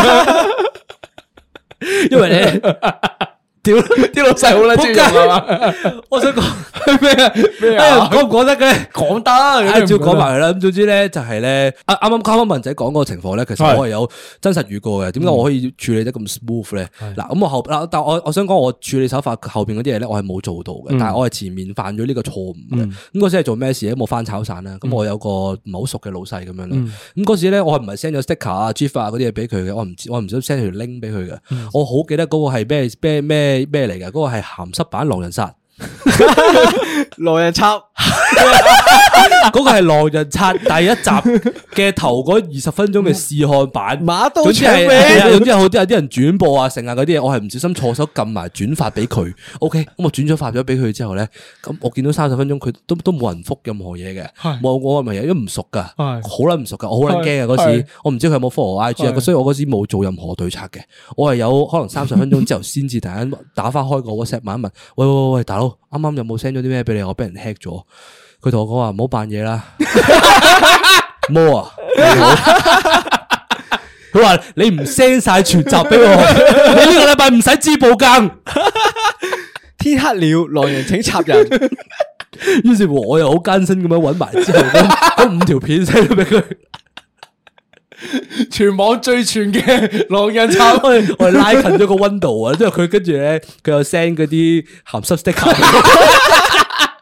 因為咧，屌啲老細好啦，中意係嘛？我想講咩啊？咩啊？講唔講得嘅？講得，照講埋佢啦。咁總之咧，就係咧，啱啱啱啱文仔講嗰個情況咧，其實我係有真實遇過嘅。點解我可以處理得咁 smooth 咧？嗱，咁我後嗱，但我我想講我處理手法後邊嗰啲嘢咧，我係冇做到嘅。但係我係前面犯咗呢個錯誤嘅。咁嗰時係做咩事咧？冇翻炒散啦。咁我有個唔係好熟嘅老細咁樣啦。咁嗰時咧，我係唔係 send 咗 sticker 啊、GIF 啊嗰啲嘢俾佢嘅？我唔我唔想 send 條 link 俾佢嘅。我好記得嗰個係咩咩咩咩嚟嘅？嗰個係鹹濕版狼人殺。 狼人插嗰個係狼人殺第一集嘅頭嗰二十分鐘嘅試看版， 馬刀搶尾，總之好啲有啲人轉播啊，成啊嗰啲嘢，我係唔小心錯手撳埋轉發俾佢。OK，咁我轉咗發咗俾佢之後咧，咁我見到三十分鐘佢都都冇人覆任何嘢嘅，我我咪因為唔熟噶，好撚唔熟噶，我好撚驚啊嗰時，我唔知佢有冇 follow 我 I G 啊，所以我嗰時冇做任何對策嘅，我係有可能三十分鐘之後先至突然間打翻開個 WhatsApp 問一問，喂喂喂喂，大佬，啱啱有冇 send 咗啲咩俾你？我俾人 hack 咗。佢同我講話唔好扮嘢啦，魔啊！佢話你唔 send 晒全集俾我，你呢個禮拜唔使知報更。 天黑了，狼人請插人。 於是乎我又好艱辛咁樣揾埋之後嗰五條片 send 咗俾佢。 全網最全嘅狼人插， 我哋拉近咗個溫度啊！之後佢跟住咧，佢又 send 嗰啲鹹濕 sticker。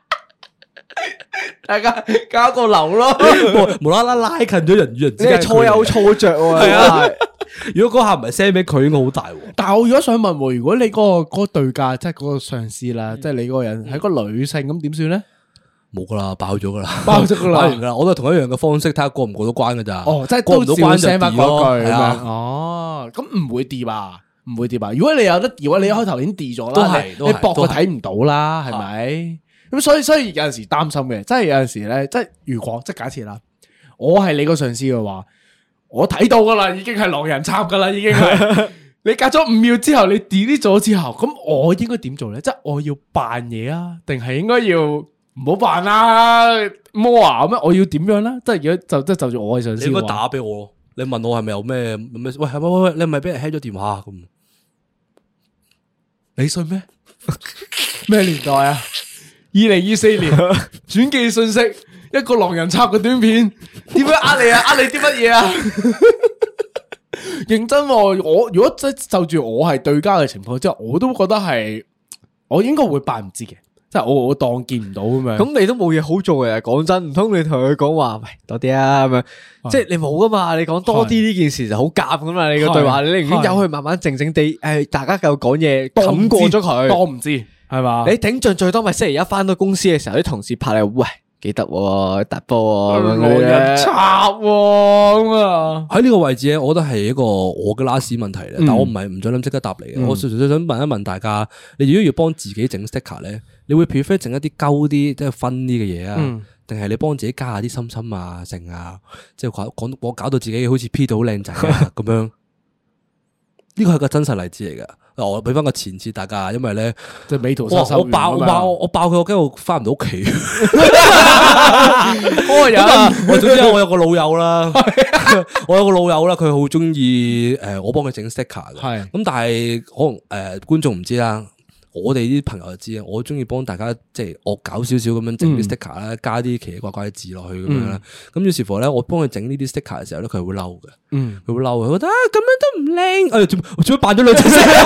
大家交個流咯， 無啦啦拉近咗人與人之間， 錯有錯着喎。係啊， 如果嗰下唔係 send 俾佢，應該好大。 但係我如果想問，如果你嗰個嗰個對價，即係嗰個上司啦，即係你嗰個人係個女性，咁點算咧？ 冇噶啦，爆咗噶啦， 爆咗噶啦， 爆完噶啦，我都係同一樣嘅方式，睇下過唔過到關噶咋。哦， 即係過唔到關就 send 翻嗰句。哦，咁唔會跌吧？唔會跌吧？如果你有得跌嘅話，你一開頭已經跌咗啦，你搏佢睇唔到啦，係咪？咁所以所以有陣時擔心嘅，即係有陣時咧，即係如果即係假設啦，我係你個上司嘅話，我睇到噶啦，已經係狼人插噶啦，已經係你隔咗五秒之後，你 delete 咗之後，咁我應該點做咧？即係我要扮嘢啊，定係應該要唔好扮啦？魔啊咁樣，我要點樣咧？即係如果就即係就住我嘅上司， 你應該打俾我，你問我係咪有咩咩？喂，係喂喂喂，你係咪俾人 hack 咗電話咁？ 你信咩？咩年代啊？二零二四年轉寄信息，一個狼人插嘅短片，點樣呃你啊？呃你啲乜嘢啊？認真，我如果即係就住我係對家嘅情況之下，我都覺得係我應該會扮唔知嘅，即係我我當見唔到咁樣。 咁你都冇嘢好做嘅，講真，唔通你同佢講話，喂多啲啊咁樣，即係你冇噶嘛？你講多啲呢件事就好夾噶嘛？你個對話，你寧願由佢慢慢靜靜地，誒，大家繼續講嘢，冚過咗佢， 當唔知。係嘛？ 你頂盡最多咪星期一翻到公司嘅時候，啲同事拍你，喂，記得達波狼人插咁啊！ 喺呢個位置咧，我覺得係一個我嘅 last 問題咧，嗯、但我唔係唔想諗即刻答你嘅，嗯、我純粹想問一問大家，你如果要幫自己整 sticker 咧，你會 prefer 整一啲鳩啲即係分啲嘅嘢啊，定係、嗯、你幫自己加下啲心心啊、剩啊，即係講講我搞到自己好似 P 到好靚仔啊咁樣？呢個係個真實例子嚟噶。我俾翻個前設大家，因為咧即係美圖秀秀，我爆我爆我爆佢，我驚我翻唔到屋企。 我有， 我總之我有個老友啦，我有個老友啦，佢好中意誒，我幫佢整 sticker 嘅。係咁，但係可能誒觀眾唔知啦。我哋啲朋友就知啊，我中意幫大家即係惡搞少少咁樣整啲 sticker 啦，加啲奇奇怪怪嘅字落去咁樣啦。咁於是乎咧，我幫佢整呢啲 sticker 嘅時候咧，佢係會嬲嘅。嗯，佢會嬲嘅，佢覺得啊咁樣都唔靚。哎呀，做做乜扮咗兩隻色？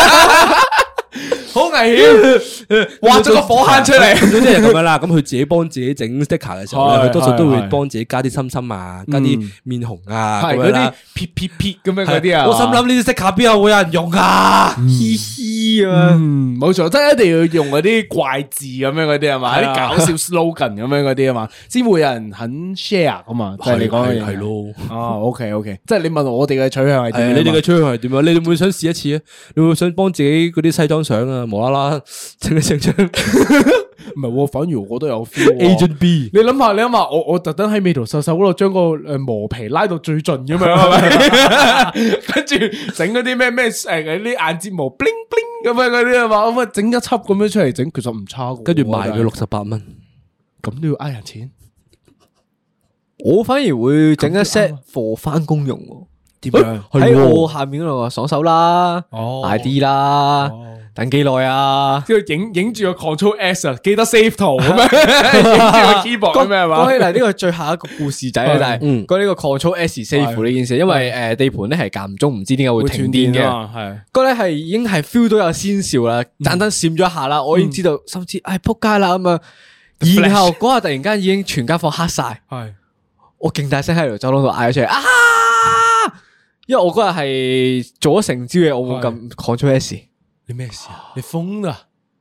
好危險！挖咗個火坑出嚟。 總之係咁樣啦。咁佢自己幫自己整 sticker 嘅時候咧，佢多數都會幫自己加啲心心啊，加啲面紅啊，咁樣啦， 撇撇撇咁樣嗰啲啊。 我心諗呢啲 sticker 邊有會有人用啊？嘻嘻啊！ 冇錯，真係一定要用嗰啲怪字咁樣嗰啲係嘛，啲搞笑 slogan 咁樣嗰啲啊嘛，先會有人肯 share 噶嘛。即係你講嘅嘢係咯。哦 ，OK OK，即係你問我哋嘅取向係點？ 你哋嘅取向係點啊？你哋會唔會想試一次啊？你會唔會想幫自己嗰啲西裝相啊？無啦啦整一整張， 唔係，反而我都有 feel。Agent B，你諗下，你諗下，我我特登喺美圖秀秀嗰度將個誒磨皮拉到最盡咁樣，係咪？跟住整嗰啲咩咩誒嗰啲眼睫毛 bling bling 咁樣嗰啲啊嘛，咁啊整一輯咁樣出嚟整，其實唔差。 跟住賣佢六十八蚊， 咁都要呃人錢？ 我反而會整一 set for 翻工用。點樣喺我下面嗰度爽手啦，大啲啦，等幾耐啊？ 即係影影住個 Control S 啊，記得 save 圖咁樣，影住個 keyboard 咁樣係嘛？ 講起嚟呢個最後一個故事仔咧，就係講呢個 Control S save 呢件事，因為誒地盤咧係間唔中唔知點解會停電嘅，係嗰咧係已經係 feel 到有先兆啦，盞燈閃咗一下啦，我已經知道甚至唉仆街啦咁啊，然後嗰下突然間已經全間房黑晒，係我勁大聲喺條走廊度嗌咗出嚟啊！因為我嗰日係做咗成朝嘢，我冇撳 Control S。 你咩事啊？你瘋啦！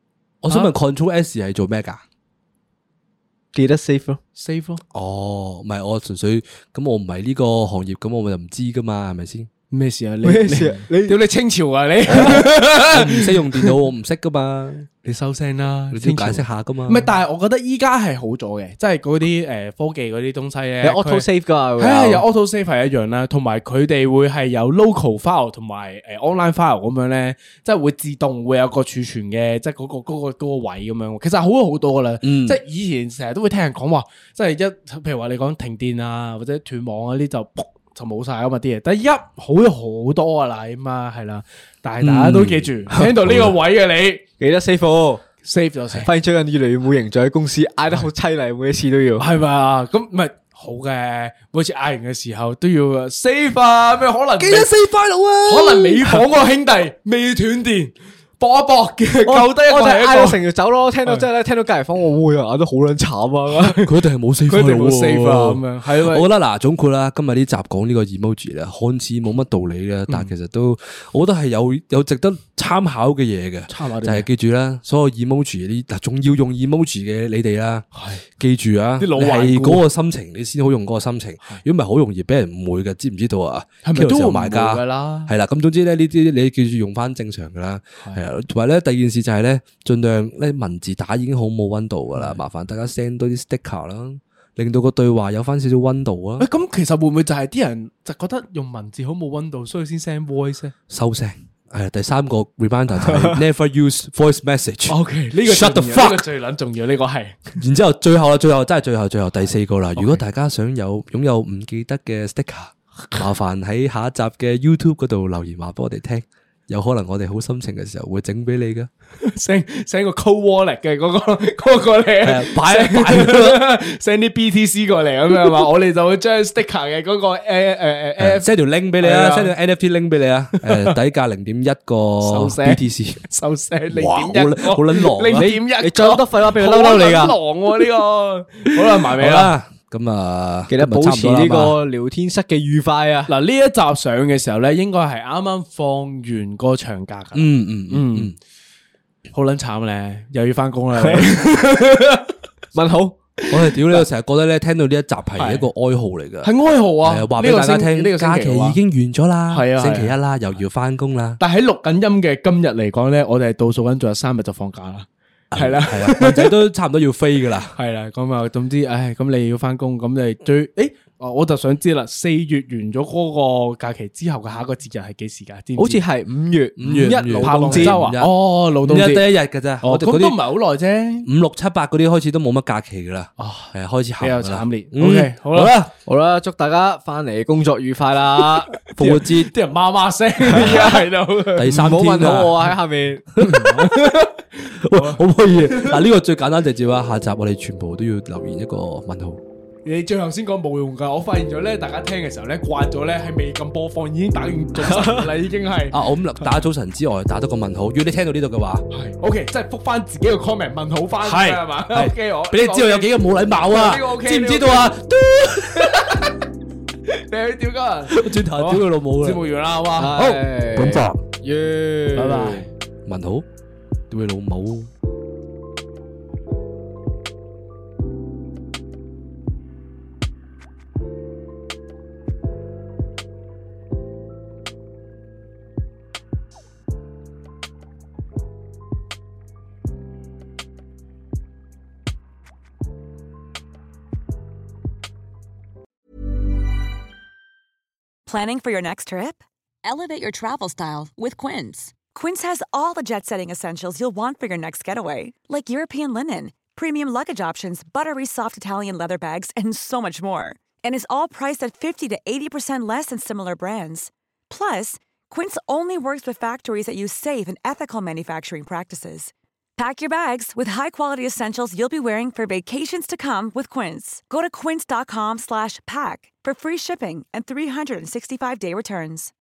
我想問 Control S 係做咩噶？ 記得 save 咯 ，save 咯。 哦，唔係我純粹咁，我唔係呢個行業，咁我咪就唔知噶嘛，係咪先？ 咩事啊？ 咩事啊？ 你屌你清朝啊你？ 我唔識用電腦，我唔識噶嘛。 你收聲啦， 你先解釋下噶嘛。 唔係，但係我覺得依家係好咗嘅，即係嗰啲誒科技嗰啲東西咧， 有 auto save 噶， 係啊，有 auto save 係一樣啦，同埋佢哋會係有 local file 同埋誒 online file 咁樣咧，即係會自動會有個儲存嘅，即係嗰個嗰個嗰個位咁樣。其實好咗好多噶啦，即係以前成日都會聽人講話，即係一譬如話你講停電啊或者斷網嗰啲就噗就冇晒啊嘛啲嘢，但係一好咗好多啊啦嘛，係啦，但係大家都記住聽到呢個位嘅你， 記得 save save 咗先。 發現最近越嚟越冇形象喺公司，嗌得好淒厲，每一次都要係咪啊？咁唔係好嘅，每次嗌完嘅時候都要 save 啊，咩可能記得 save file 啊？ 可能尾房個兄弟未斷電。搏一搏嘅，救低一個係一個。 嗌到成條走咯，聽到即係咧，聽到隔籬房我會啊，都好撚慘啊！ 佢一定係冇 save， 佢一定冇 save 啊咁樣。係， 我覺得嗱，總括啦，今日呢集講呢個 emoji 咧，看似冇乜道理嘅，但係其實都，我覺得係有有值得參考嘅嘢嘅。參考就係記住啦，所有 emoji 呢，嗱，仲要用 emoji 嘅你哋啦，記住啊，你係嗰個心情，你先好用嗰個心情。如果唔係，好容易俾人誤會嘅，知唔知道啊？ 係咪都會賣家噶啦？ 係啦，咁總之咧，呢啲你記住用翻正常噶啦，係啊。同埋咧，第二件事就係咧，盡量咧文字打已經好冇溫度噶啦，麻煩大家 send 多啲 sticker 啦，令到個對話有翻少少溫度啊。 咁其實會唔會就係啲人就覺得用文字好冇溫度，所以先 send voice 咧？ 收聲。係第三個 reminder 就係 never use voice message。 OK， 呢個 shut the fuck， 呢個最撚重要，呢個係。 然之後最後啦，最後真係最後最後第四個啦。如果大家想有擁有唔記得嘅 sticker，麻煩喺下一集嘅 YouTube 嗰度留言話俾我哋聽。有可能我哋好心情嘅時候會整俾你噶 ，send send 個 cold wallet 嘅嗰個嗰個嚟， 擺一擺 send 啲 B T C 過嚟咁樣嘛，我哋就會將 sticker 嘅嗰個誒誒誒 send 條 link 俾你啊 ，send 條 N F T link 俾你啊，誒底價零點一個 B T C， 收聲零點一， 好撚狼， 零點一， 你再多廢話俾佢嬲嬲你噶， 狼喎呢個，好啦埋尾啦。 咁啊， 記得保持呢個聊天室嘅愉快啊！ 嗱，呢一集上嘅時候咧，應該係啱啱放完個長假噶。 嗯嗯嗯嗯， 好撚慘咧，又要翻工啦。 問好， 我哋屌你，我成日覺得咧，聽到呢一集係一個哀號嚟噶， 係哀號啊！ 話俾大家聽，呢個假期已經完咗啦， 係啊， 星期一啦，又要翻工啦。 但係喺錄緊音嘅今日嚟講咧，我哋係倒數緊，仲有三日就放假啦。係啦， 係啦，文仔都差唔多要飛噶啦。 係啦，咁啊，總之，唉，咁你要翻工，咁你最，誒，我就想知啦，四月完咗嗰個假期之後嘅下一個節日係幾時噶？ 好似係五月五月一勞動節啊！哦，勞動節得一日噶咋？ 我哋嗰啲都唔係好耐啫， 五六七八嗰啲開始都冇乜假期噶啦。哦，係開始比較慘烈。 嗯 OK，好啦， 好啦，祝大家翻嚟工作愉快啦！ 復活節啲人媽媽聲喺度， 第三天冇問好我啊喺下面。 可唔可以？嗱，呢個最簡單直接啊！下集我哋全部都要留言一個問號。 你最後先講冇用噶，我發現咗咧，大家聽嘅時候咧，慣咗咧係未撳播放，已經打完早晨啦，已經係。 啊，我咁打早晨之外，打多個問號。如果你聽到呢度嘅話， 係 OK，即係覆翻自己個 comment 問號翻，係係嘛 ？OK，我俾你知道有幾個冇禮貌啊！知唔知道啊？ 你去屌噶， 轉頭屌佢老母啦！ 節目完啦，好嘛？ 好，咁就耶， 拜拜。 問號，屌佢老母！ Planning for your next trip? Elevate your travel style with Quince. Quince has all the jet-setting essentials you'll want for your next getaway, like European linen, premium luggage options, buttery soft Italian leather bags, and so much more. And is all priced at fifty to eighty percent less than similar brands. Plus, Quince only works with factories that use safe and ethical manufacturing practices. Pack your bags with high-quality essentials you'll be wearing for vacations to come with Quince. Go to quince.com slash pack for free shipping and three sixty-five day returns.